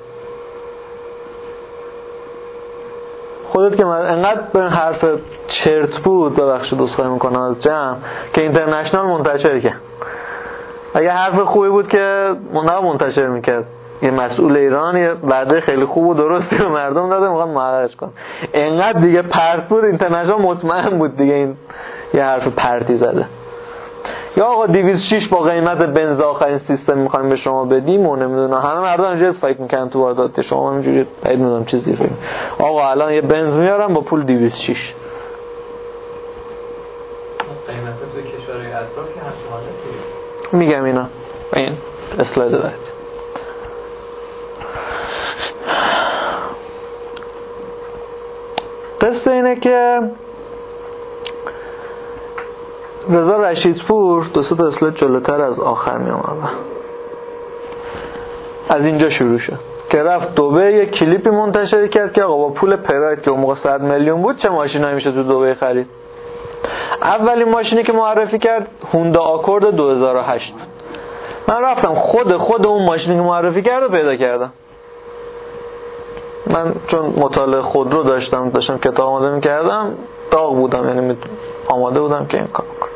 خودت که من انقدر به حرف چرت بود، ببخشید دوستان میکنم از جمع، که اینترنشنال منتشر کرد. اگه حرف خوبی بود که نه منتشر میکرد، یه مسئول ایران یه وعده خیلی خوب و درستی به مردم داده میخواد محققش کن. انقدر دیگه پرت بود اینترنشنال مطمئن بود دیگه این یه حرف پرتی زده. یا آقا دویست و شش با قیمت بنز آخرین سیستم میخوایم به شما بدیم و نمیدونم همه مردم اینجوری فکر میکنن تو واردات، شما همینجوری بعید میدونم چیزی فکر. آقا الان یه بنز میارم با پول دویست و شش. قیمت تو کشورهای اطراف که همچنانه میگم اینا این اسلاید دارید. قصه اینه که رضا رشیدپور دو سه تا اسلاید جلوتر از آخر می اومد. از اینجا شروع شد که رفت دبی یه کلیپی منتشر کرد که آقا با پول پراید که اون موقع صد میلیون بود چه ماشینایی میشه تو دبی خرید. اولین ماشینی که معرفی کرد هوندا آکورد دو هزار و هشت بود. من رفتم خود خود اون ماشینی که معرفی کرد رو پیدا کردم. من چون مطالعه خودرو داشتم داشتم کتاب آماده می‌کردم داغ بودم، یعنی آماده بودم که این کار کنم.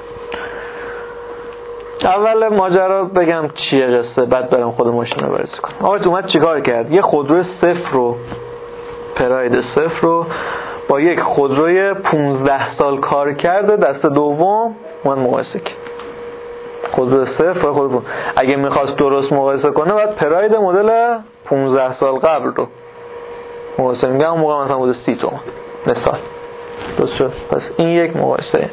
اول ماجرا بگم چیه قصه، بعد برم خود ماشین رو بررسی کنم. آقا اومد چیکار کرد؟ یه خودرو صفر رو پراید صفر رو با یک خودروی پونزده سال کار کرده دست دوم من مقایسه کرد. خودرو صفر با خودرو اگه میخواست درست مقایسه کنه باید پراید مدل پونزده سال قبل رو مقایسه میگم. اون موقع مثلا بوده سی تومن مثال. درست شد؟ پس این یک مقایسه.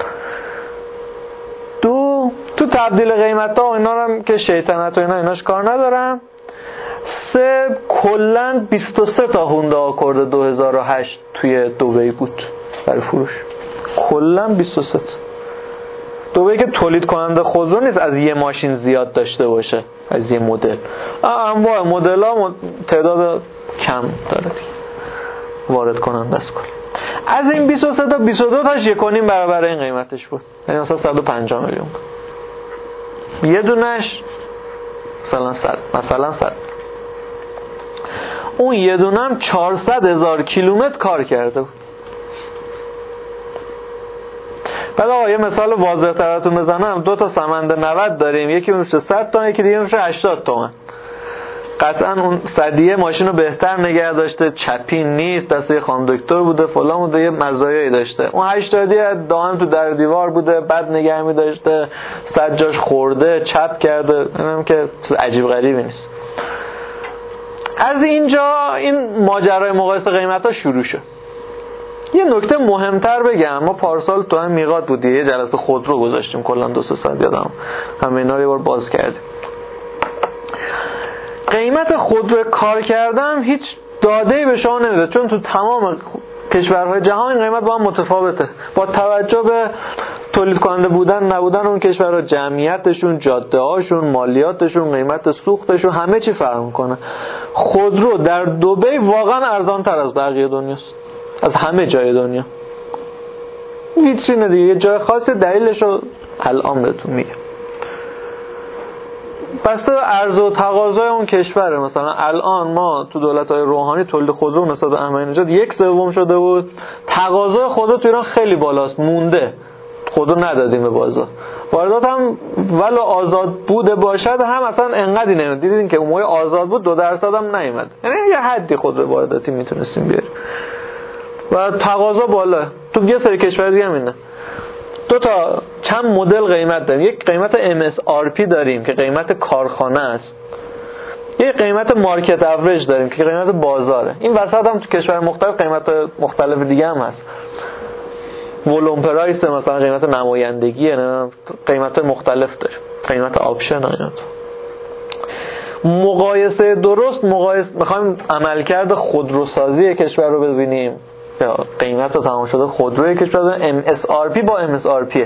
دو تو تبدیل قیمت ها و اینا هم که شیطنت و اینا ایناش کار ندارم. سه کلن بیست و سه تا هوندا آکورد دو هزار و هشت توی دبی بود برای فروش. کلن بیست و سه تا. دبی که تولید کننده خودرو نیست از یه ماشین زیاد داشته باشه، از یه مدل. انواع مدل ها تعداد کم داره دیگه وارد کننده است. از این بیست و سه تا بیست و دو تاش یک و نیم برابر این قیمتش بود، یعنی مثلا صد و پنجاه میلیون بود. یه دونش مثلا صد مثلا صد اون یه دونم چهارصد هزار کیلومتر کار کرده بود. بعد آقا یه مثال واضح تراتون بزنم، دو تا سمنده نود داریم، یکی میشه صد تومن یکی دیگه میشه هشتاد تومن. قطعا اون صدیه ماشین رو بهتر نگه داشته، چپی نیست، دسته خاندکتور بوده، فلان بوده، یه مزایایی داشته. اون هشتادی دائم تو در دیوار بوده، بد نگه می داشته، صد جاش خورده، چپ کرده، اینم که عجیب غریبی نیست. از اینجا این ماجرای مقایسه قیمتا شروع شد. یه نکته مهمتر بگم، ما پارسال تو هم میقات بودی یه جلسه خودرو گذاشتیم کلا دو سه ساعت یادم، همه اینا رو یه بار باز کردیم. قیمت خودرو کار کردم هیچ داده‌ای به شما نمیده، چون تو تمام کشورهای جهان این قیمت با هم متفاوته با توجه به تولید کننده بودن نبودن اون کشورها، جمعیتشون، جاده هاشون، مالیاتشون، قیمت سوختشون، همه چی فرق میکنه. خودرو در دبی واقعا ارزان تر از بقیه دنیاست، از همه جای دنیا. ویترینه دیگه، یه جای خاصی، دلیلشو الان بهتون میگم. بسته عرضه و تقاضای اون کشوره. مثلا الان ما تو دولت‌های روحانی تولید خودرو نسبت به احمدی نژاد یک سوم شده بود. تقاضای خودرو تو ایران خیلی بالاست، مونده. خودرو ندادیم به بازار. واردات هم ولو آزاد بوده باشد هم اصلا انقدی نمیاد. دیدین که اون موقع آزاد بود دو درصد هم نیومد. یعنی یه حدی خودرو وارداتی میتونستیم بیاریم. و تقاضا بالا. تو یه سری کشور دیگه هم اینه. دو تا چند مدل قیمت داریم. یک قیمت ام اس آر پی داریم که قیمت کارخانه است. یک قیمت مارکت اوریج داریم که قیمت بازاره. این وسط هم تو کشور مختلف قیمت مختلف دیگه هم هست. ولوم پرایس مثلا قیمت نمایندگی، نه قیمت مختلف داریم. قیمت آپشن اینا. مقایسه درست مقایسه میخوایم عملکرد خودروسازی کشور رو ببینیم. قیمت تمام شده خودروی کشور ام اس آر پی با ام اس آر پی،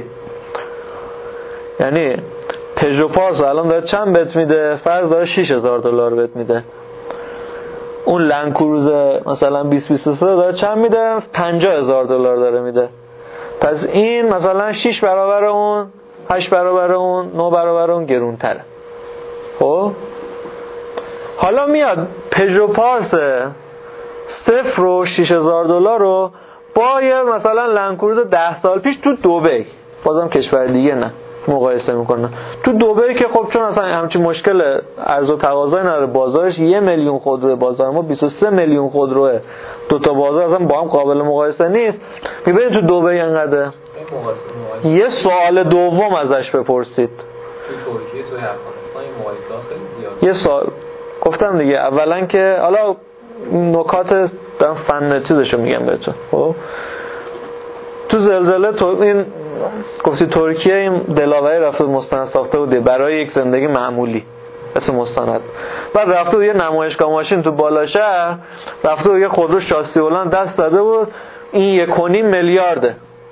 یعنی پژو پارس الان داره چند بهت میده؟ فرض داره شش هزار دلار بهت میده. اون لنکروز مثلا بیست بیست و سه داره چند میده؟ پنجاه هزار دلار داره میده. پس این مثلا شش برابر اون، هشت برابر اون، نه برابر اون گرونتره. خب حالا میاد پژو پارس صفر و شش هزار دلار رو با یه مثلا لنکروز ده سال پیش تو دبی، بازم کشور دیگه نه، مقایسه میکنه. تو دبی که خب چون اصلا همچین مشکل عرضه و تقاضا نداره، بازارش یه میلیون خودرو، بازار ما بیست و سه میلیون خودروه، دو تا بازار اصلا با هم قابل مقایسه نیست. میبینید تو دبی اینقدره. یه سوال دوم ازش بپرسید. تو ترکیه، تو افغانستان این مقایسه خیلی زیاده. یه سوال گفتم دیگه، اولا که حالا نکات دارم فن چیزشو میگم بهتون. خب تو زلزله تو این گفتی ترکیه این دلاوری رفته مستند ساخته بوده برای یک زندگی معمولی اسم مستند، بعد رفته یه نمایشگاه ماشین تو بالا شهر، رفته یه خودرو شاسی بلند دست داده بود، این یک و نیم میلیارده.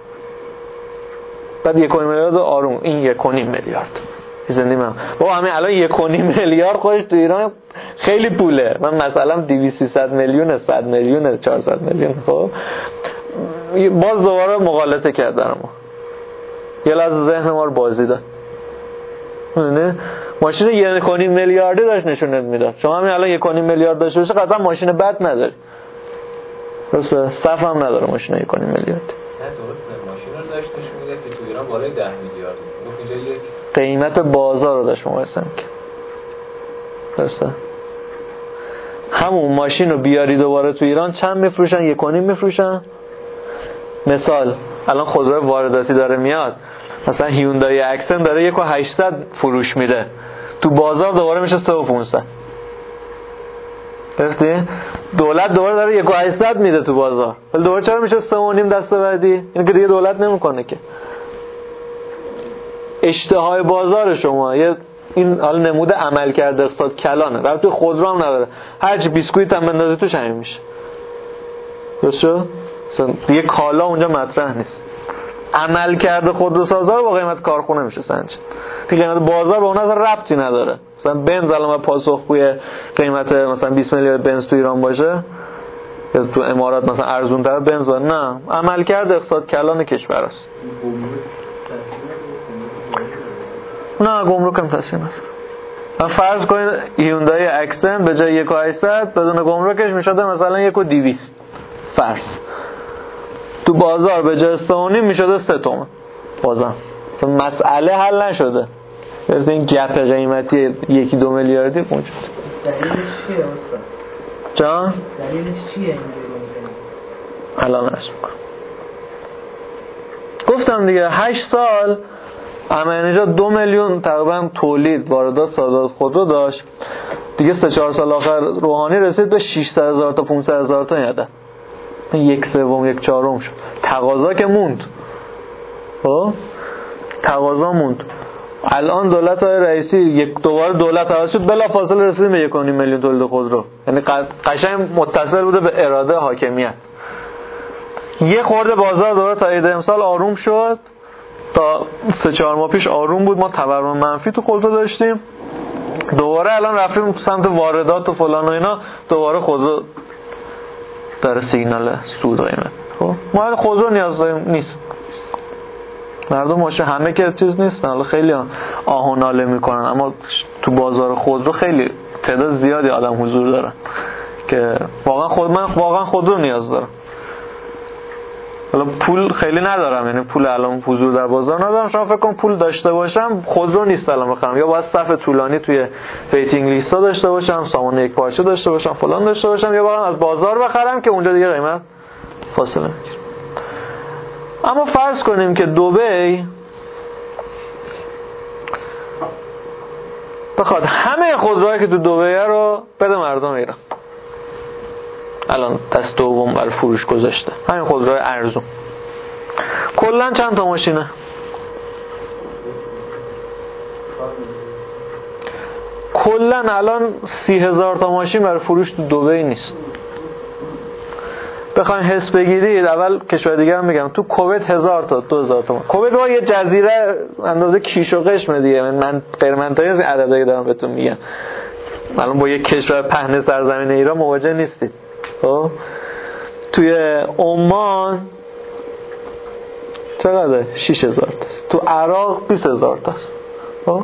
بعد یک و نیم میلیارد آروم، این یک و نیم میلیارد زندگی من بابا، همین الان یک و نیم میلیارد خودش تو ایران خیلی پوله. من مثلا دویست سیصد میلیون، صد میلیون، چهارصد میلیون. خب باز دوباره مغالطه کردن ما، یه لحظه ذهن ما رو بازی داد. نه ماشین یک و نیم میلیاردی داشت نشونت میداد. شما همین الان یک و نیم میلیارد داشته باشه قطعا ماشین بد نداری. درسته؟ صف هم نداره ماشین یک و نیم میلیارد. نه درسته، ماشین رو داشت نشون میداد که تو ایران بالای ده میلیارد. اینجا یک قیمت بازار رو داشت مقایسه می‌کرد. درسته؟ همون ماشین رو بیاری دوباره تو ایران چند میفروشن؟ یک و نیم میفروشن؟ مثال الان خودروی وارداتی داره میاد، مثلا هیوندای اکسن داره یک و هشتصد فروش میره، تو بازار دوباره میشه سه و پانصد. گرفتی؟ دولت دوباره داره یک و هشتصد میده تو بازار، ولی دوباره چرا میشه سه و نیم دستاوردی؟ اینو که دیگه دولت نمیکنه که. اشتهای بازار شما یه این حالا نموده عمل کرده اقتصاد کلانه، رابطه تو خودرو هم نداره، هر چی بیسکویت هم بندازی توش همین میشه. درست شد؟ دیگه کالا اونجا مطرح نیست. عمل کرده خودروسازا با قیمت کارخونه میشه سنجید. دیگه قیمت بازار به اون اصلا ربطی نداره. مثلا بنز الان پاسخگوی قیمت مثلا بیست میلیارد بنز تو ایران باشه یا تو امارات مثلا ارزون تر بنز، نه، عمل کرده اقتصاد کلان کشور است. نه گمرک هم تاثیر نداره. فرض کنید هیوندای اکسن به جای یک و هشتصد بدون گمرکش میشده مثلا یک و دویست فرض، تو بازار به جای سه و نیم میشده سه تومن. بازم مسئله حل نشده، مثل این گپ قیمتی یکی دو میلیاردی موجود. دلیلش چیه استاد؟ جان؟ دلیلش چیه این الان عرض میکنم. گفتم دیگه هشت سال احمدی‌نژاد دو میلیون تقریبا تولید واردات صادرات خودرو داشت دیگه. سه چهار سال آخر روحانی رسید به ششصد هزار تا پانصد هزار تا یاده، یک سوم یک چهارم شد. تقاضا که موند، خب تقاضا موند. الان دولت های رئیسی یک دوباره دولت حواس شد بلافاصله رسیدیم به یک و نیم میلیون تولید خودرو، یعنی قشنگ متصل بوده به اراده حاکمیت. یه خورده بازار دوباره تا عید امسال آروم شد، تا سه چهار ماه پیش آروم بود، ما تورم منفی تو خودرو داشتیم، دوباره الان رفتیم تو سمت واردات و فلان و اینا، دوباره خودرو داره سیگنال سود قیمت. خب ما خودرو نیاز داریم نیست، مردم باشه همه که چیز نیستن، حالا خیلی آه و ناله میکنن، اما تو بازار خودرو خیلی تعداد زیادی آدم حضور دارن که واقعا خود من واقعا خودرو نیاز دارم. حالا پول خیلی ندارم، یعنی پول الان حضور در بازار ندارم. شما فکر کن پول داشته باشم خودرو نیست الان بخرم، یا باید صف طولانی توی ویتینگ لیستا داشته باشم، سامان یک پارچه داشته باشم، فلان داشته باشم، یا باید از بازار بخرم که اونجا دیگه قیمت فاصله میگیره. اما فرض کنیم که دبی بخواد همه خودروهایی که تو دبی رو بده مردم ایران، الان دست دوم برای فروش گذاشته، همین خودروهای ارزون. کلا چند تا ماشینه؟ کلا الان سی هزار تا ماشین برای فروش تو دبی نیست. بخواین حس بگیرید، اول کشور دیگه هم میگم، تو کویت هزار تا دو هزار تا. کویت با یه جزیره اندازه کیش و قشم دیگه، من غیر منطقی از این عددی دارم بهتون میگم. الان با یک کشور پهن سرزمین ایران مواجه نیستید. خب توی عمان چقدره؟ شش هزار تاست. تو عراق بیست هزار تاست. خب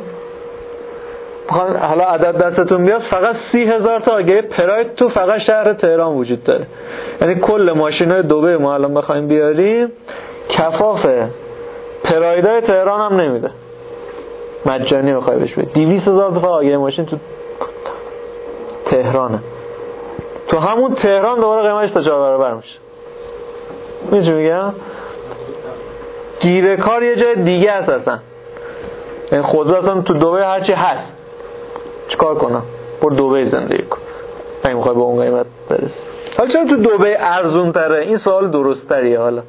حالا عدد دستتون بیاد، فقط سی هزار تا آگهی پراید تو فقط شهر تهران وجود داره. یعنی کل ماشینای دبی ما الان بخوایم بیاریم کفاف پرایدای تهران هم نمیده، مجانی بخوای بهش بدی. دویست هزار تا آگهی ماشین تو تهرانه، تو همون تهران دوباره قیمتش تا چهار برابر میشه. می‌دونی چی میگم؟ گیره کار یه جای دیگه هست اصلا. این خودرو اصلا تو دبی هرچی هست، چیکار کنم؟ برو دبی زندگی کن، اگه میخوای به اون قیمت برسی. حالا چرا تو دبی ارزون تره؟ این سوال درست تریه. حالا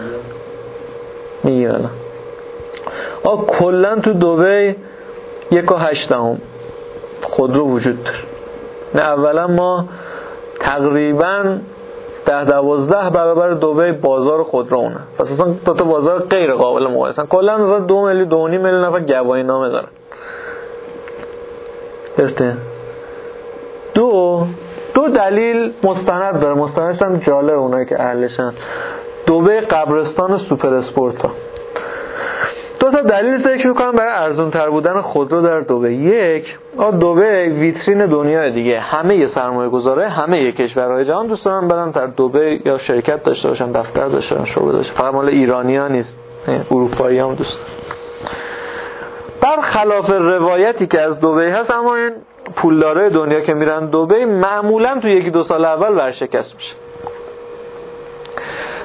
میگی حالا آه کلا تو دبی یک و هشتم خودرو وجود داره. نه اولا ما تقریبا ده دوازده برابر دبی بازار خودروونه، پس اصلا دو تا بازار غیر قابل مقایسه. کلا مثلا دو میلیون دو نیم میلیون نفر گواهی نامه دارن. درسته؟ دو دو دلیل مستند داره، مستندش هم جالب اونایی که اهلشن. دبی قبرستان سوپر اسپورت ها. دو تا دلیل ذکر میکنم برای ارزون تر بودن خودرو در دبی. یک، دبی ویترین دنیا دیگه، همه سرمایه گذاره همه کشورهای جهان دوست دارن برن در دبی یا شرکت داشته باشن، دفتر داشته باشن، شعبه داشته باشن. فقط مال ایرانی‌ها نیست، اروپایی هم دوست دارن. برخلاف روایتی که از دبی هست، اما این پولدارای دنیا که میرن دبی معمولا تو یکی دو سال اول ورشکست میشه.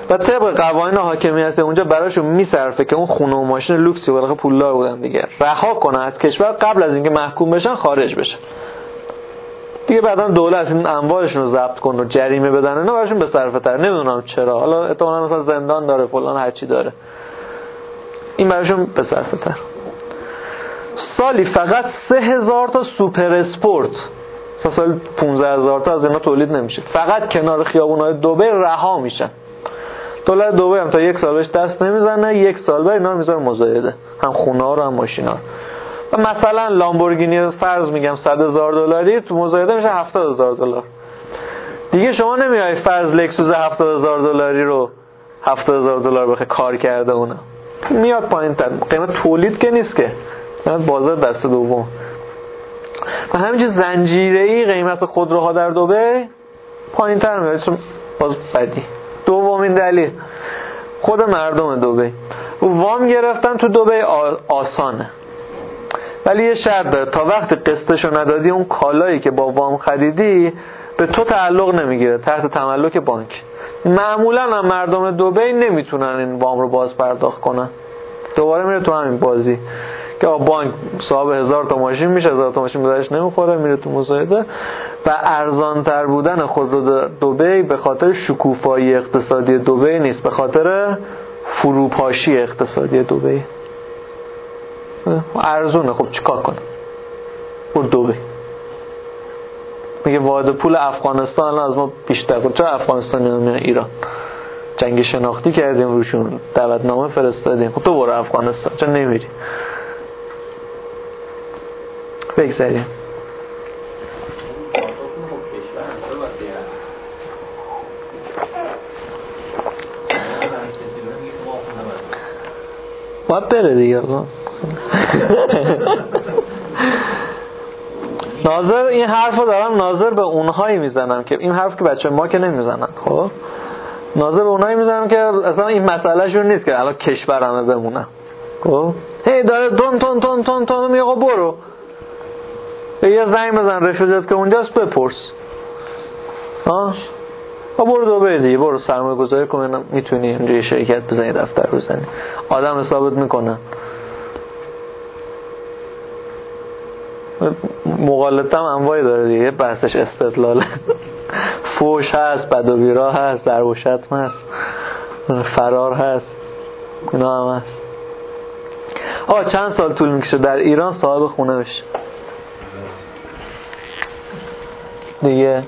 و طبق قوانین حاکمیت اونجا براشون میصرفه که اون خونه و ماشین لوکسی بالاخره پولدار بودن دیگه رها کنن از کشور قبل از اینکه محکوم بشن خارج بشن دیگه. بعداً دولت این اموالشون رو ضبط کنه و جریمه بدن اینا براشون به صرفه تر. نمیدونم چرا، حالا احتمالاً مثلا زندان داره فلان هر چی داره، این براشون به صرفه تر. سالی فقط سه هزار تا سوپر اسپورت، سال پانزده هزار تا از اینا تولید نمیشه، فقط کنار خیابون‌های دبی رها میشن. دولت دبی هم تا یک سال بهش دست نمیزنه، یک سال بعد اینا رو میذاره مزایده، هم خونه ها رو هم ماشینا رو. و مثلا لامبورگینی فرض میگم صد هزار دلاری، تو مزایده میشه هفتاد هزار دلار. دیگه شما نمیای فرض لکسوس هفتاد هزار دلاری رو هفتاد هزار دلار بخوای کار کرده اونه، میاد پایین تر. قیمت تولید که نیست که، قیمت بازار دست دوم. و همینجور زنجیره‌ای قیمت خودروها در دبی پایین تر میاد، چون باز بدی. دومین دلیل خود مردم دبی وام گرفتن تو دبی آسانه، ولی یه شرط داره، تا وقتی قسطشو ندادی اون کالایی که با وام خریدی به تو تعلق نمیگیره، تحت تملک بانک. معمولا هم مردم دبی نمیتونن این وام رو باز پرداخت کنن. دوباره میره تو همین بازی که بانک صاحب هزار تا ماشین میشه، هزار تا ماشین بهش نمیخوره، میره تو مزایده. و ارزان تر بودن خودرو دبی به خاطر شکوفایی اقتصادی دبی نیست، به خاطر فروپاشی اقتصادی دبی. ارزونه، خب چیکار کنه؟ برو دبی. میگه واحد پول افغانستان الان از ما بیشتر بود. چرا افغانستانی ها میان ایران؟ جنگ شناختی کردیم روشون، دعوتنامه فرستادیم. خب تو برو افغانستان، چرا نمیری؟ بگذاریم. باید بره دیگه. ناظر این حرف رو دارم ناظر به اونهایی میزنم که این حرف که بچه ما که نمیزنن. خب ناظر به اونهایی میزنم که اصلا این مسئله شون نیست که الان کشور همه بمونن. خب هی داره تون تون تون تون تون میگه برو یه زنگ بزن رفیقت که اونجاست بپرس. ها برو دبی دیگه، برو سرمایه گذاری کن، میتونی اینجا یه شرکت بزنی، دفتر بزنی، آدم حسابت میکنه. مغالطه هم انواعی داره دیگه، بحثش استدلاله. فوش هست، بد و بیرا هست، ضرب و شتم هست، فرار هست، اینا هم هست. آقا چند سال طول میکشه در ایران صاحب خونه بشه دیگه؟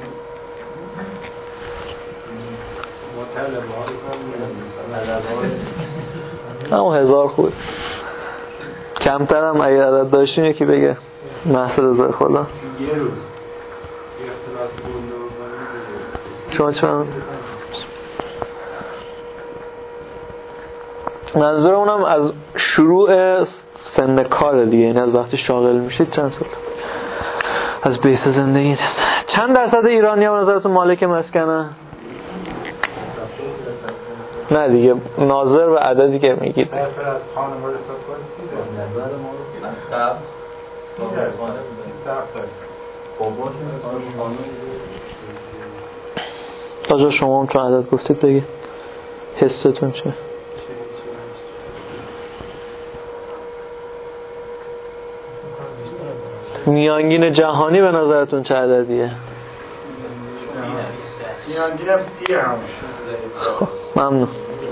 همون هزار خود کمتر هم اگه عدد داشتیم یکی بگه محصد رضای خدا یه روز شما چند منظور اونم از شروع سن کار دیگه، این از وقتی شاغل میشید چند سال از بیت زندگی. چند درصد ایرانی ها نظرتون مالک مسکنه؟ نه دیگه ناظر و عددی که میگید. نفر از خانم رو حساب کنید نظر ما رو سب صاحب خانه بودن سب تا جا شما هم چون عدد گفتید بگید حستون چه؟ میانگین جهانی به نظرتون چه عددیه؟ میانگین هم سیه همون. خب ممنون.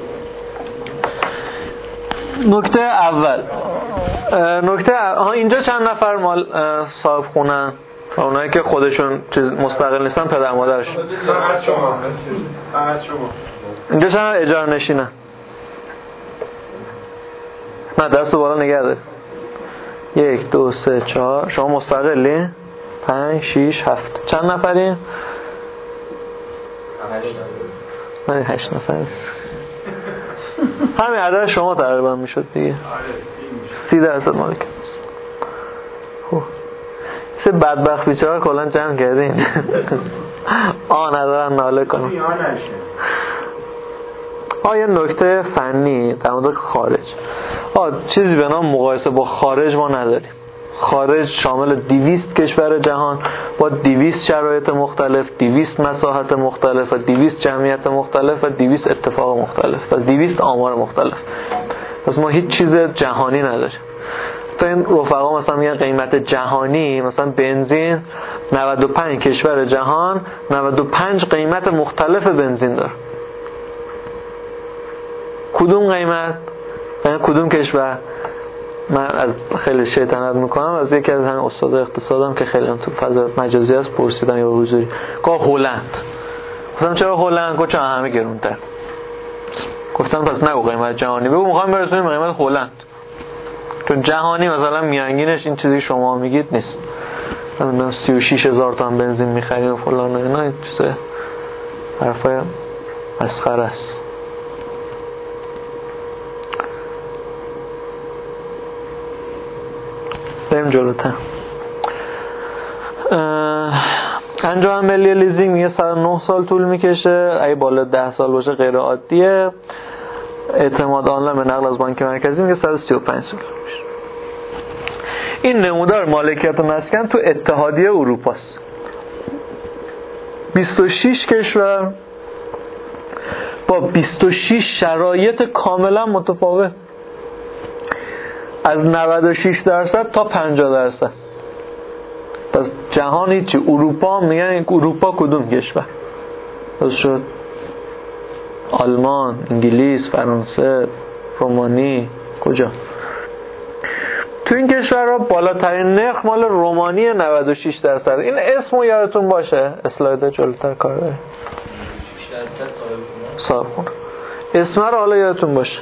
نکته اول نکته ها اینجا چند نفر مال صاحب خونن؟ اونایی که خودشون چیز مستقل نیستن، پدر مادرشون. فقط شما فقط شما اینجا چند اجاره نشینن؟ نه دستو بالا نگرده. یک دو سه چهار. شما مستقلی؟ پنج شیش هفت. چند نفرین؟ من هشت نفر. همین عدد شما تقریبا میشد دیگه. سی درصد مالک. خب سه بدبخت بیچاره کلا جمع کردین. آه ندارن ناله کنم. آه یه نکته فنی در مورد خارج. آه چیزی به نام مقایسه با خارج ما نداریم. خارج شامل دویست کشور جهان با دویست شرایط مختلف، دویست مساحت مختلف و دویست جمعیت مختلف و دویست اتفاق مختلف و دویست آمار مختلف. پس ما هیچ چیز جهانی نداریم. تا این رفقا مثلا میگن قیمت جهانی، مثلا بنزین نود و پنج کشور جهان نود و پنج قیمت مختلف بنزین داره. کدوم قیمت؟ یعنی کدوم کشور؟ من از خیلی شیطنت میکنم از یکی از همین استاد اقتصادم که خیلی تو فضا مجازی هست پرسیدم یا حضوری، گفت هلند. گفتم چرا هلند؟ گفت چون همه گرونتر. گفتم پس نگو قیمت جهانی، بگو میخوام برسونیم قیمت هلند، چون جهانی مثلا میانگینش این چیزی شما میگید نیست. من سی و شش هزار تومان بنزین میخریم و فلان اینا، این چیز حرفای مسخره است. بریم جلوتر. انجام ملی لیزینگ میگه صد و نه سال طول میکشه، اگه بالا ده سال باشه غیر عادیه. اعتماد آنلاین به نقل از بانک مرکزی میگه صد و سی و پنج سال میشه. این نمودار مالکیت مسکن تو اتحادیه اروپا است. بیست و شش کشور با بیست و شش شرایط کاملا متفاوت، از نود و شش درصد تا پنجاه درصد. پس جهان هیچی. اروپا میگن اروپا کدوم کشور؟ پس شد آلمان، انگلیس، فرانسه، رومانی، کجا؟ تو این کشورها بالاترین نرخ مال رومانی نود و شش درصد. این اسمو یادتون باشه، اسلاید جلوتر کار داره. شش درصد صاحب خونه. اسم رو حالا یادتون باشه.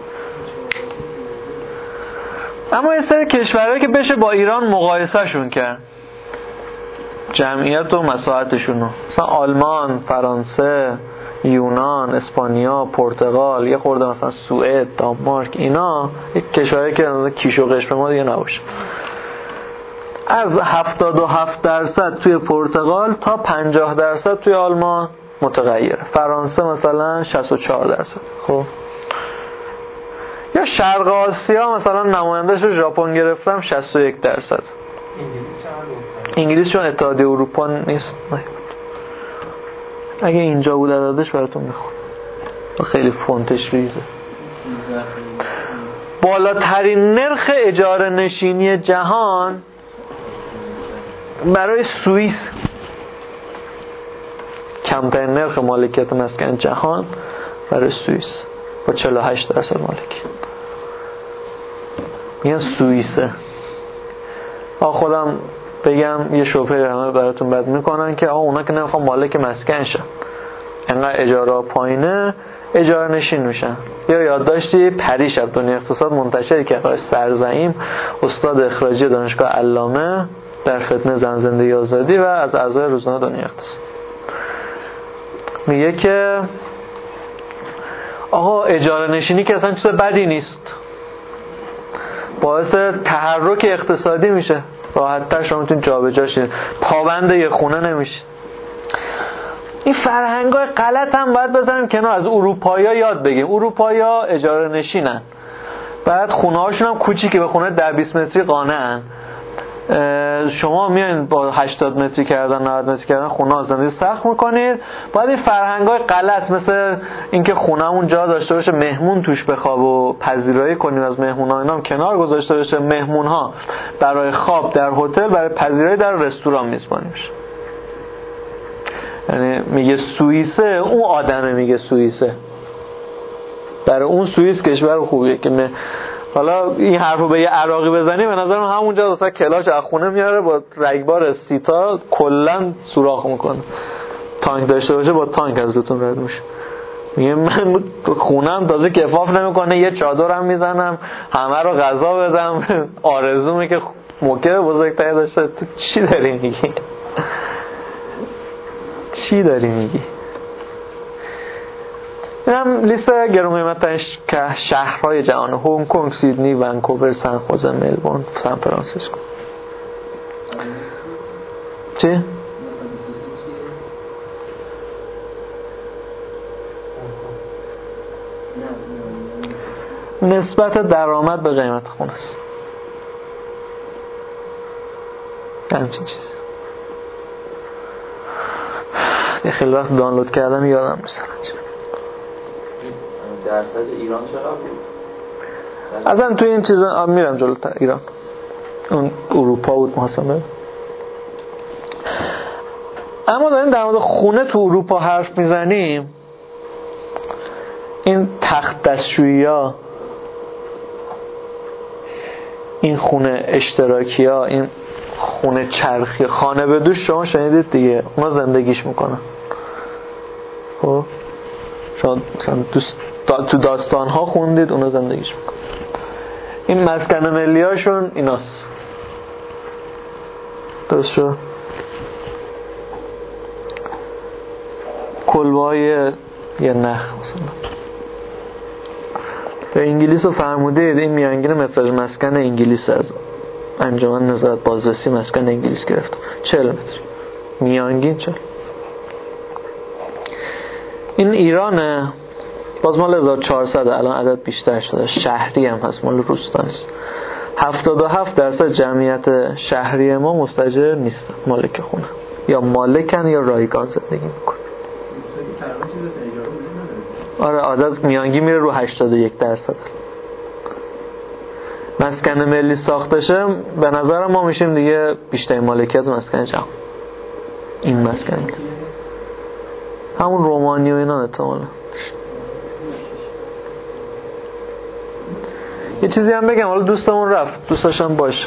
اما این سری کشورهایی که بشه با ایران مقایسه شون کرد، جمعیت و مساحتشون رو، مثلا آلمان، فرانسه، یونان، اسپانیا، پرتغال، یه خورده مثلا سوئد، دانمارک، اینا یک کشورهایی که کیش و قش به ما دیگه نباشه. از هفتاد و هفت درصد توی پرتغال تا پنجاه درصد توی آلمان متغیره. فرانسه مثلا شصت و چهار درصد. خب یا شرق آسیا مثلا نماینده‌اش رو ژاپن گرفتم شصت و یک درصد. انگلیس چون اتحادیه اروپا نیست. نه. اگه اینجا بود عددش براتون میخونم. خیلی فونتش ریزه. بالاترین نرخ اجاره نشینی جهان برای سوئیس، کمترین نرخ مالکیت مسکن جهان برای سوئیس با چهل و هشت درصد مالکیت. میگن سوئیسه. آ خودم بگم یه شبهه همه براتون بد میکنن که آ اونا که نمیخوان مالک مسکن شن، انقدر اجاره پایینه اجاره نشین میشن. یا یادداشتی پریشب دنیا اقتصاد منتشر که آقای سرزعیم استاد اخراجی دانشگاه علامه در فتنه زن زندگی آزادی و از اعضای روزنامه دنیا اقتصاد میگه که آقا اجاره نشینی که اصلا چیز بدی نیست، باعث تحرک اقتصادی میشه، راحت‌تر شما میتونید جابجا شید، پابند یه خونه نمیشید. این فرهنگ‌های غلط هم باید بزنیم کنار. از اروپایی‌ها یاد بگیم. اروپایی‌ها اجاره نشینن، بعد خونه‌هاشون هم کوچیکه، به خونه ده بیست متری قانعن. شما میایین با هشتاد متری کردن نود متری کردن خونه زندگی سخت میکنید. باید این فرهنگ‌های غلط مثل اینکه خونه‌مون جا داشته باشه مهمون توش بخواب و پذیرایی کنیم از مهمون‌ها، اینا هم کنار گذاشته باشه. مهمون‌ها برای خواب در هتل، برای پذیرایی در رستوران میزبانی میشه. یعنی میگه سوئیسه، اون آدمه میگه سوئیسه، برای اون سوئیس کشور خوبیه که می... حالا این حرفو به یه عراقی بزنی به نظرم همونجا مثلا کلاش از خونه میاره با رگبار سیتا کلا سوراخ میکنه. تانک داشته باشه با تانک از روتون رد میشه. میگه من خونم تازه کفاف نمیکنه، یه چادرم میزنم همه رو غذا بدم، آرزومه که موکب بزرگتری داشته. تو چی داری میگی؟ چی داری میگی؟ این هم لیست گرون قیمت شهرهای جهان: هنگ کنگ، سیدنی، ونکوور، سن خوزه، ملبورن، سان فرانسیسکو. چی؟ نسبت درآمد به قیمت خونه است. همچین چیز یه خیلی وقت دانلود کردم یادم نیست. درصد ایران چقدر بود؟ اصلا توی این چیزا میرم جلوتر. ایران اون اروپا بود محاسبه. اما داریم در مورد خونه تو اروپا حرف میزنیم. این تخت دستشویی ها، این خونه اشتراکی ها، این خونه چرخی، خانه به دوش شما شنیدید دیگه، اونا زندگیش میکنن. خب شما دوست تو داستان ها خوندید اونا زندگیش میکنن. این مسکن ملی هاشون ایناست. درست شد؟ کلبه‌های یه نخ مثلا. به انگلیس رو فرمودید این میانگین متراژ مسکن انگلیس از انجمن نظارت بازرسی مسکن انگلیس گرفت چهل متر میانگین. چهل. این ایرانه، باز مال هزار و چهارصد، الان عدد بیشتر شده، شهری هم هست، مال روستا نیست. هفتاد و هفت درصد جمعیت شهری ما مستاجر نیستن، مالک خونه، یا مالکن یا رایگان زندگی میکنن. آره عدد میانگین میره رو هشتاد و یک درصد. مسکن ملی ساخته شه به نظر ما میشیم دیگه بیشتر مالکیت مسکن جهان. این مسکن ملی همون رومانی و اینا احتمالاً. یه چیزی هم بگم، حالا دوستمون رفت، دوست داشتم باشه،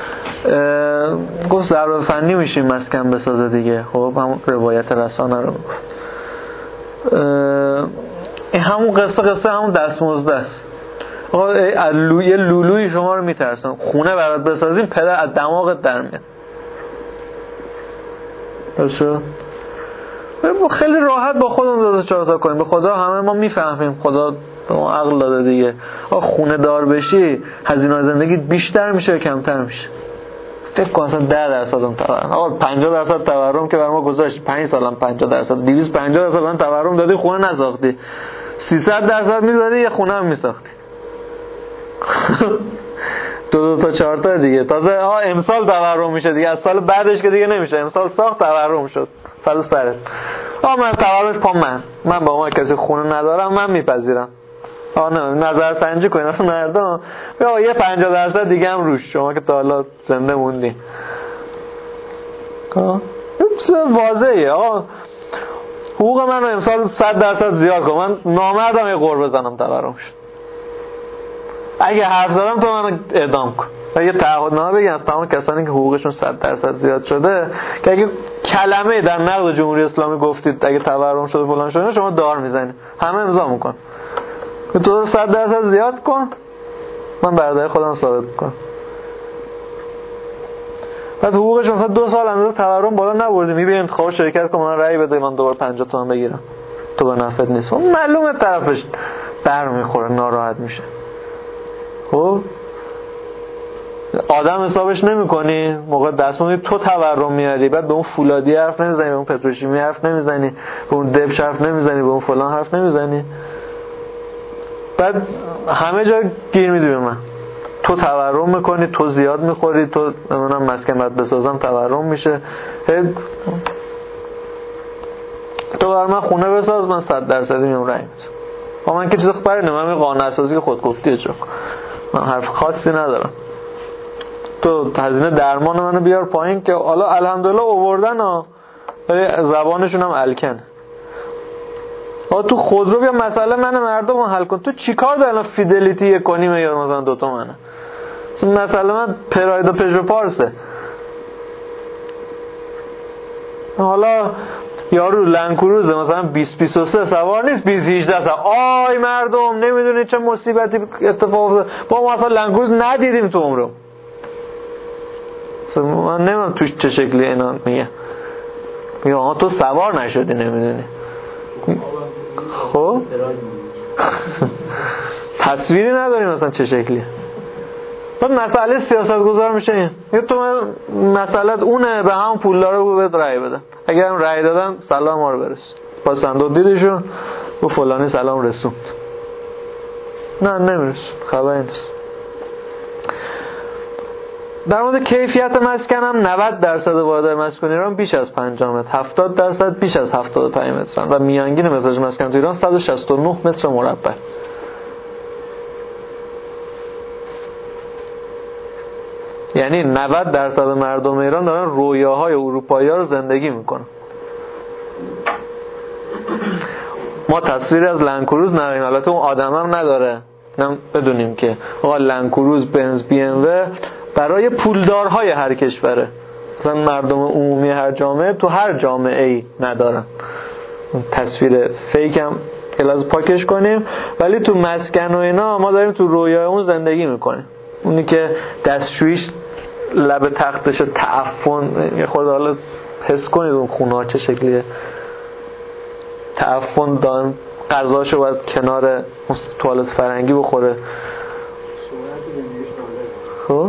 گفت ضرب فنی میشیم مسکن بسازه دیگه. خب همون روایت رسانه رو میگفت. این همون قصه قصه همون دستمزد است. آقا یه لولوی شما رو میترسن، خونه برات بسازیم پدر از دماغت در میاد. درسته؟ خیلی راحت با خودمون دو تا چهار تا کنیم. به خدا همه ما میفهمیم، خدا به ما عقل داده دیگه. آقا خونه دار بشی هزینه زندگی بیشتر میشه یا کمتر میشه؟ فکر کن اصلا ده درصد هم تورم. آقا پنجاه درصد تورم که بر ما گذاشت، پنج سالم پنجاه درصد، دویست و پنجاه درصد من تورم دادی، خونه نساختی. سیصد درصد میذاری یه خونه هم میساختی. دو دو تا چهار تا دیگه. تازه ها امسال تورم میشه دیگه، از سال بعدش که دیگه نمیشه. امسال ساخت تورم شد. فلو سرت. آ من تورمش پا من. من با ما کسی خونه ندارم، من میپذیرم. آ نه نظر سنجی کنین اصلا نردم. بیا یه پنجاه درصد دیگه هم روش، شما که تا حالا زنده موندین. آ واضحه. آ حقوق من رو امسال صد درصد زیاد کن. من نامردم یه قرب بزنم تورم شد. اگه حرف زدم تو منو اعدام کن. اگه تعهدنامه بگن از تمام کسانی که حقوقشون صد درصد زیاد شده که اگه کلمه در نقد جمهوری اسلامی گفتید اگه تورم شده فلان شده شما دار میزنید، همه امضا میکن که تو صد درصد زیاد کن، من برادر خودم ثابت میکنم. بعد حقوقش مثلا دو سال اندازه تورم بالا نبردی، میبینی انتخاب شرکت کن من رأی بده من دوباره پنجاه تومن بگیرم، تو به نفعت نیست. معلومه طرفش بر میخوره، ناراحت میشه. خب آدم حسابش نمی کنی، موقع دست میدی تو تورم میاری، بعد به اون فولادی حرف نمیزنی، به اون پتروشیمی حرف نمیزنی، به اون دبش حرف نمیزنی، به اون فلان حرف نمیزنی، بعد همه جا گیر میدی به من. تو تورم میکنی، تو زیاد میخوری، تو نمیدونم مسکن بعد بسازم تورم میشه، تو بر من خونه بساز من صد درصدی میام رای میدم. با من که چیز خبری نمیم، همین قانون اساسی که خود گفتی چون من حرف خاصی ندارم. تو هزینه درمان منو بیار پایین که حالا الحمدلله آوردن ها، ولی زبانشون هم الکن. آ تو خودرو بیا مسئله من مردم رو حل کن. تو چیکار داری الان فیدلیتی یک کنیم یا مثلا دو تومنه؟ مسئله من پراید و پژو پارسه. حالا یارو لنکروزه مثلا بیست بیست و سه سوار نیست، بیست هجده سوار. آی مردم نمیدونید چه مصیبتی اتفاق افتاد. با ما اصلا لنکروز ندیدیم تو عمرم. من نمیدونم توش چه شکلی اینا میگه. میگه آها تو سوار نشدی نمیدونی. خب تصویری نداریم مثلا چه شکلی. بعد مسئله سیاست گذار میشه این. میگه تو مسئلت اونه، به هم پولدارا رو بهت رأی بدن. اگر هم رأی دادن سلام ما رو برس. با صندوق دیدشون و فلانی سلام رسوند. نه نمیرس. خبری نیست. در مورد کیفیت مسکن هم نود درصد واحدهای مسکن ایران بیش از پنجاه متر، هفتاد درصد بیش از هفتاد و پنج متر و میانگین متراژ مسکن تو ایران صد و شصت و نه متر مربع. یعنی نود درصد مردم ایران دارن رویاهای اروپایی‌ها رو زندگی میکنن. ما تصویری از لنکروز نداریم، البته اون آدم هم نداره، نم بدونیم که آقا لنکروز، بنز، بی ام و برای پولدارهای هر کشوره، مثلا مردم عمومی هر جامعه تو هر جامعه ای ندارن. تصویر فیک هم کلاس پاکش کنیم، ولی تو مسکن و اینا ما داریم تو رویای اون زندگی میکنیم. اونی که دستشویش لب تختش تعفن، یه خورده حالا حس کنید اون خونه ها چه شکلیه، تعفن دارن، غذاشو باید کنار توالت فرنگی بخوره. خب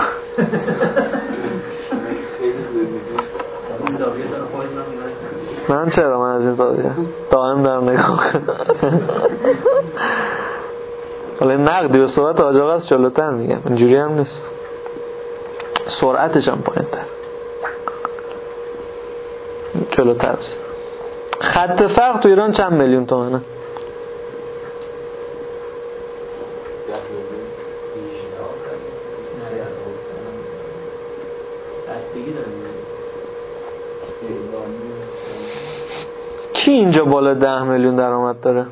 من چرا من از این زاویه دائم دارم نگاه حالا نقدی به صحبت حاج آقا از جلوتر میگم، اینجوری هم نیست، سرعتش هم پایین تر جلوتر. خط فقر تو ایران چند میلیون تومنه؟ کی اینجا بالا ده میلیون درآمد داره؟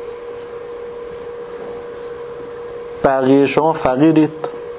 بقیه شما فقیرید.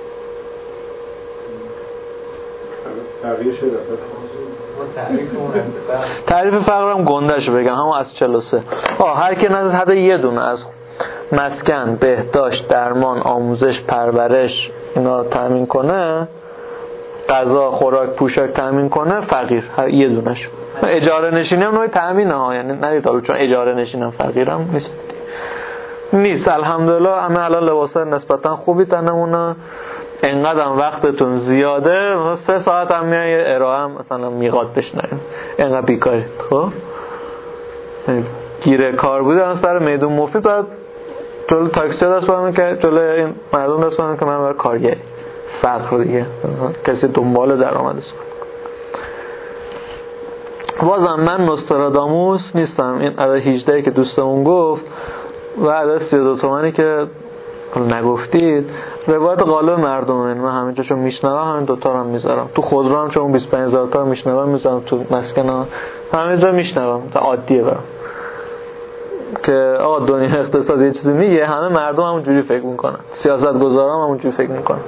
تعریف فقر هم گندهشو بگم، همون از چهل و سه. آه هر کی نزد حد یه دونه از مسکن، بهداشت، درمان، آموزش، پرورش اینا رو تامین کنه، غذا، خوراک، پوشاک تامین کنه، فقیر هر یه دونش. اجاره نشینی هم نوع تامینه ها، یعنی ندید حالا چون اجاره نشینم فقیرم نیست نیست الحمدلله. همه الان لباسای نسبتا خوبی تنمونه، انقدر هم وقتتون زیاده، سه ساعت هم میای ارائه هم مثلا میقات بشنیم، انقدر بیکاری. خب گیره کار بوده هم سر میدون مفید باید جلو تاکسی دست بانم که جلو این مردم دست بانم که من برای کارگری فقر دیگه کسی دنبال درآمد است. بازم من نوستراداموس نیستم. این عدد هجده که دوستمون گفت و عدد سی و دو تومانی که نگفتید روایت غالب مردمه، من همینجا چون میشنوم همین دوتا رو هم میذارم تو خودرو، هم چون بیست و پنج هزار تا میشنوم میذارم تو مسکن ها، همینجا میشنوم تا عادیه برام که آقا دنیا اقتصادی یه چیزی میگه، همه مردم همونجوری فکر میکنن، سیاستگزارا هم همونجوری فکر میکنن.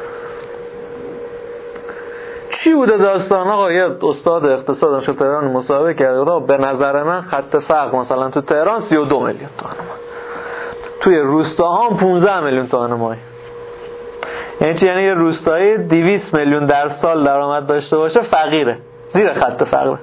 چی بوده داستان؟ آقا یه استاد اقتصاد شو تهران مصاحبه کرده، آقا به نظر من خط فقر مثلا تو تهران سی و دو میلیون تومان، توی روستاها هم پانزده میلیون تومان ماهی. یعنی چی؟ یعنی یه روستایی دویست میلیون در سال درآمد داشته باشه فقیره، زیر خط فقر.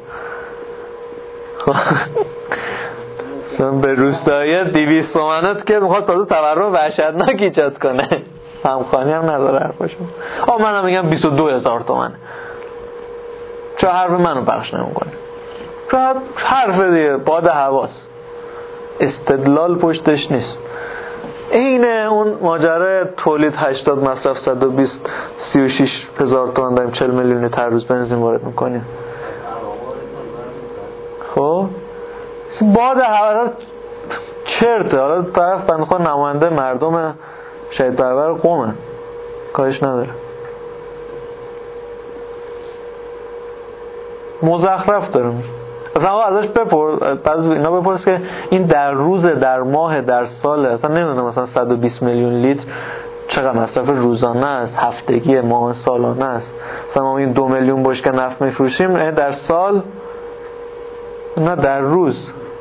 به روستایی دویست تومانت که میخواد تازه تورم وحشتناک ایجاد کنه، همخوانی هم نداره حرفشو. آه منم میگم بیست و دو هزار تومنه، چه حرف منو پخش نمیکنه، چه حرف دیگه باد حواس، استدلال پشتش نیست. اینه اون ماجرای تولید هشتاد مصرف صد و بیست سی و شش هزار تومان داریم چهل میلیون هر روز بنزین وارد میکنیم. خب باد حواس چرته. حالا طرف بنده خود نماینده مردم شهید پرور قومه، کارش نداره، مزخرف داره. اصلا ازش بپرس، بعضی اینا بپرس که این در روز، در ماه، در ساله، اصلا نمیدونم مثلا صد و بیست میلیون لیتر چقدر مصرف روزانه است، هفتگی، ماه، سالانه است. مثلا ما این دو میلیون بشکه نفت میفروشیم در سال، نه در روز.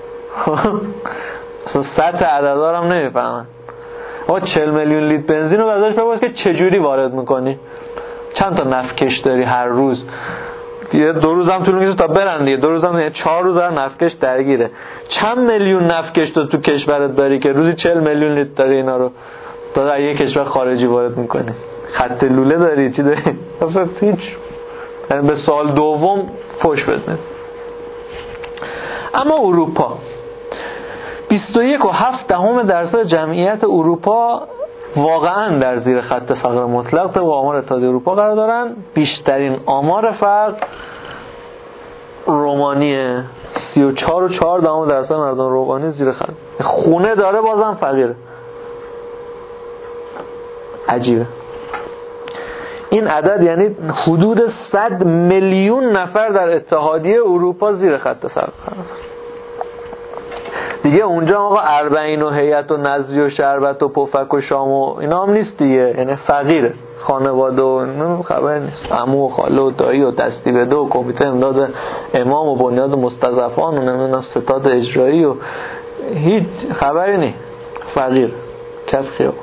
اصلا سطح عددا هم نمیفهمن. آقا چهل میلیون لیتر بنزین رو ازش بپرس که چجوری وارد میکنی، چند تا نفتکش داری هر روز، یه دو روز هم طول میکشه تا برن دیگه، دو روز هم چهار روز هر نفتکش درگیره. چند میلیون نفتکش تو تو کشورت داری که روزی چهل میلیون لیتر داری اینا رو داره یه کشور خارجی وارد میکنی؟ خط لوله داری چی داری؟ اصلا هیچ. یعنی به سال دوم پشت بدن. اما اروپا بیست و یک و هفت دهم درصد جمعیت اروپا واقعا در زیر خط فقر مطلق طبق آمار اتحادیه اروپا قرار دارن. بیشترین آمار فقر رومانیه، سی و چهار و چهار دهم درصد مردم رومانی زیر خط، خونه داره بازم فقیره. عجیبه. این عدد یعنی حدود صد میلیون نفر در اتحادیه اروپا زیر خط فقر قرار. دیگه اونجا آقا اربعین و هیئت و نزوی و شربت و پفک و شام و اینا هم نیست دیگه، یعنی فقیره. خانواده و خبر نیست، عمو و خاله و دایی و دستی بده و کمیته امداد امام و بنیاد مستضعفان و نمیدونم ستاد اجرایی و هیچ خبری نیست. فقیر کف خیاب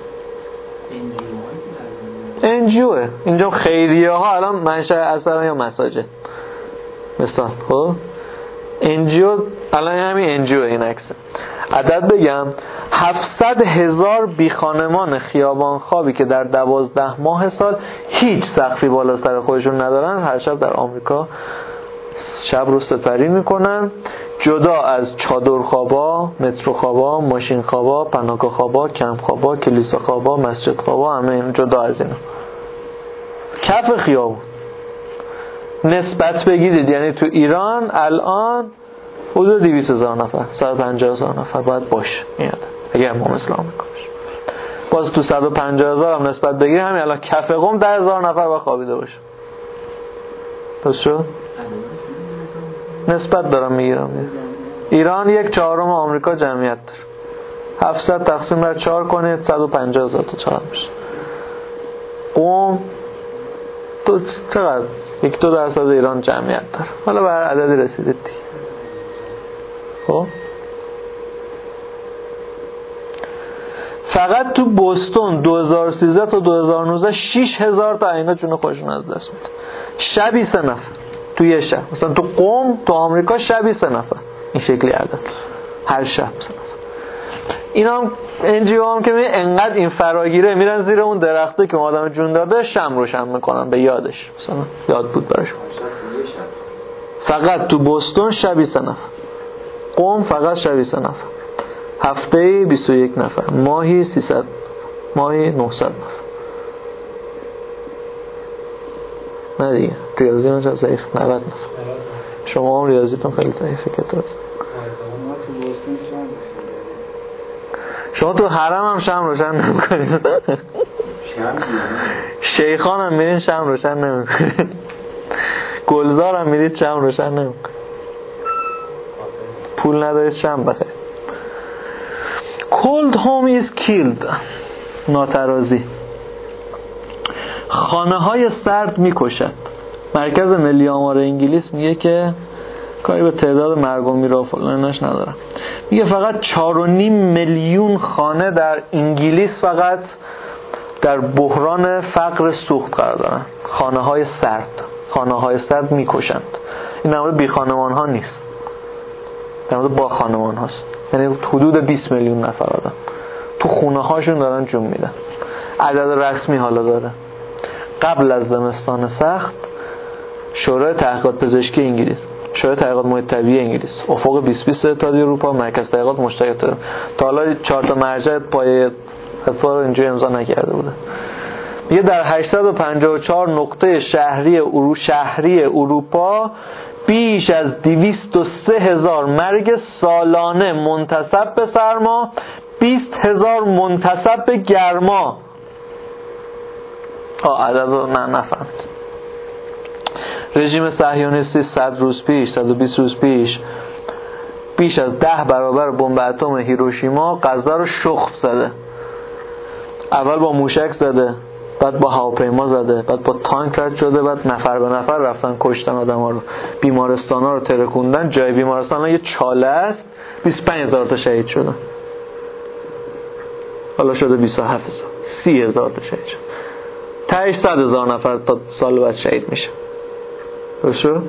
انجیوه. اینجا خیریه ها الان منشأ اثر یا مساجد مثلا. خب انجیو الان همین انجیو این عکسه. عدد بگم هفتصد هزار بیخانمان خیابان خوابی که در دوازده ماه سال هیچ سقفی بالا سر خودشون ندارن هر شب در آمریکا شب رو سپری میکنن، جدا از چادر خوابا، مترو خوابا، ماشین خوابا، پناهگاه خوابا، کمپ خوابا، کلیسا خوابا، مسجد خوابا، همه این جدا از اینا کف خیابون. نسبت بگیرید یعنی تو ایران الان حدود دویست هزار نفر، صد و پنجاه هزار نفر باید باشه میاد اگر امام اسلام میکنش. باز تو صد و پنجاه هزار هم نسبت بگیرید همین الان کف قم ده هزار نفر باید خوابیده باشه. درست شد؟ نسبت دارم میگیرم. ایران یک چهارم آمریکا جمعیت داره، هفتصد تقسیم بر چهار کنید صد و پنجاه هزار تا چهار میشه. قم تو چقدر؟ یک دو درصد ایران جمعیت داره. حالا بر عددی رسیدید دیگه. خب فقط تو بوستون دو هزار و سیزده تا دو هزار و نوزده شش هزار تا اینا جون خودشون از دست میدن. شبی سه نفر تو یه شب. مثلا تو قم تو آمریکا شبی سه نفر این شکلی عدد هر شب سه نفر. اینا هم انجیو هم که میگه انقدر این فراگیره میرن زیر اون درخته که آدم جون داده شم روشن میکنن به یادش، مثلا یاد بود براش. فقط تو بوستون شبی سه نفر، قم فقط شبی سه نفر، هفته‌ای بیست و یک نفر، ماهی سیصد، ماهی نهصد نفر. نه دیگه ریاضی من ضعیف، نود نفر. شما هم ریاضیتون خیلی ضعیفه که درست. شما تو حرم هم شم روشن نمی‌کنید. شیخان هم میرین شم روشن نمی‌کنید. گلزار هم میرید شم روشن نمی‌کنید. پول ندارید شم بخرید. Cold home is killed. ناترازی. خانه های سرد میکشد. مرکز ملی آمار انگلیس میگه که کاری به تعداد مرگ و میر و فلانش ندارم. میگه فقط چهار و نیم میلیون خانه در انگلیس فقط در بحران فقر سوخت قرار دارن. خانه های سرد. خانه های سرد میکشند. این در مورد بی خانمان ها نیست. در مورد با خانمان هاست. یعنی حدود بیست میلیون نفر آدم تو خونه هاشون دارن جون میدن. عدد رسمی حالا داره. قبل از زمستان سخت شورای تحقیقات پزشکی انگلیس، شورای تحقیقات محیط طبیعی انگلیس، افق بیست بیست اتحادیه اروپا، مرکز تحقیقات مشترک داره. تا حالا چهار تا مرجع پای فتوا رو اینجا امضا نکرده بوده. میگه در هشتصد و پنجاه و چهار نقطه شهری اورو شهری اروپا بیش از دویست و سه هزار مرگ سالانه منتسب به سرما، بیست هزار منتسب به گرما. آه عدد رو نه نفهمید. رژیم صهیونیستی صد روز پیش، صد و بیست روز پیش بیش از ده برابر بمب اتم هیروشیما غزه رو شخم زده. اول با موشک زده، بعد با هواپیما زده، بعد با تانک رد شده، بعد نفر به نفر رفتن کشتن آدم‌ها رو، بیمارستان‌ها رو ترکوندن. جای بیمارستان یه چاله است، بیست و پنج هزار تا شهید شدن. حالا شده بیست و هفت هزار، سی هزار تا شهید شد. تهش صد هزار نفر تا سال بعد شهید میشه. درست شد؟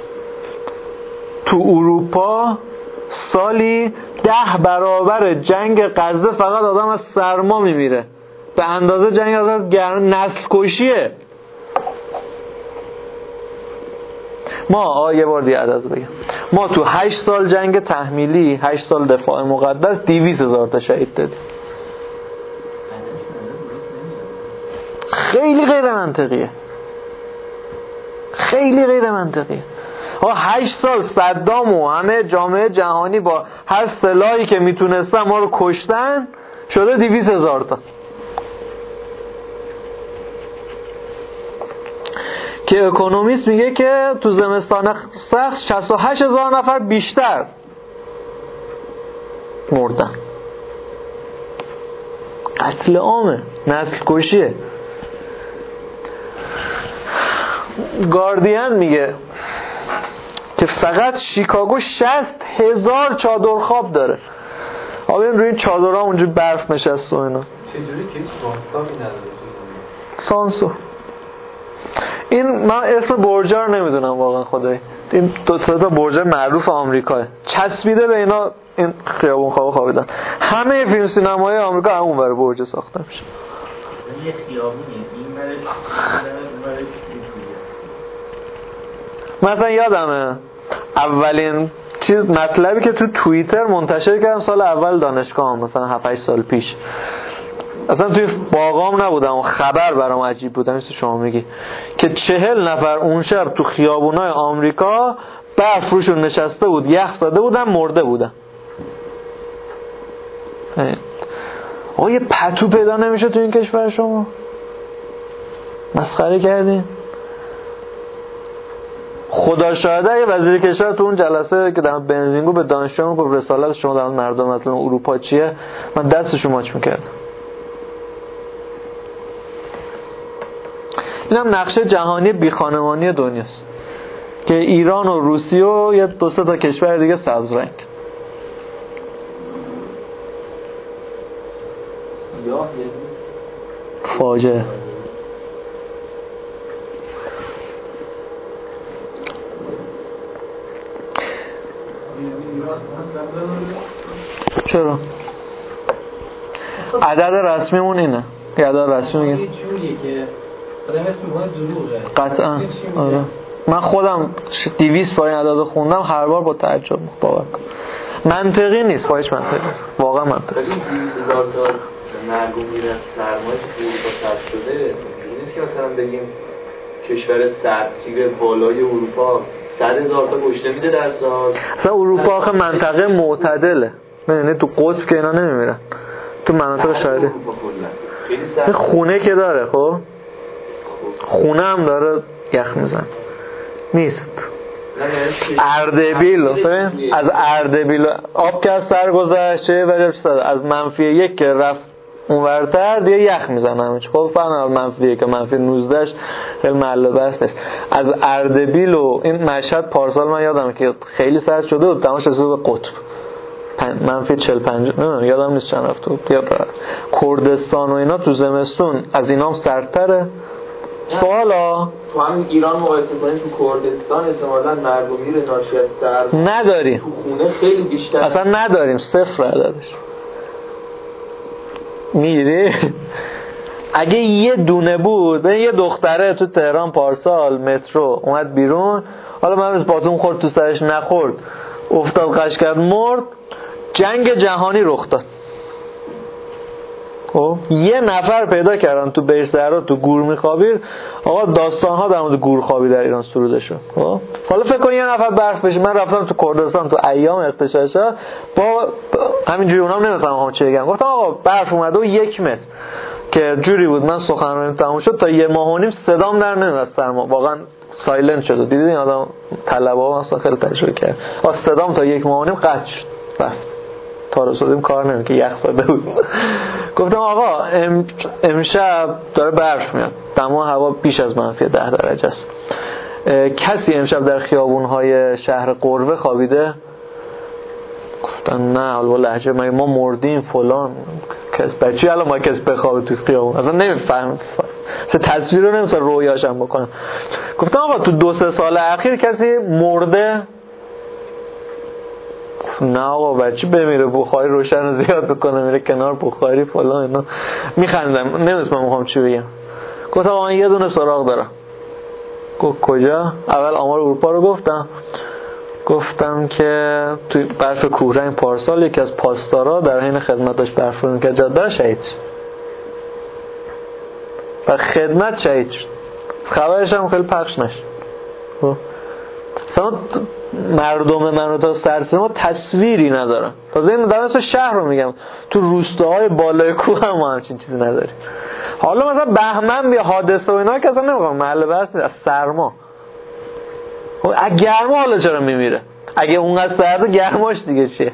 تو اروپا سالی ده برابر جنگ غزه فقط آدم از سرما میمیره. به اندازه جنگ از گرم نسل کشیه. ما آه یه بار دیگه عدد بگم. ما تو هشت سال جنگ تحمیلی، هشت سال دفاع مقدس دویست هزار تا شهید دادیم. خیلی غیر منطقیه، خیلی غیر منطقیه. ها هشت سال صدام و همه جامعه جهانی با هر سلاحی که میتونستن ما رو کشتن، شده دویست هزار تا. که اکونومیست میگه که تو زمستان سخت شصت و هشت هزار نفر بیشتر مردن. قتل عامه، نسل کشیه. گاردین میگه که فقط شیکاگو شصت هزار چادر خواب داره. آبا روی این چادرها اونجا برف نشسته و اینا. چجوری که سانسو نداره؟ سانسو این من اسم برجا رو نمیدونم واقعا خدایی. این دو تا برج معروف آمریکاه. چسبیده به اینا این خیابون خواب خوابیدن. همه فیلم سینمای آمریکا همون ور برج ساخته میشه. یه خیابونی این برش اون برش مثلا یادمه اولین چیز مطلبی که تو توییتر منتشر کردم سال اول دانشگاه، مثلا هفت هشت سال پیش، اصلا توی باغام نبودم و خبر برام عجیب بود، مثل شما میگی که چهل نفر اون شب تو خیابونای آمریکا برف روشون نشسته بود، یخ زده بودن، مرده بودن. آقا یه پتو پیدا نمیشه تو این کشور شما؟ مسخره کردین. خدا شاهده اگه وزیر کشور تو اون جلسه که در بنزینگو به دانشجویان گفت رسالت شما در مردم مثلا اروپا چیه، من دستشو ماچ میکردم. اینم نقشه جهانی بی خانمانی دنیاست که ایران و روسیه و یه دو سه تا کشور دیگه سبز رنگ. فاجعه. چرا؟ عدد رسمیمون اینه. یه عدد رسمی میگه. یه جوریه که آدم اسم میگه دروغه. قطعا. آره. من خودم دویست بار این عدد خوندم، هر بار با تعجب باور کنم. منطقی نیست، خواهش منطقی نیست. واقعا منطقی نیست. دویست هزار تا مرگ و میر سرمایه که اروپا ثبت شده، نیست که مثلا بگیم کشور سرتیر بالای اروپا صد هزار تا کشته میده در سال. اصلا اروپا آخه منطقه معتدله. یعنی تو قطب که اینا نمیمیرن. تو مناطق شاهدی. خونه که داره، خب خونه هم داره یخ میزن. نیست. اردبیل از اردبیل آب که از سر گذشت چه وجب شد، از منفی یک که رفت اونورتر دیگه یخ میزنه همه چی. خب فهم از منفی یک که منفی نوزدهش خیلی محله بستش. از اردبیل و این مشهد پارسال من یادم که خیلی سرد شده و تماش رسید به قطب منفی چهل پنجاه، نمیدونم یادم نیست چند رفت بود. کردستان و اینا تو زمستون از اینام سردتره. سوالا تو هم ایران مقایسه کنید تو کردستان احتمالاً مرگ و میر ناشی از سرد نداریم. تو خونه خیلی بیشتر اصلا نداریم، صفر عددش. میگیری؟ اگه یه دونه بود، به یه دختره تو تهران پارسال مترو اومد بیرون، حالا من از باتون خورد تو سرش نخورد، افتاد قش کرد مرد، جنگ جهانی رخ داد. خب یه نفر پیدا کردن تو بیش درا تو گور میخوابید، آقا داستان ها در مورد گور خوابی در ایران سروده شد. خب حالا فکر کن یه نفر برف بشه. من رفتم تو کردستان تو ایام اغتشاشا با همینجوری اونام نمیفهمم چه بگم، گفتم آقا برف اومده و یک متر که جوری بود من سخنرانیم تموم شد تا یه ماه و نیم صدام در نمیاد سرما، واقعا سایلنت شد. دیدین این آدم طلبه ها مثلا خیلی تجربه کرد، آ صدام تا یک ماه و نیم قطع شد رفت تا رسیدیم کار نمید که یخ زده بود. گفتم آقا ام... امشب داره برف میاد، دما هوا بیش از منفی ده درجه است، کسی امشب در خیابون‌های شهر قروه خوابیده؟ گفتن نه، حالا لهجه ما ما مردیم فلان. کس بچی الان ما کس بخوابه تو خیابون اصلا نمیفهم، چه تصویر رو نمی‌تونم رویاشم بکنم. گفتم آقا تو دو سه سال اخیر کسی مرده؟ نه آقا بچه بمیره بخاری روشن رو زیاد بکنه میره کنار بخاری فلان اینا. میخندم نمیدونم میخوام چی بگم. گفتم آقا من یه دونه سراغ دارم. گفت کجا؟ اول آمار اروپا رو گفتم گفتم که توی برف کوهرنگ پارسال یکی از پاسدارا در حین خدمت داشت برف رو میکرد جاده شهید. و خدمت شهید شد. خبرش هم خیلی پخش نشد. مثلا مردم منو تا سرسیما تصویری ندارن. تازه این در اصل شهر رو میگم، تو روستاهای بالای کوه هم ما همچین چیزی نداریم. حالا مثلا بهمن بیا حادثه و اینا که اصلا نمیگم محل بحث از سرما. خب اگه گرما حالا چرا میمیره؟ اگه اونقدر سرده گرماش دیگه چیه؟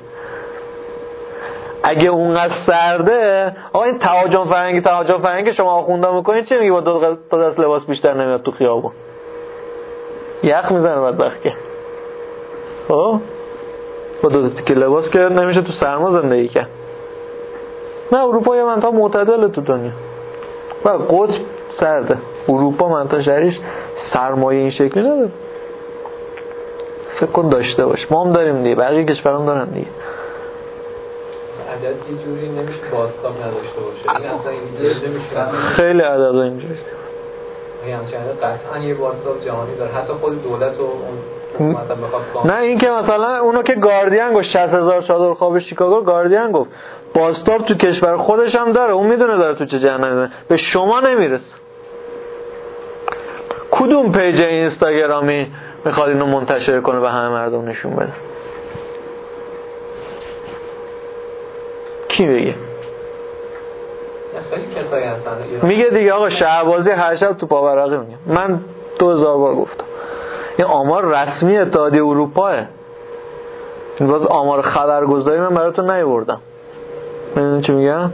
اگه اونقدر سرده آقا این تهاجم فرنگی تهاجم فرنگی شما آخوندا میکنید چی میگی با دو دست لباس بیشتر نمیاد تو خیابون؟ یخ میزنه بدبخت که. خب با دو تیکه لباس که نمیشه تو سرما زندگی کرد. نه اروپا یه منطقه معتدله تو دنیا. و قطب سرده. اروپا منطقه شهریش سرمایه این شکلی نداره. فکر کن داشته باش. ما هم داریم دیگه، بقیه کشورام دارن دیگه. عدد یه جوری نمیشه بازتاب نداشته باشه. این اصلا این نمیشه. خیلی عدد اینجوری. یعنی همچنین قطعا یه بازتاب جهانی داره. حتی خود دولت و اون مثلا بخواد نه این که مثلا اونو که گاردین گفت شصت هزار چادر خواب شیکاگو، گاردین گفت بازتاب تو کشور خودش هم داره، اون میدونه داره تو چه جهنمی، به شما نمیرسه. کدوم پیج اینستاگرامی میخواد اینو منتشر کنه به همه مردم نشون بده؟ کی بگه؟ میگه دیگه آقا شهبازی هر شب تو پاورقی میگه. من دو هزار بار گفتم این آمار رسمی اتحادیه اروپاه. این باز آمار خبرگزاری من براتون نیاوردم. میدونی چی میگم؟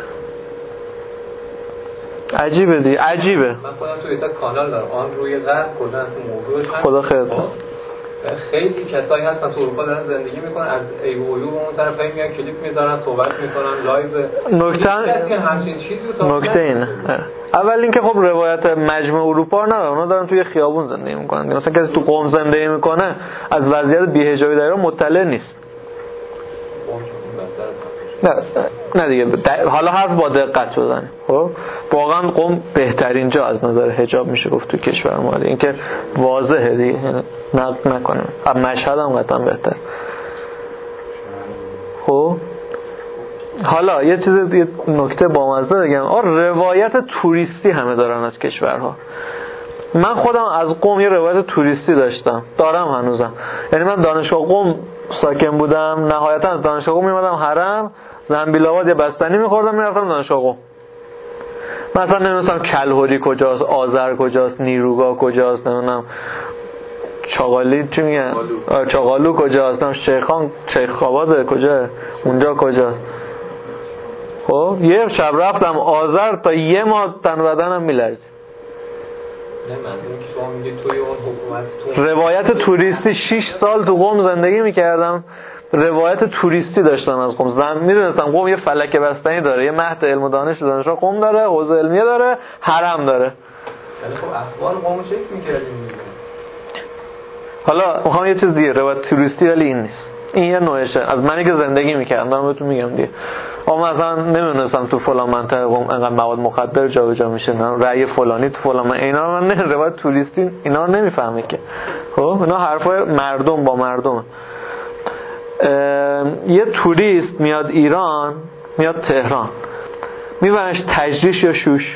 عجیبه دیگه، عجیبه. من خودم توی تا کانال دارم آن روی غرب کلا تو موضوع خدا خیر کنه. خیلی کسایی هستن تو اروپا دارن زندگی میکنن، از ای او یو اون طرف میان کلیپ میذارن صحبت میکنن لایو. نکته نکته اینه اول اینکه خب روایت مجمع اروپا رو نداره، اونا دارن توی خیابون زندگی میکنن. مثلا کسی تو قم زندگی میکنه از وضعیت بی‌حجابی در ایران مطلع نیست. نه نه دیگه حالا حرف با دقت بزنیم. خب واقعا قم بهترین جا از نظر حجاب میشه گفت تو کشور ما، اینکه واضحه دیگه نقد نکنیم. اب مشهد هم قطعا بهتر. خب حالا یه چیز یه نکته بامزه بگم، آ روایت توریستی همه دارن از کشورها. من خودم از قم یه روایت توریستی داشتم، دارم هنوزم. یعنی من دانشگاه قم ساکن بودم، نهایتا از دانشگاه قم میمدم حرم، زنبیل آباد یه بستنی میخوردم میرفتم دانشگاه قم. مثلا نمیدونستم کلهوری کجاست، آذر کجاست، نیروگاه کجاست، نمیدونم چاقالی چی میگن، چاقالو کجاست، نمیدونم شیخان شیخ آباد کجا، اونجا کجاست. خب یه شب رفتم آذر تا یه ماه تن بدنم میلرزید. نه منظورم که شما میگه توی اون حکومت تو روایت توریستی شش سال تو قم زندگی میکردم، روایت توریستی داشتن از قم. زن میدونستم قم یه فلک بستنی داره، یه مهد علم و دانش دانشگاه قم داره، حوزه علمیه داره، حرم داره. ولی خب اخبار قمو چک میکردیم. حالا میخوام یه چیز دیگه، روایت توریستی ولی این نیست. این یه نوعشه از منی که زندگی میکردم، دارم بهتون میگم دیگه. اما مثلا نمیدونستم تو فلان منطقه قم انقدر مواد مخدر جابجا میشه، نه رأی فلانی تو فلان من اینا من نه روایت توریستی اینا رو نمیفهمه که. خب اینا حرفای مردم با مردم. یه توریست میاد ایران، میاد تهران، میبرنش تجریش یا شوش؟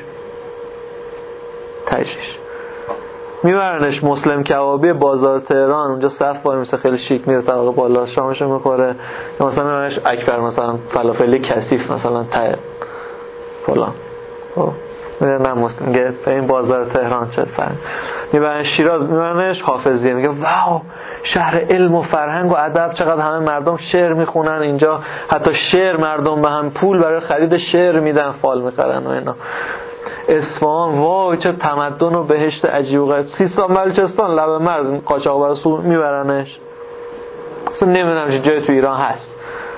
تجریش. میبرنش مسلم کبابی بازار تهران، اونجا صف وای میسه خیلی شیک، میره طبقه بالا شامشو میخوره. یا مثلا میبرنش اکبر مثلا فلافلی کثیف مثلا ته فلان. خب میگه نه مسلم، میگه این بازار تهران چه فرق. میبرنش شیراز، میبرنش حافظیه، میگه واو شهر علم و فرهنگ و ادب، چقدر همه مردم شعر میخونن اینجا، حتی شعر مردم به هم پول برای خرید شعر میدن، فال میخرن و اینا. اصفهان وای چه تمدن و بهشت عجیب و غریب. سیستان بلوچستان لب مرز قاچاق برسو میبرنش، اصلا نمیدونم چه جای تو ایران هست.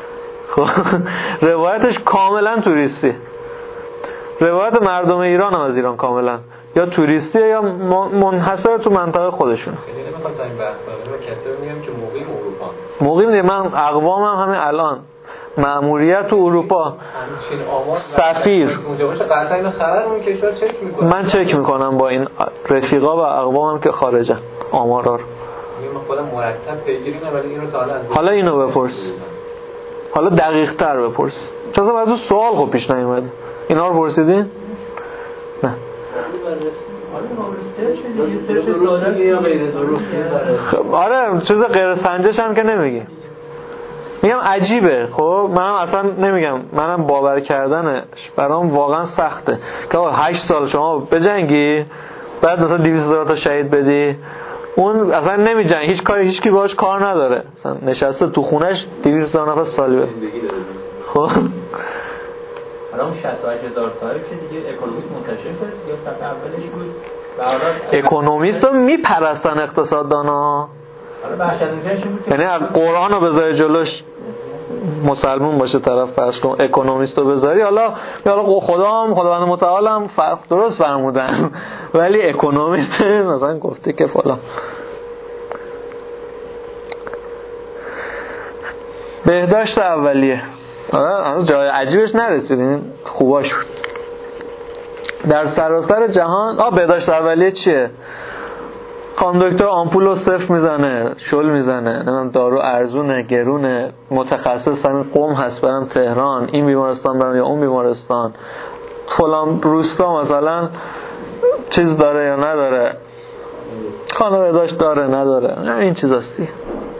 روایتش کاملا توریستی. روایت مردم ایران هم از ایران کاملا یا توریستی یا منحصر تو منطقه خودشون. خیلی نمیخوام تا این بحث کنم، من کسی میگم که مقیم اروپا. مقیم دیگه، من اقوامم همین الان مأموریت تو اروپا سفیر اونجا باشه قطعا اینو خبر اون کشور چک میکنه. من چک میکنم با این رفیقا و اقوامم که خارجن آمارا رو. من خودم مرتب پیگیری میکنم ولی اینو تا حالا حالا اینو بپرس، حالا دقیق تر بپرس، چون از اون سوال خب پیش نیومد. اینا رو پرسیدین؟ نه. خب آره چیز غیر سنجش هم که نمیگی. میگم عجیبه. خب منم اصلا نمیگم، منم باور کردنش برام واقعا سخته که هشت سال شما بجنگی بعد مثلا دویست هزار تا شهید بدی، اون اصلا نمیجنگه، هیچ کاری هیچ کی باهاش کار نداره، مثلا نشسته تو خونش دویست هزار نفر سالی بده. خب الان شصت و هشت هزار تا که دیگه اکونومیست منتشر شد یا صفحه اولش بود. اکونومیست رو میپرستن اقتصاددانا، یعنی قرآن رو بذاری جلوش مسلمون باشه طرف فرض کن، اکونومیست رو بذاری، حالا حالا خدا هم خداوند متعال هم درست فرمودن ولی اکونومیست مثلا گفته که فلان. بهداشت اولیه هنوز جای عجیبش نرسیدیم، خوباش بود. در سراسر جهان آ بهداشت اولیه چیه؟ خانم دکتر آمپول رو صفر میزنه، شل میزنه، نمیدونم دارو ارزونه، گرونه، متخصص همین قم هست برم تهران، این بیمارستان برم یا اون بیمارستان، فلان روستا مثلا چیز داره یا نداره، خانه بهداشت داره نداره، این چیز هستی.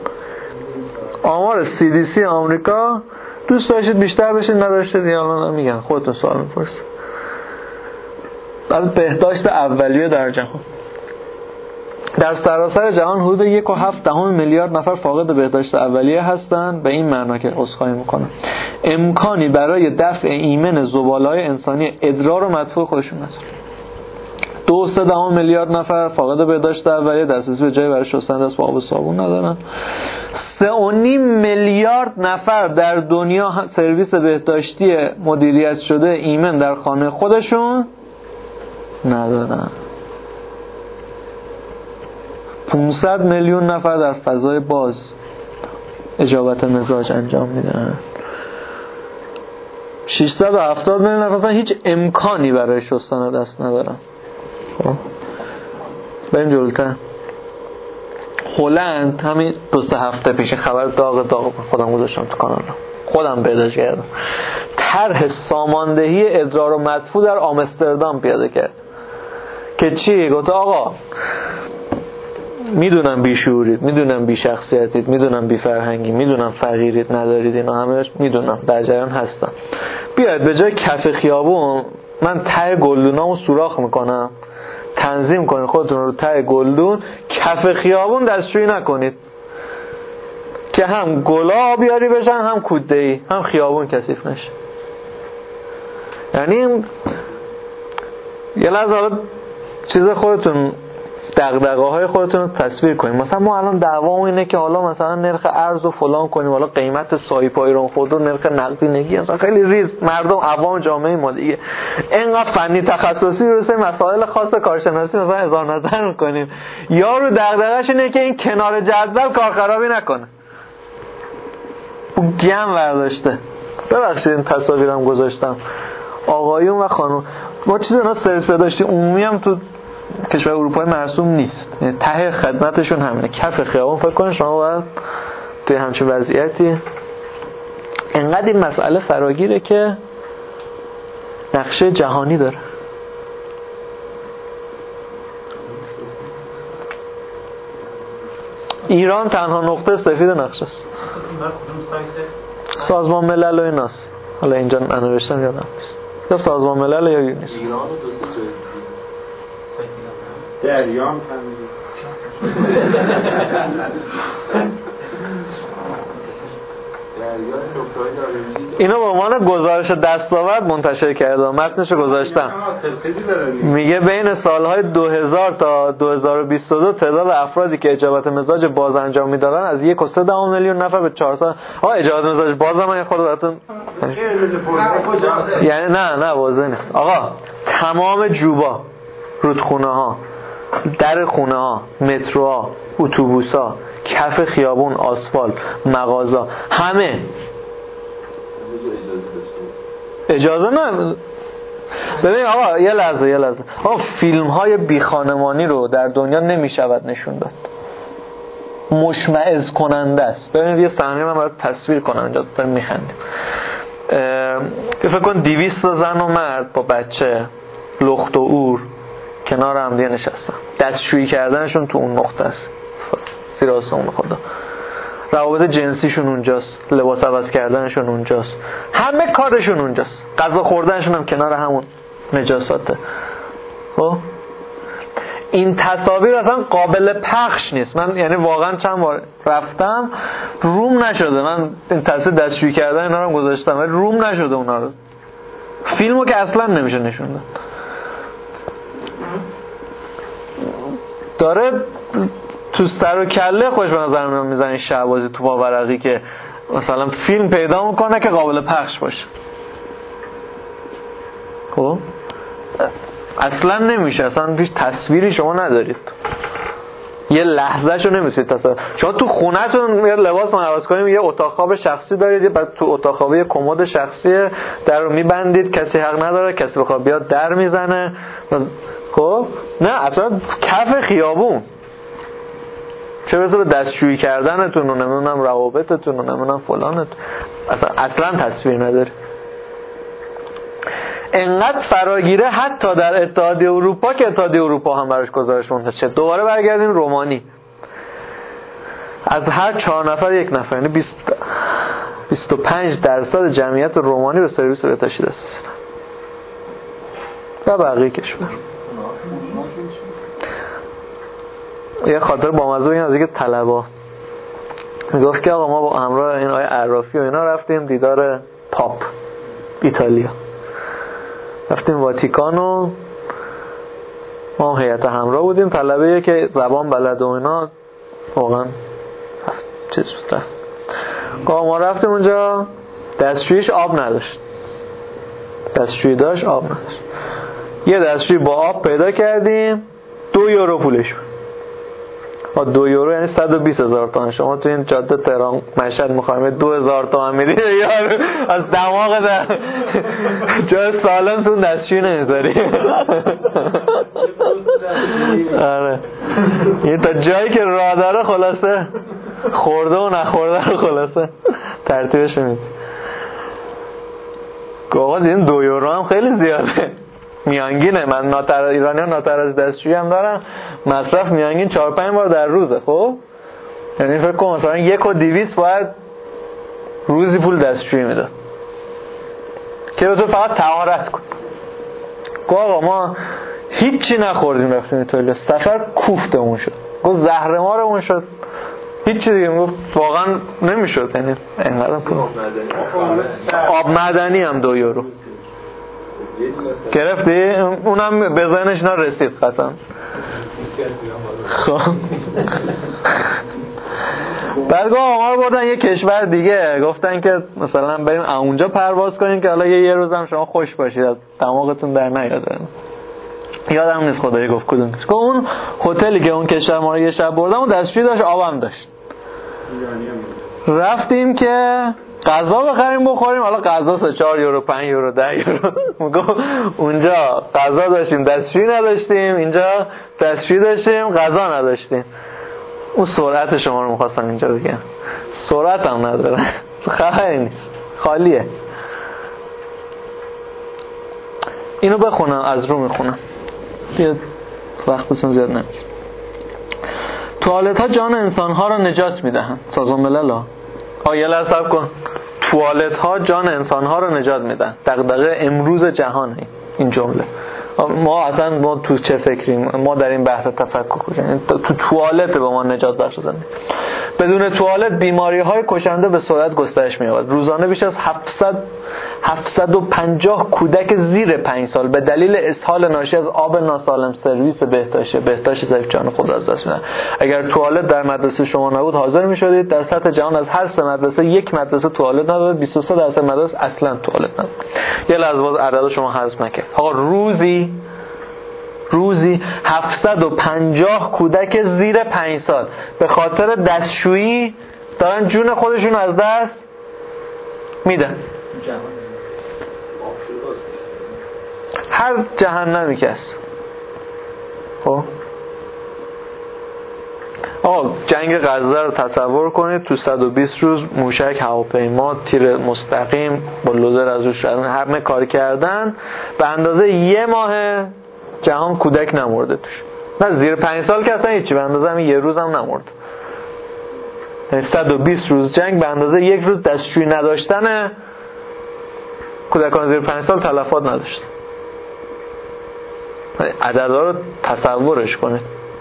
آمار سی دی سی آمریکا دوست داشتید بیشتر بشید، نداشتید یا میگن خودتون سوال میپرسید. از بهداشت اولیه در جهان، در سراسر جهان حدود یک و هفت دهم میلیارد نفر فاقد بهداشت اولیه هستند، به این معنا که عذرخواهی میکنم امکانی برای دفع ایمن زباله‌های انسانی ادرار و مدفوع خودشون ندارن. دو و سه دهم میلیارد نفر فاقد بهداشت اولیه، دسترسی به جای برای شستن دست با آب و صابون ندارن. سه و نیم میلیارد نفر در دنیا سرویس بهداشتی مدیریت شده ایمن در خانه خودشون ندارن. پانصد میلیون نفر در فضای باز اجابت مزاج انجام میدن. ششصد و هفتاد میلیون نفر هیچ امکانی برای شستن دست ندارن. خب بریم جلوتر. هلند همین دو سه هفته پیش خبر داغ داغ خودم گذاشتم تو کانال، خودم پیداش کردم، طرح ساماندهی ادرار و مدفوع در آمستردام پیاده کرد که چی؟ گفت آقا میدونم بیشعورید، میدونم بی شخصیتید، میدونم بی فرهنگی، میدونم فقیرید ندارید، اینا همهش میدونم، در جریان هستم. بیاید به جای کف خیابون من ته گلدونامو سوراخ میکنم، تنظیم کنید خودتون رو ته گلدون، کف خیابون دستشویی نکنید که هم گلا بیاری بشن، هم کوده‌ای، هم خیابون کثیف نشه. یعنی یه لحظه حالا چیز خودتون دغدغه های خودتون رو تصویر کنید. مثلا ما الان دعوامون اینه که حالا مثلا نرخ ارز رو فلان کنیم، حالا قیمت سایپای ایران خودرو، نرخ نقدینگی، مثلا خیلی ریز مردم عوام جامعه ما دیگه اینقدر فنی تخصصی رو سه مسائل خاص کارشناسی مثلا اظهار نظر می‌کنیم. یارو دغدغه‌اش اینه که این کنار جدول کار خرابی نکنه. اون گم برداشته. ببخشید این تصاویرم گذاشتم. آقایون و خانم ما چیزی اینا سرویس بهداشتی عمومی هم تو کشور اروپایی مرسوم نیست، یعنی ته خدمتشون همینه، کف خیابون. فکر کنید شما باید توی همچین وضعیتی، انقدر این مسئله فراگیره که نقشه جهانی داره. ایران تنها نقطه سفید نقشه است. سازمان ملل و ایناست، حالا اینجا ننوشتم یادم نیست، یا سازمان ملل یا یونیس. ایران و دو سه جای دریام اینو به عنوان گزارش دستاورد منتشر کرده، متنشو گذاشتم. میگه بین سالهای دو هزار تا دو هزار و بیست و دو تعداد افرادی که اجابت مزاج باز انجام میدادن از یک و سه دهم میلیون نفر به چهارصد. آقا اجابت مزاج باز من خود براتون یعنی نه نه واضح نیست. آقا تمام جوبا، رودخونه ها، در خونه ها، متروها، اتوبوسا، کف خیابون، آسفالت، مغازه، همه اجازه نه. ببین آقا یه لحظه یه لحظه آقا فیلم های بی خانمانی رو در دنیا نمیشود نشون داد، مشمئز کننده است. ببینید یه صحنه من برات تصویر کنم، اینجا داریم میخندیم. فکر کن دویست زن و مرد با بچه، لخت و اور کنار هم دیگه نشستن، دستشویی کردنشون تو اون نقطه است، زیر آسمون خدا. روابط جنسیشون اونجاست، لباس عوض کردنشون اونجاست، همه کارشون اونجاست، غذا خوردنشون هم کنار همون نجاساته. خب این تصاویر اصلا قابل پخش نیست. من یعنی واقعا چند بار رفتم روم نشده، من این تصویر دستشویی کردن اینا رو گذاشتم ولی روم نشده اونا رو. فیلمو که اصلا نمیشه نشون داد. داره تو سر و کله خوش به نظر میاد میزنه شهبازی تو باورقی که مثلا فیلم پیدا میکنه که قابل پخش باشه. خب اصلا نمیشه، اصلا هیچ تصویری شما ندارید، یه لحظه شو نمیسید تصور. شما تو خونه‌تون یه لباس ما عوض کنیم، یه اتاق خواب شخصی دارید، بعد تو اتاق خواب یه کمد شخصی، در رو میبندید، کسی حق نداره کسی بخواد بیاد در میزنه. خب نه اصلا کف خیابون، چه برسه به دستشویی کردنتون و نمیدونم روابطتون و نمیدونم فلانت، اصلا اصلا تصویر نداره. انقدر فراگیره حتی در اتحادیه اروپا که اتحادیه اروپا هم براش گزارش منتشر. دوباره برگردیم رومانی، از هر چهار نفر یک نفر، یعنی بیست و پنج درصد جمعیت رومانی به سرویس بهداشتی دست رسیدن و بقیه کشور. یه خاطر بامزه این از اینکه طلبا میگفت که آقا ما با همراه این آقای عرافی و اینا رفتیم دیدار پاپ ایتالیا، رفتیم واتیکان و ما هم هیئت همراه بودیم. طلبه که زبان بلد و اینا واقعا چیز بود. ما رفتیم اونجا، دستشویش آب نداشت، دستشویی داشت آب نداشت. یه دستشویی با آب پیدا کردیم، دو یورو پولش بود. دو یورو یعنی صد و بیست هزار تومان. شما تو این جاده تهران مشهد میخوایم دو هزار تومان میدید یارو از دماغ در جای سالم تو دستشویی نمیذاری. آره این تا جایی که راه داره خلاصه خورده و نخورده رو خلاصه ترتیبش میدید. آقا دیدیم دو یورو هم خیلی زیاده، میانگینه. من ناتر ایرانی ها ناتر از دستشویی هم دارم، مصرف میانگین چهار پنج بار در روزه. خب یعنی فکر کنم مثلا یک و دیویست باید روزی پول دستشویی میداد که تو فقط طهارت کن. آقا ما هیچی نخوردیم رفتیم ایتالیا، سفر کوفتمون شد، گفت زهرمارمون شد، هیچی دیگه میگفت واقعا نمیشد. یعنی اینقدر پول آب معدنی هم دو یورو گرفتی، اونم به ذهنش نرسید قطعا. خب بعد گفت ما رو بردن یه کشور دیگه، گفتن که مثلا بریم اونجا پرواز کنیم که حالا یه یه روزم شما خوش باشید، از دماغتون در نیاد. یادم نیست خدایی گفت کدوم کشور. اون هتلی که اون کشور ما رو یه شب بردم اون دستشویی داشت آبم داشت. رفتیم که غذا بخریم بخوریم، حالا غذا سه چهار یورو پنج یورو ده یورو. میگم اونجا غذا داشتیم دستشویی نداشتیم، اینجا دستشویی داشتیم غذا نداشتیم. اون سرعت شما رو می‌خواستم اینجا بگم، سرعت هم نداره، خبری نیست، خالیه. اینو بخونم، از رو میخونم یه وقتتون زیاد نمیگیره. توالت ها جان انسان ها را نجات میدهند. سازمان ملل ها آیه لحظه کن، توالت ها جان انسان ها را نجات میدن. دغدغه امروز جهانه این جمله. ما اصلا ما تو چه فکریم؟ ما در این بحث تفکر کنیم تو توالت به ما نجات بخش زنده. بدون توالت بیماری های کشنده به سرعت گسترش می‌یابد. روزانه بیش از هفتصد و پنجاه کودک زیر پنج سال به دلیل اسهال ناشی از آب ناسالم سرویس بهداشت بهداشت ضعیف جان خود را از دست میدن. اگر توالت در مدرسه شما نبود حاضر می‌شدید در سطح جهان از هر سه مدرسه یک مدرسه توالت نداره، بیست و سه درصد مدارس اصلا توالت نداره. یه لحظه باز عدد شما حذف نکرد. آقا روزی روزی هفتصد و پنجاه کودک زیر پنج سال به خاطر دستشویی دارن جون خودشون از دست میدن. هر جهنمی که است. خب آقا جنگ غزه رو تصور کنید، تو صد و بیست روز موشک، هواپیما، تیر مستقیم با لوزر از روش همه کار کردن، به اندازه یه ماه جهان کودک نمرده توش. نه زیر پنج سال که اصلا هیچی، به اندازه همین یه روز هم نمرد. صد و بیست روز جنگ به اندازه یک روز دستشویی نداشتن کودکان زیر پنج سال تلفات نداشت. عددها رو تصورش کنید.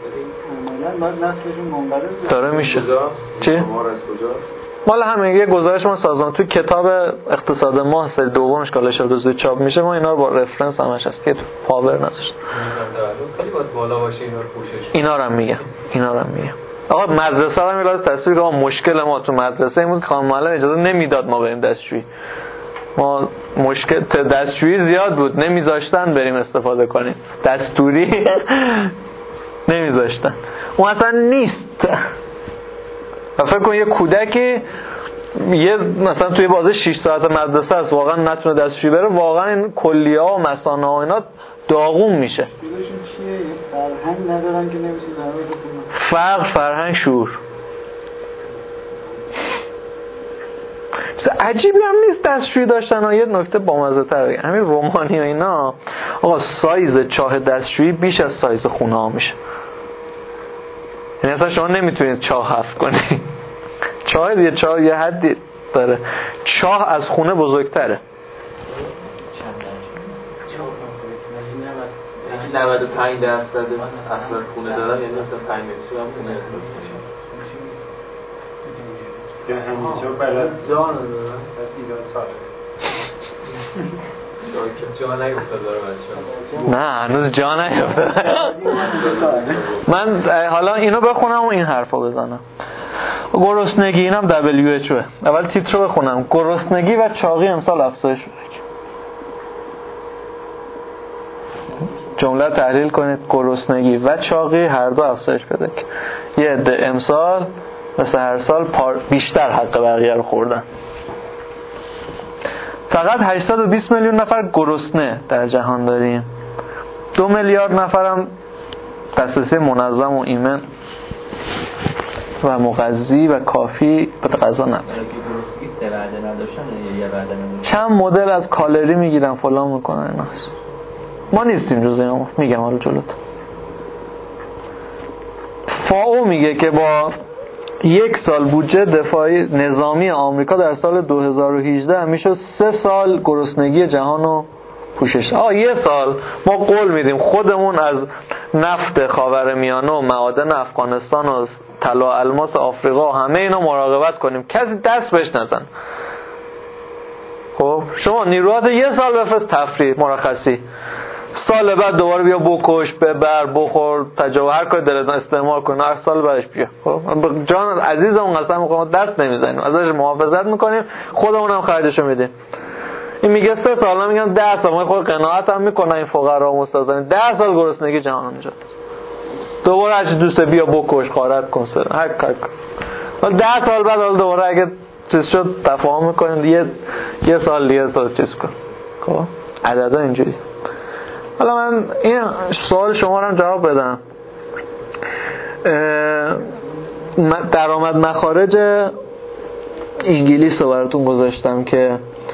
داره میشه چی؟ مال همه یه گزارش ما سازمان تو کتاب اقتصاد ما سری دومش که الان روزی چاپ میشه، ما اینا رو با رفرنس همش هست که تو پاور نذاشت. خیلی باید بالا باشه اینا رو پوشش. اینا رو هم میگم اینا رو هم میگم آقا مدرسه رو میلاد تصویر که مشکل ما تو مدرسه این بود که خانم معلم اجازه نمیداد ما بریم دستشویی. ما مشکل دستشویی زیاد بود، نمیذاشتن بریم استفاده کنیم، دستوری نمیذاشتن. اون اصلا نیست. و فکر کن یه کودکی یه مثلا توی بازه شش ساعت مدرسه است واقعا نتونه دستشویی بره، واقعا این کلیه ها و مثانه ها اینا داغون میشه. فرهنگ ندارن که نمیشه فرق فرهنگ شعور. عجیبی هم نیست دستشویی داشتن ها. یه نکته بامزه تر بگم، همین رومانی و اینا آقا سایز چاه دستشویی بیش از سایز خونه ها میشه. یعنی اصلا شما نمیتونید چاه حفر کنید. چاه یه چاه یه حدی داره، چاه از خونه بزرگتره. نود و پنج درصد اصلا خونه دارن، یعنی مثلا پنج متر هم خونه دارن. که همیشه بلد جان دارن از ایران ساله جا نیفتاد داره بچه. نه هنوز جا نیفتاد. من حالا اینو بخونم و این حرفا بزنم. گرسنگی، اینم دبلیو اچ او. اول تیتر رو بخونم. گرسنگی و چاقی امسال افزایش پیدا کرد. جمله تحلیل کنید. گرسنگی و چاقی هر دو افزایش پیدا کرد. یه عده امسال مثل هر سال بیشتر حق بقیه رو خوردن. فقط هشتصد و بیست میلیون نفر گرسنه در جهان داریم. دو میلیارد نفرم دسترسی منظم و ایمن و مغذی و کافی به غذا ندارن. چند مدل از کالری میگیرن فلان میکنن اینا. ما نیستیم جز اینا، میگم حالا جلوت. فاو میگه که با یک سال بودجه دفاعی نظامی آمریکا در سال دو هزار و هجده میشه سه سال گرسنگی جهان رو پوشش. آه یه سال ما قول میدیم خودمون از نفت خاورمیانه و معادن افغانستان و طلا الماس آفریقا و همه اینا مراقبت کنیم، کسی دست بهش نزن. خب شما نیروات یه سال بفرست تفریح مرخصی، سال بعد دوباره بیا بکش ببر بخور تجاوز هر کاری دلت استعمال کن، هر سال بعدش بیا. خب جان عزیزمون قسم میخوام دست نمیزنیم، ازش محافظت میکنیم، خودمون هم خرجشو میدیم. این میگه سه سال، میگم ده سال. ما خود قناعت هم میکنن این فقرا و مستضعفین. ده سال گرسنگی جهان نجات. دوباره هر چی دوست بیا بکش غارت کن سر هر کار کن. ده سال بعد حالا دوباره اگه چیز شد تفاهم میکنیم یه یه سال دیگه تو چیز کن. خب عددا اینجوری. حالا من این سوال شما رو هم جواب بدم. درآمد مخارج انگلیس رو براتون گذاشتم که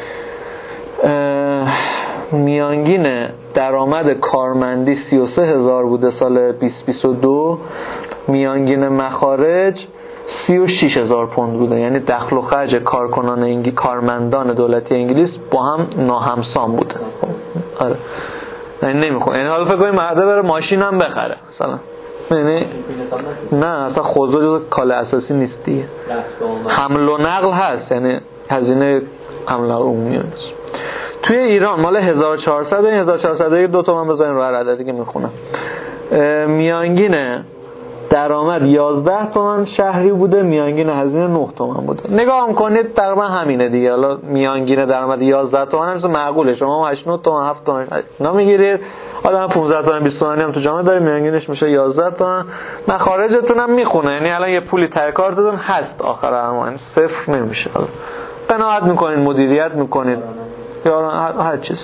میانگین درآمد کارمندی سی و سه هزار بوده سال بیست بیست و دو، میانگین مخارج سی و شش هزار پوند بوده. یعنی دخل و خرج کارکنان انگلیس، کارمندان دولتی انگلیس با هم ناهمسان بوده. آره یعنی نمیخوام، یعنی حالا فکر کنید مرده بره ماشین هم بخره مثلا، یعنی نه اصلا خودرو جز کالا اساسی نیست دیگه. حمل و نقل هست، یعنی هزینه حمل و نقل عمومی هست. توی ایران مال هزار و چهارصد هزار و چهارصد دو تومن بزنین رو هر عددی که میخونم. میانگین درآمد یازده تومن شهری بوده، میانگین هزینه نه تومن بوده. نگاه هم کنید تقریبا همینه دیگه. حالا میانگین درآمد یازده تومن هم معقوله، شما هشت نه تومن هفت تومن اینا میگیرید، آدم پانزده تومن بیست تومن هم تو جامعه داره، میانگینش میشه یازده تومن. مخارجتون هم میخونه، یعنی الان یه پولی تای کارتتون هست آخر هر ماه، صفر نمیشه. حالا قناعت میکنید، مدیریت میکنید یا هر چیز.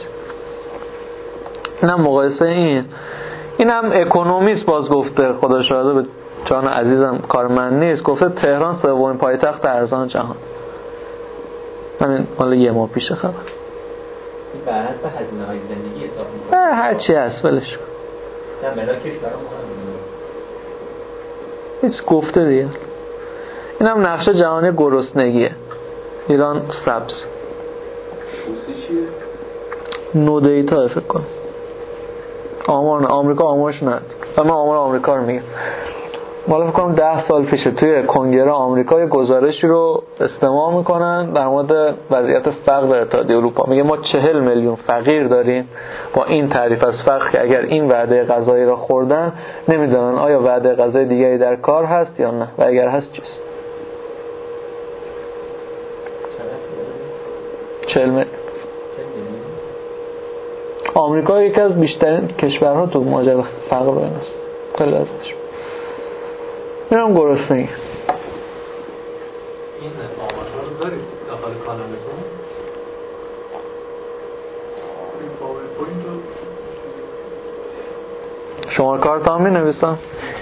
اینم مقایسه این اینم اکونومیست باز گفته، خدا شاهده به جان عزیزم کارمند نیست، گفته تهران سومین پایتخت ارزان جهان. همین مال یه ماه پیش خبر. بر حسب هزینه‌های زندگی حساب می‌کنه. هر چی هست ولش کن. نه ملاک کشور مهم هیچ گفته دیگه. این هم نقشه جهانی گرسنگیه. ایران سبز. روسی چیه؟ نو دیتا فکر کنم. آمار نه. آمریکا آمارش نداره. من آمار آمریکا رو میگم. مالا فکر کنم ده سال پیشه توی کنگره آمریکا یه گزارشی رو استماع میکنن در مورد وضعیت فقر در اتحادیه اروپا. میگه ما چهل میلیون فقیر داریم با این تعریف از فقر که اگر این وعده غذایی را خوردن نمیدونن آیا وعده غذای دیگری در کار هست یا نه و اگر هست چیست. چهل میلیون. آمریکا یکی از بیشترین کشورها تو ماجرای فقر بین است. خیلی ازش میرم گرسنگی. این آمارها رو دارید داخل کانالتون؟ این پاورپوینت رو شما کارت هم می نویسم؟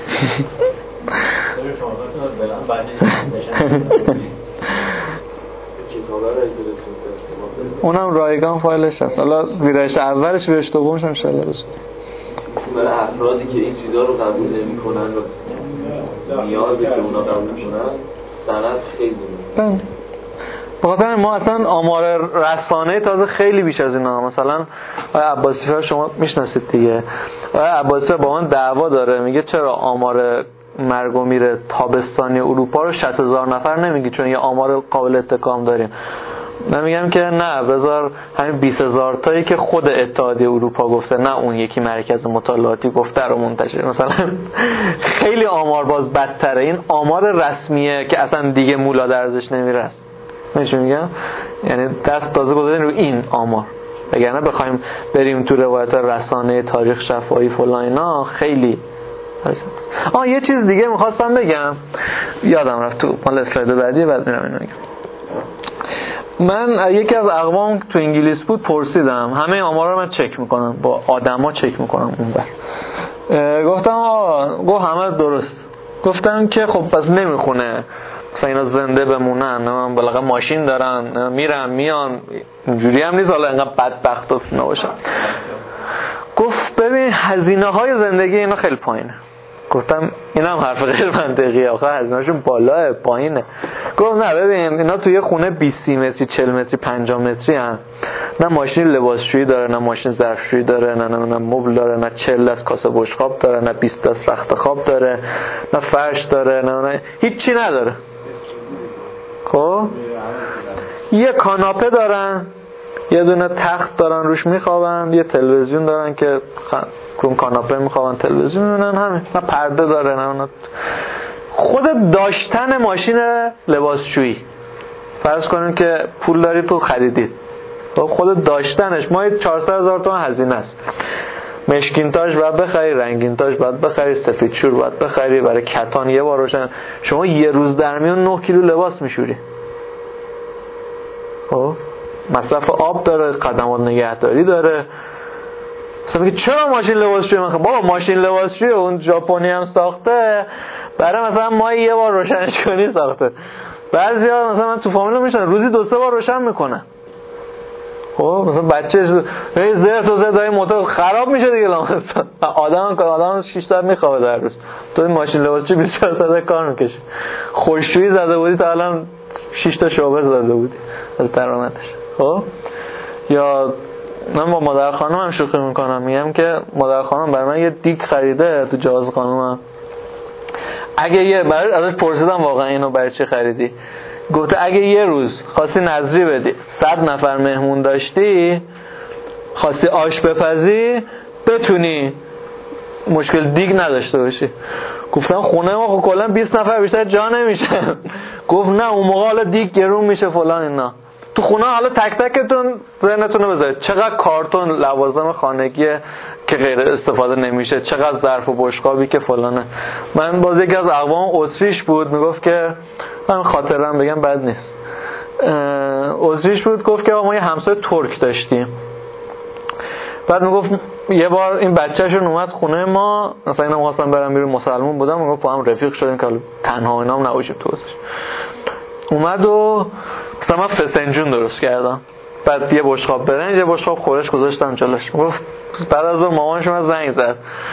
اونم رایگان فایلش هست. حالا ویرایش اولش ویرایش دومش هم انشاءالله رسید. برای افرادی که این چیزا رو قبول نمی کنن و نیاز که اونا قبول کنن سند خیلی بله. بخاطر ما اصلا آمار رسانه تازه خیلی بیش از اینا. مثلا آقای عباسی رو شما میشناسید دیگه. آقای عباسی با من دعوا داره، میگه چرا آمار مرگ و میر تابستانی اروپا رو شصت هزار نفر نمیگی چون یه آمار قابل اتکام داریم. من میگم که نه، بذار همین بیست هزار تایی که خود اتحادیه اروپا گفته، نه اون یکی مرکز مطالعاتی گفته رو منتشر. مثلا خیلی آمار باز بدتره. این آمار رسمیه که اصلا دیگه مولا درزش نمیرسه. میشه میگم یعنی دست تازه گذارین رو این آمار، وگرنه بخوایم بریم تو روایت رسانه تاریخ شفاهی فلان اینا خیلی. آه یه چیز دیگه میخواستم بگم یادم رفت تو مال اسلاید بعدی بعد میرم اینو میگم. من یکی از اقوام تو انگلیس بود پرسیدم، همه آمارا رو من چک میکنم، با آدما چک میکنم اونور. گفتم آه گفت همه درست. گفتم که خب پس نمیخونه مثلا اینا زنده بمونن، من بالاخره ماشین دارن میرن میان، اینجوری هم نیست حالا انقدر بدبخت و نباشن. گفت ببین هزینه های زندگی اینا خیلی پایینه. گفتم این هم حرف غیر منطقیه، آخه هزینه‌شون بالاه پایینه. گفت نه ببین اینا توی خونه بیست متری چهل متری پنجاه متری هن، نه ماشین لباسشویی داره، نه ماشین ظرفشویی داره، نه نه نه مبل داره، نه چهل دست کاسه بشقاب داره، نه بیست دست رخت خواب داره، نه فرش داره، نه نه هیچی نداره. خب یه کاناپه دارن، یه دونه تخت دارن روش میخوابن، یه تلویزیون دارن که اون کاناپه میخوابن تلویزیون میبینن، همین. نه پرده داره، نه نه خود داشتن ماشین لباسشویی فرض کنیم که پول دارید تو خریدید، خود داشتنش ماهی چهارصد هزار تومان هزینه است. مشکینتاژ باید بخری، رنگینتاژ باید بخری، سفیدشور باید بخری، برای کتان یه بار روشن. شما یه روز در میون نه کیلو لباس میشوری. خب مصرف آب داره، خدمات نگهداری داره. مثلا میگه چرا ماشین لباسشویی من؟ بابا ماشین لباسشویی اون ژاپنی هم ساخته برای مثلا ما یه بار روشنش کنی ساخته. بعضیا مثلا من تو فامیل میشن روزی دو سه بار روشن میکنن. خب مثلا بچه زرت و زرت های موتور خراب میشه دیگه. آدم آدم شش ساعت میخوابه در روز، تو ماشین لباسشویی بیست و چهار ساعت کار میکشه. خشکشویی زده بودی تا الان شش تا شعبه زده بودی از درآمدش. خب یا من با مادر خانمم شوخی میکنم، میگم که مادر خانم برای من یه دیگ خریده تو جواز خانمم. اگه یه برای ازش پرسیدم واقعا اینو برای چی خریدی، گفته اگه یه روز خواستی نظری بدی صد نفر مهمون داشتی خواستی آش بپزی بتونی مشکل دیگ نداشته باشی. گفتم خونه ما خب کلا بیست نفر بیشتر جا نمیشه. گفت نه اون موقع حالا دیگ گرون میشه فلان اینا. تو خونه حالا تک تکتون ذهنتون رو بذارید چقدر کارتون لوازم خانگی که غیر استفاده نمیشه، چقدر ظرف و بشقابی که فلانه. من باز یکی از اقوام اتریش بود میگفت که من خاطرم بگم بد نیست، اتریش بود گفت که ما یه همسایه ترک داشتیم. بعد میگفت یه بار این بچه‌شون اومد خونه ما، مثلا اینا می‌خواستن برن بیرون، مسلمان بودن، میگفت با هم رفیق شدیم که تنها اینام نباشیم توسش. اومد و مثلا من فسنجون درست کردم، بعد یه بشقاب برنج یه بشقاب خورش گذاشتم جلوش. میگفت بعد از اون مامانش من زنگ زد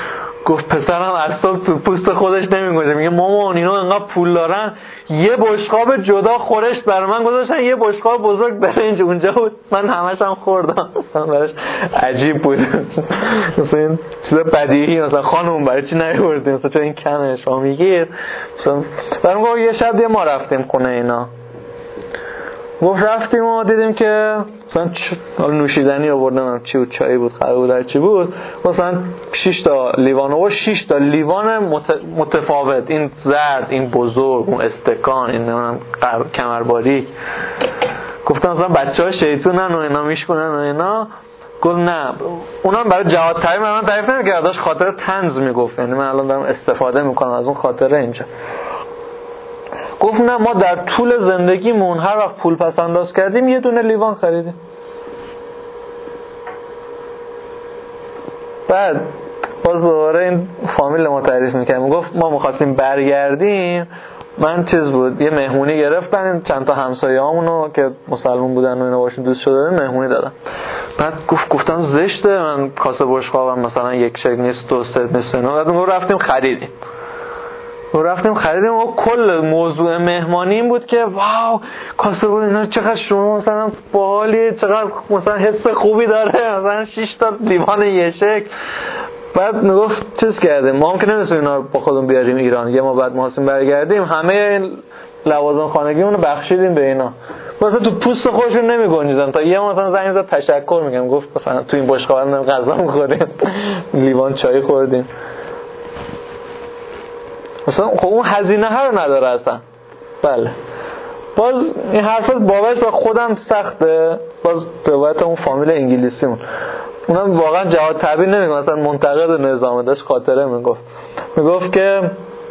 گفت پسرم اعصاب تو پوست خودش نمیگنجه. میگه مامان اینا انقدر پول دارن، یه بشقاب جدا خورشت برای من گذاشتن، یه بشقاب بزرگ برنج اونجا بود، من همش هم خوردم. مثلا براش عجیب بود. مثلا این چیز بدیهی، مثلا خانم برای چی نیاوردین، مثلا چون این کمه شما میگید. مثلا برام گفت یه شب دیگه ما رفتیم خونه اینا، گفت رفتیم و دیدیم که مثلا حالا نوشیدنی آوردن، چی بود، چای بود، قهوه بود، هر چی بود، مثلا شش تا لیوان و شش تا لیوان متفاوت، این زرد، این بزرگ، اون استکان، این نمیدونم کمرباریک. گفتم مثلا بچه‌ها شیطونن و اینا میشکنن و اینا. گفت نه، اونا برای جهاد تعریف من تعریف نمی‌کرد، داشت خاطر طنز میگفت، یعنی من الان دارم استفاده میکنم از اون خاطره اینجا. گفت نه، ما در طول زندگیمون هر وقت پول پس انداز کردیم یه دونه لیوان خریدیم. بعد باز دوباره این فامیل ما تعریف میکنیم، گفت ما میخواستیم برگردیم، من چیز بود یه مهمونی گرفتن، چند تا همسایه همونو که مسلمون بودن و اینا باشون دوست شده مهمونی دادن. بعد گفت گفتم زشته من کاسه بشقابم مثلا یک شک نیست، دو ست نیست اینا. بعد ما رفتیم خریدیم و رفتیم خریدیم و کل موضوع مهمانی این بود که واو کاسه بود اینا چقدر شما مثلا باحالی، چقدر مثلا حس خوبی داره، مثلا شش تا لیوان یه شکل. بعد میگفت چیز کردیم ما هم که نمیتونیم اینا رو با خودمون بیاریم ایران، یه ما بعد ما برگردیم همه این لوازم خانگیمون رو بخشیدیم به اینا. مثلا تو پوست خودشون نمیگنجیدن، تا یه مثلا زنگ زد تشکر میگم، گفت مثلا تو این بشقاب غذا می‌خوریم، لیوان چای خوردیم. مثلا خب اون هزینه ها رو نداره اصلا. بله باز این حرفات بابت با خودم سخته، باز روایت اون فامیل انگلیسیمون اونم واقعا جهاد تعبیر نمیگه، مثلا منتقد نظام داشت خاطره میگفت میگفت که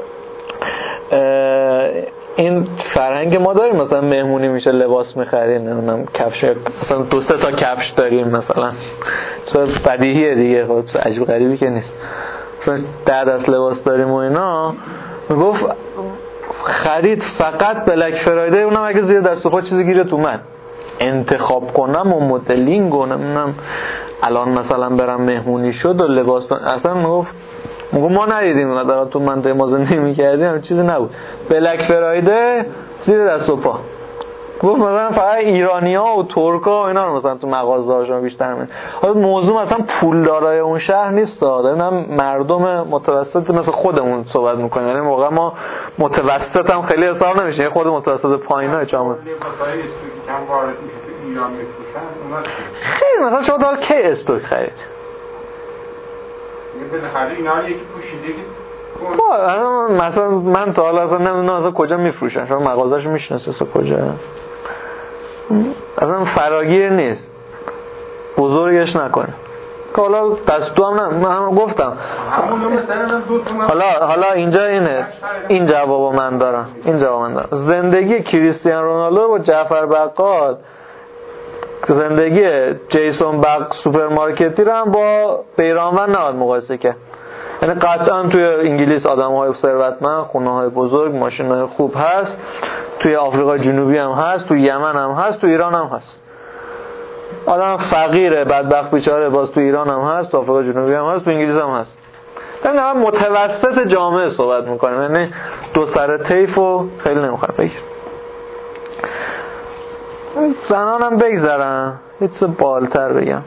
این فرهنگ ما داریم مثلا مهمونی میشه لباس میخریم، نمیدونم کفش مثلا دو سه تا کفش داریم مثلا، چون بدیهیه دیگه، خب عجیب غریبی که نیست، مثلا ده دست لباس داریم و اینا. میگفت خرید فقط بلک فرایده، اونم اگه زیر دست و پا چیزی گیره تو من انتخاب کنم و مدلینگ و نمیدونم الان مثلا برم مهمونی شد و لباس اصلا. میگفت میگفت ما ندیدیم مثلا تو منطقه ما زندگی می‌کردیم چیزی نبود، بلک فرایده زیر دست و پا. گفت مثلا فقط ایرانی‌ها و ترک‌ها و اینا رو مثلا تو مغازه‌هاشون بیشتر می‌بینن. حالا موضوع مثلا پولدارای اون شهر نیست، دادن مردم متوسط مثل خودمون صحبت می‌کنیم، یعنی موقع ما متوسط هم خیلی حساب نمیشه، خود متوسط پایینای جامعه. خیلی مثلا شما دار کی استوک خرید؟ بالاخره اینا یکی پوشیده که با مثلا من تا حالا اصلا نمیدونم اصلا کجا میفروشن، شما مغازه‌شو میشناسید اصلا کجا؟ اصلا فراگیر نیست، بزرگش نکنه که حالا دست دو هم نه. من گفتم حالا حالا اینجا اینه، این جوابو من دارم، این جواب من دارم. زندگی کریستیانو رونالدو با جعفر بقال، زندگی جیسون بق سوپرمارکتی رو هم با بیرانوند نباید مقایسه کرد. یعنی قطعا توی انگلیس آدم‌های ثروتمند، خونه‌های بزرگ، ماشین‌های خوب هست، توی آفریقا جنوبی هم هست، توی یمن هم هست، توی ایران هم هست. آدم فقیره بدبخت بیچاره باز توی ایران هم هست، توی آفریقا جنوبی هم هست، توی انگلیس هم هست. یعنی هم متوسط جامعه صحبت می‌کنیم، یعنی دو سر طیفو خیلی نمی‌خوام بگم. زنانم بگذارم یه چیز بالتر بگم.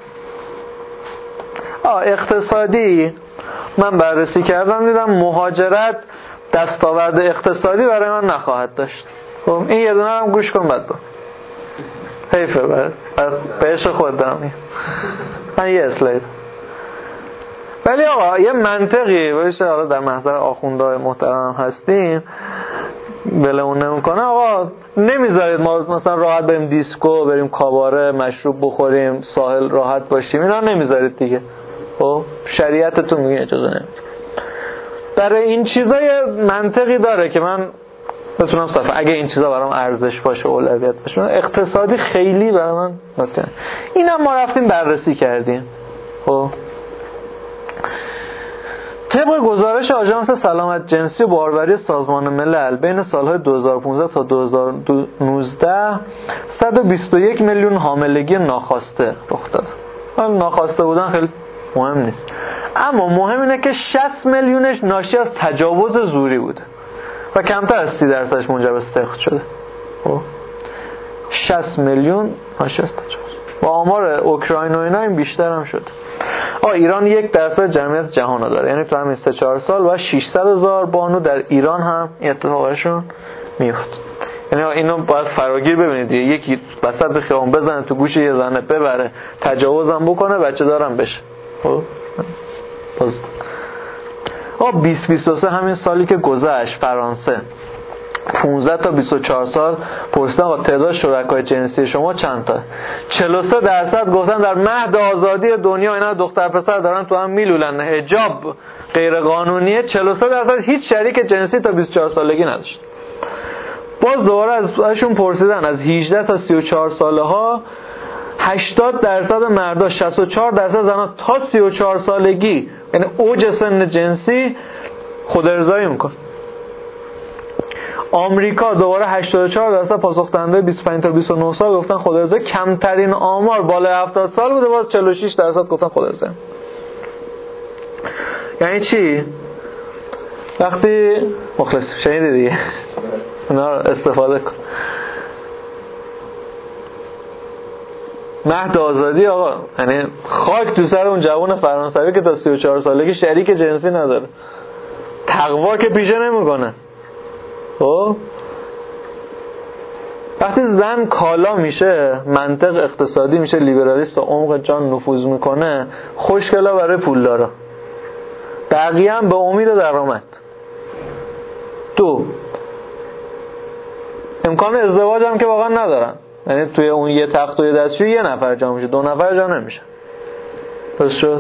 آه اقتصادی من بررسی کردم دیدم مهاجرت دستاورد اقتصادی برای من نخواهد داشت. خب این یه دونه هم گوش کن بعد دو حیفه برد بهش خود دارم من یه اسلاید. ولی آقا یه منطقی باشه، حالا در محضر آخوندهای محترم هستیم بلمون نمیکنه، آقا نمیذارید ما مثلا راحت بریم دیسکو، بریم کاباره، مشروب بخوریم، ساحل راحت باشیم، اینا نمیذارید دیگه. خب شریعتتون میگه اجازه نمیده. برای این چیزا یه منطقی داره که من بتونم صفحه اگه این چیزا برام ارزش باشه، اولویت باشه. اقتصادی خیلی برای من نکته. اینم ما رفتیم بررسی کردیم. خب طبق گزارش آژانس سلامت جنسی و باروری سازمان ملل بین سالهای دو هزار و پانزده تا دو هزار و نوزده صد و بیست و یک میلیون حاملگی ناخواسته رخ داد. حالا ناخواسته بودن خیلی مهم نیست. اما مهم اینه که شصت میلیونش ناشی از تجاوز زوری بوده و کمتر از سی درصدش منجر به سقط شده. خب شصت میلیون ناشی از تجاوز. با آمار اوکراین و اینا این بیشتر هم شد. آ ایران یک درصد جمعیت جهان رو داره، یعنی تو همین سه چهار سال و ششصد هزار بانو در ایران هم این اتفاقشون میفته. یعنی اینو باید فراگیر ببینید دیگه، یکی وسط خیابون بزنه تو گوش یه زنه ببره تجاوزم بکنه بچه دارم بشه. خب باز آ بیست بیست و سه همین سالی که گذشت فرانسه پانزده تا بیست و چهار سال پرسیدن با تعداد شرکای جنسی شما چند تا؟ چهل و سه درصد گفتن در مهد آزادی دنیا اینا دختر پسر دارن تو هم میلولن، حجاب غیر قانونیه. چهل و سه درصد هیچ شریک جنسی تا بیست و چهار سالگی نداشت. باز دوباره ازشون پرسیدن از هجده تا سی و چهار ساله ها هشتاد درصد مردا شصت و چهار درصد زنا تا سی و چهار سالگی یعنی اوج سن جنسی خود ارضایی میکن. آمریکا دوباره هشتاد و چهار درصد پاسخ دهنده بیست و پنج تا بیست و نه سال گفتن خود ارضایی. کمترین آمار بالای هفتاد سال بوده، باز چهل و شش درصد گفتن خود ارضایی. یعنی چی؟ وقتی مخلص شنیدی دیگه اونا استفاده کن. مهد آزادی آقا یعنی خاک تو سر اون جوان فرانسوی که تا سی و چهار سالگی شریک جنسی نداره، تقوا که پیشه نمیکنه. خب وقتی زن کالا میشه، منطق اقتصادی میشه لیبرالیست و عمق جان نفوذ میکنه، خوشگلا برای پولدارا، بقیه هم به امید درآمد. دو امکان ازدواج هم که واقعا ندارن، یعنی توی اون یه تخت و یه دستشویی یه نفر جا میشه، دو نفر جا نمیشه. پس شد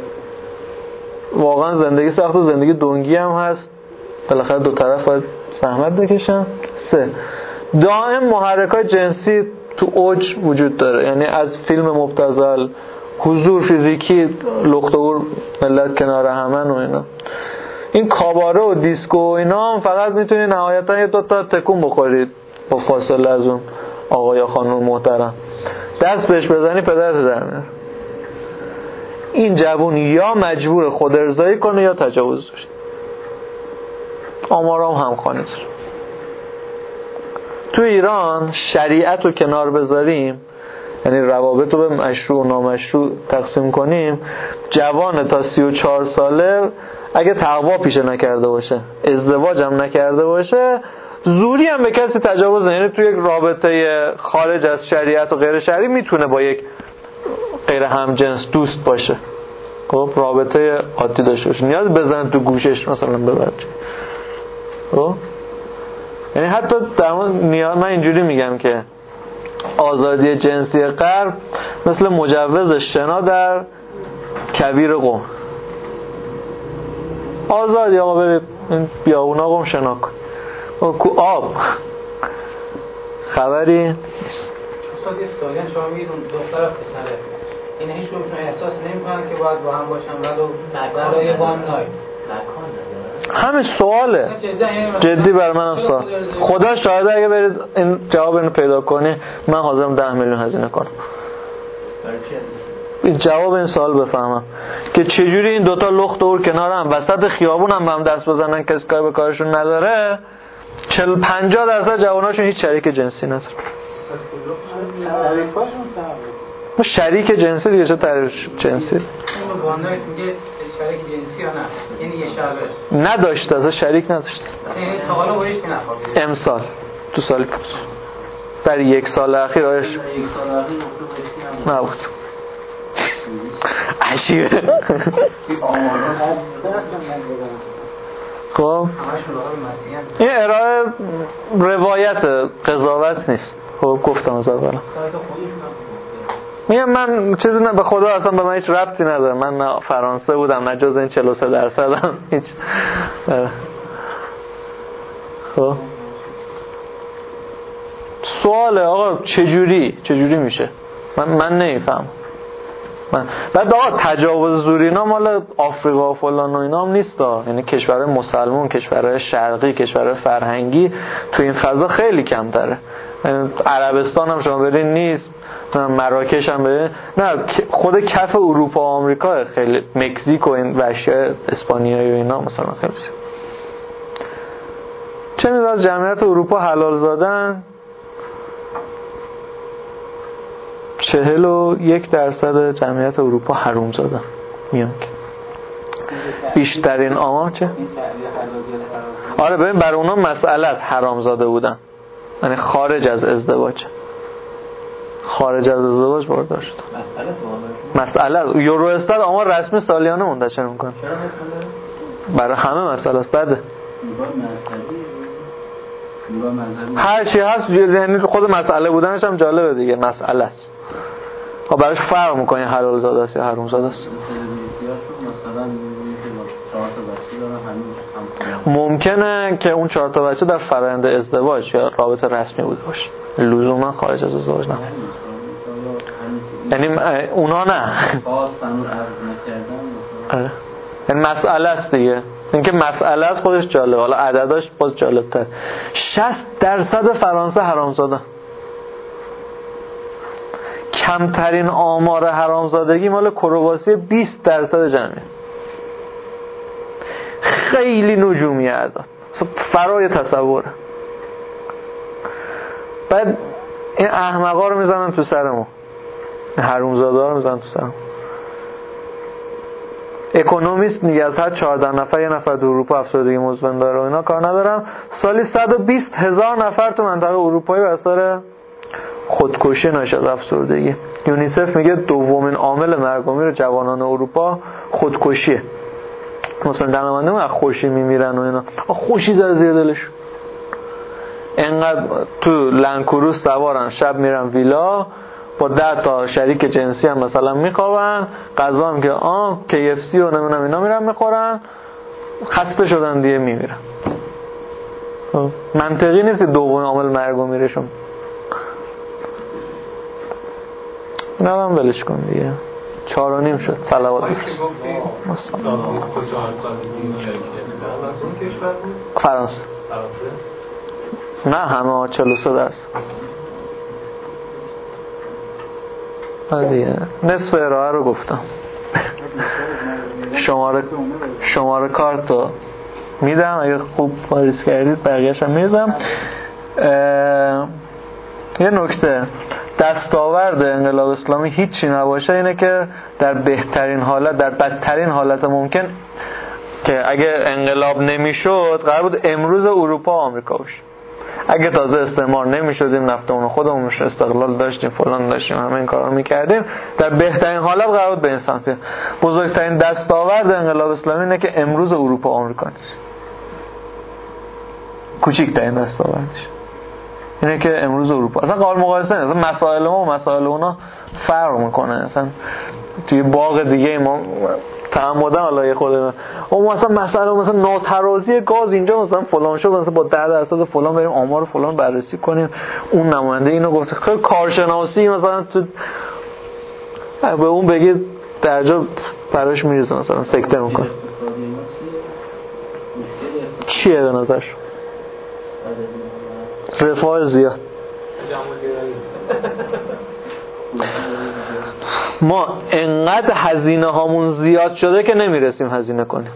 واقعا زندگی سخت و زندگی دنگی هم هست، بالاخره دو طرف باید زحمت بکشن. سه دائم محرکات جنسی تو اوج وجود داره، یعنی از فیلم مبتذل، حضور فیزیکی، لختور ملت کنار همن و اینا. این کاباره و دیسکو و اینا هم فقط میتونی نهایتا یه دوتا تکون بخورید با فاصله از اون آقا یا خانم محترم، دست بهش بزنی پدرت در میاره. این جوون یا مجبور خود ارضایی کنه یا تجاوز داشت. آمارام هم خانه داره. تو ایران شریعت رو کنار بذاریم، یعنی روابط رو به مشروع و نامشروع تقسیم کنیم، جوان تا سی و چهار ساله اگه تقوا پیشه نکرده باشه، ازدواج هم نکرده باشه، زوری هم به کسی تجاوز نه، یعنی تو یک رابطه خارج از شریعت و غیر شرعی میتونه با یک غیر همجنس دوست باشه، خب رابطه عادی داشته باشه، نیاز بزن تو گوشش مثلا ببر. خب یعنی حتی در نیاز، من اینجوری میگم که آزادی جنسی غرب مثل مجوز شنا در کویر قم، آزادی آقا برید بیابونا قم شنا کن، کو آب خبری نیست. استاد یه سوالی شما میگید اون دختر پسره این هیچ کدومشون احساس نمی‌کنن که باید با هم باشن ولو برای وان نایت؟ همین سواله جدی بر منم سوال. خدا شاهده اگه برید این جواب اینو پیدا کنی من حاضرم ده میلیون هزینه کنم این جواب این سوال بفهمم که چجوری این دوتا لخت دور کنار هم وسط خیابون هم به هم دست بزنن، کسی کار به کارشون نداره. چهل پنجاه درصد جواناشون هیچ شریک جنسی نداره. ما شریک جنسی دیگه چه تعریف جنسی؟ اون وانایت میگه شریک جنسی یا نه؟ یعنی یه شبه نداشته، اصلا شریک نداشته. یعنی تا حالا با هیچ کی نخوابیده؟ امسال تو سال پیش در یک سال اخیر آیش نبود. عشیره. خب این ارائه روایت قضاوت نیست. خب گفتم از اولا میگم من چیزی نه، به خدا اصلا به من هیچ ربطی نداره، من نه فرانسه بودم نه جز این چهل و سه درصدم هیچ. خب سواله آقا چجوری چجوری میشه؟ من من نمیفهم. من بعد آقا تجاوز زوری اینا مال آفریقا و فلان و اینا هم نیست ها، یعنی کشورهای مسلمان، کشورهای شرقی، کشورهای فرهنگی تو این فضا خیلی کمتره. عربستان هم شما برین نیست، مراکش هم برین نه، خود کف اروپا و آمریکا خیلی، مکزیک و این اشیاء اسپانیایی و اینا مثلا خیلی بسید. چه میز از جمعیت اروپا حلال زادن؟ چهل و یک درصد جمعیت اروپا حروم زادن میان که بیشترین آمار چه؟ آره ببین برای اونا مسئله است حرام زاده بودن، یعنی خارج از ازدواج، خارج از ازدواج باردار شد. مسئله است. یورو استاد آمار رسمی سالیانه منتشر میکنه. برای همه مسئله است. بده هر چی هست، یعنی خود مسئله بودنش هم جالبه دیگه، مسئله است. خب براش فرق میکنه حلال زاده است یا حرام زاده است. ممکنه که اون چهار تا بچه در فرآیند ازدواج یا رابطه رسمی بوده باشه، لزوما خارج از ازدواج نه. یعنی اونا نه. یعنی مسئله است دیگه. اینکه مسئله است خودش جالبه، حالا عدداش باز جالب‌تر. شصت درصد فرانسه حرامزاده. کمترین آمار حرامزادگی مال کرواسی بیست درصد جمعیت. خیلی نجومی اعداد، فرای تصوره. بعد این احمقا رو میزنن تو سرمون، حرومزاده ها رو میزنن تو سرمون. اکونومیست میگه از هر چهارده نفر یه نفر تو اروپا افسردگی مزمن داره و اینا کار ندارم. سالی صد و بیست هزار نفر تو منطقه اروپایی بر اثر خودکشی ناشی از افسردگی. یونیسف میگه دومین عامل مرگ و میر جوانان اروپا خودکشیه. مثلا دنمانده ما از خوشی میمیرن و اینا، خوشی زده زیر دلشون. اینقدر تو لنکروس سوارن، شب میرن ویلا با ده تا شریک جنسی هم مثلا میخوابن، غذا هم که آه کی اف سی و نمیدونم اینا میرن میخورن، خسته شدن دیگه میمیرن. منطقی نیست دومین عامل مرگ و میرشون. اینا هم ولش کن دیگه. چهار و نیم شد. صلوات بفرست. فرانسه. نه همه چهل و سه درصد. دیگه نصف ارائه رو گفتم. شماره شماره کارتو میدم، اگه خوب واریز کردید بقیه‌اش هم میدم. یه نکته دستاورد انقلاب اسلامی هیچی نباشه اینه که در بهترین حالت، در بدترین حالت ممکن که اگه انقلاب نمیشد قرار بود امروز اروپا و آمریکا باشه. اگه تازه استعمار نمیشدیم، نفتمون خودمون استقلال داشتیم، فلان داشتیم، همه این کارا میکردیم، در بهترین حالت قرار بود به انسان پیدا. بزرگترین دستاورد انقلاب اسلامی اینه که امروز اروپا و آمریکا نیست. کوچیک‌ترین دستاوردش اینه که امروز اروپا اصلا قابل مقایسه نیست. اصلا مسائل ما و مسائل اونا فرق میکنه. اصلا توی باغ دیگه ما تعمدن حالا یه خود اون مثلا مسئله مثلا ناترازی گاز اینجا مثلا فلان شد، مثلا با ده درصد فلان بریم آمار فلان بررسی کنیم، اون نماینده اینو گفته. خیلی کارشناسی مثلا تو به اون بگید درجا براش میریزه، مثلا سکته میکنه. چیه به نظرش؟ رفاه زیاد. ما انقدر هزینه هامون زیاد شده که نمیرسیم هزینه کنیم.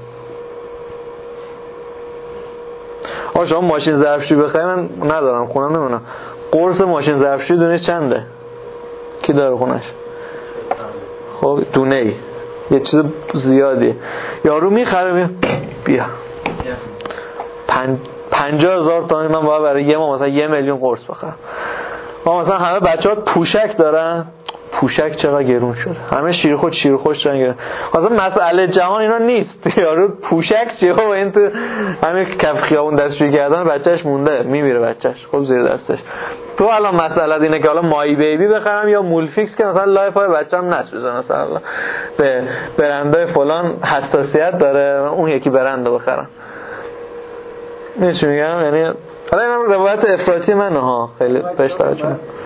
آقا شما ماشین ظرفشویی بخرید، من ندارم خونم، نمیدونم قرص ماشین ظرفشویی دونه چنده؟ کی داره خونش؟ خب دونه ای یه چیز زیادی یارو میخره می بیا پنج پنجاه هزار تومان من باید برای یه ما مثلا یه میلیون قرص بخرم. ما مثلا همه بچه‌ها پوشک دارن، پوشک چقدر گرون شده، همه شیرخوش شیرخوش دارن. مثلا مسئله جهان اینا نیست، یارو پوشک چیه و این تو همین کف خیابون دستشویی کردن بچه‌ش مونده میمیره بچه‌ش خب زیر دستش. تو الان مسئله اینه که حالا مای بیبی بخرم یا مولفیکس که مثلا لایف های بچه‌م نسوزه، مثلا به برندای فلان حساسیت داره اون یکی برند رو بخرم. میشه میگم یعنی حالا این روایت افراطی منه ها، خیلی بهش توجه.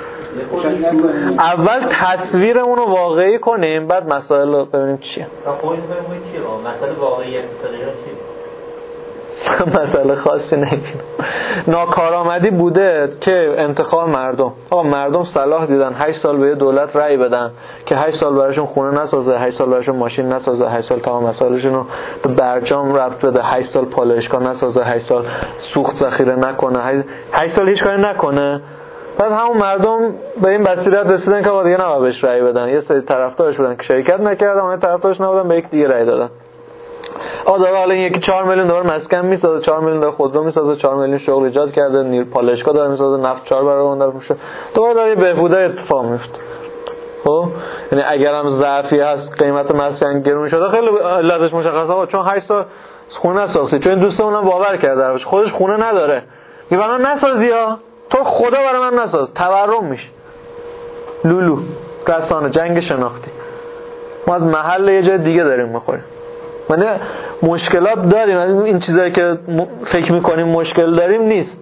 اول تصویرمون رو واقعی کنیم بعد مسائل رو ببینیم چیه. خب این چیه؟ مسئله واقعی اقتصادی چیه؟ مسئله خاصی نمیبینم. ناکارآمدی بوده که انتخاب مردم، آقا مردم صلاح دیدن هشت سال به دولت رأی بدن که هشت سال براشون خونه نسازه، هشت سال براشون ماشین نسازه، هشت سال تمام مسائلشون رو به برجام ربط بده، هشت سال پالایشگاه نسازه، هشت سال سوخت ذخیره نکنه، هشت سال هیچ کاری نکنه. بعد همون مردم به این بصیرت رسیدن که آقا دیگه نباید بهش رأی بدن. یه سری طرفدارش بودن که شرکت نکردن، اون طرفدارش نبودن به یک دیگه رأی دادن. آقا داره حالا این یکی چهار میلیون دلار مسکن میسازه، چهار میلیون دلار خودرو میسازه، چهار میلیون شغل ایجاد کرده، نیر پالایشگاه داره میسازه، نفت چهار برابر اون داره میشه. دوباره داره بهبودی اتفاق میفته. خب یعنی اگر هم ضعفی هست قیمت مسکن گرون شده، خیلی علتش مشخصه. آقا چون هشت سال خونه نساختی، چون دوست اونم باور کرده خودش خونه نداره، میگه نسازی ها، تو خدا برای من نساز، تورم میشه. لولو رسانه جنگ شناختی. ما از محل یه جای دیگه داریم میخوریم. یعنی مشکلات داریم، این چیزایی که فکر میکنیم مشکل داریم نیست.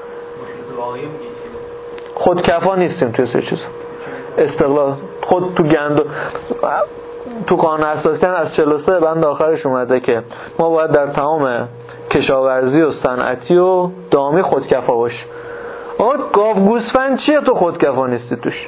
خودکفا نیستیم توی سه چیز. استقلال خود تو گندو تو قانون اساسی از چهل و سه بند آخرش اومده که ما باید در تمام کشاورزی و صنعتی و دامی خودکفا باشیم. آقا گاو گوسفند چیه تو خودکفا نیستی توش؟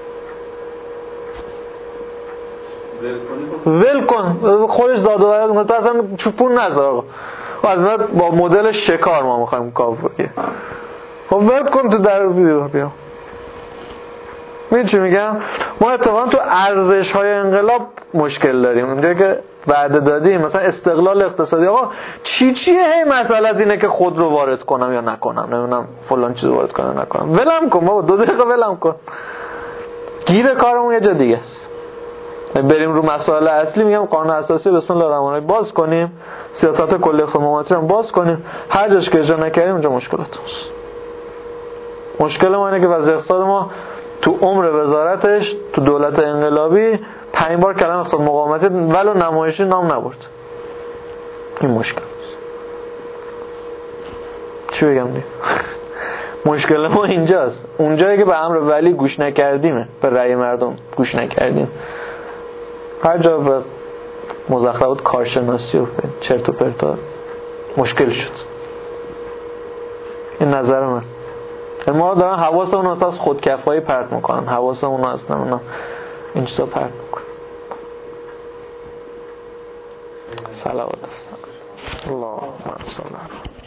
ول کن خودش زاد و ولد کن، اصلا چوپون نذار. آقا از با مدل شکار ما میخوایم گاو بگیریم، خب ول کن تو در بیا بیا. میدونی چی میگم؟ ما اتفاقا تو ارزش های انقلاب مشکل داریم. اونجایی که وعده دادیم مثلا استقلال اقتصادی، آقا چی چیه هی مسئله از اینه که خود رو وارد کنم یا نکنم، نمیدونم فلان چیز وارد کنم نکنم، ولم کن بابا، دو دقیقه ولم کن، گیر کارمون یه جا دیگه است. بریم رو مسائل اصلی. میگم قانون اساسی بسم الله الرحمن الرحیم باز کنیم، سیاست کلی اقتصاد ممانعتی رو باز کنیم، هر جاش که اجرا نکردیم اونجا مشکلات هست. مشکل ما اینه که وضع اقتصاد ما تو عمر وزارتش تو دولت انقلابی پنج بار کلمه اقتصاد مقاومتی ولو نمایشی نام نبرد. این مشکل چی بگم دیگه؟ مشکل ما اینجاست. اونجایی که به امر ولی گوش نکردیم، به رأی مردم گوش نکردیم، هر جا به مزخرفات کارشناسی و چرت و پرتا مشکل شد. این نظر من. ما دارن حواسمون رو از خودکفایی پرت میکنن، حواسمون رو اصلا اونا این چیزا پرت میکنن. صلوات الله. اللهم صل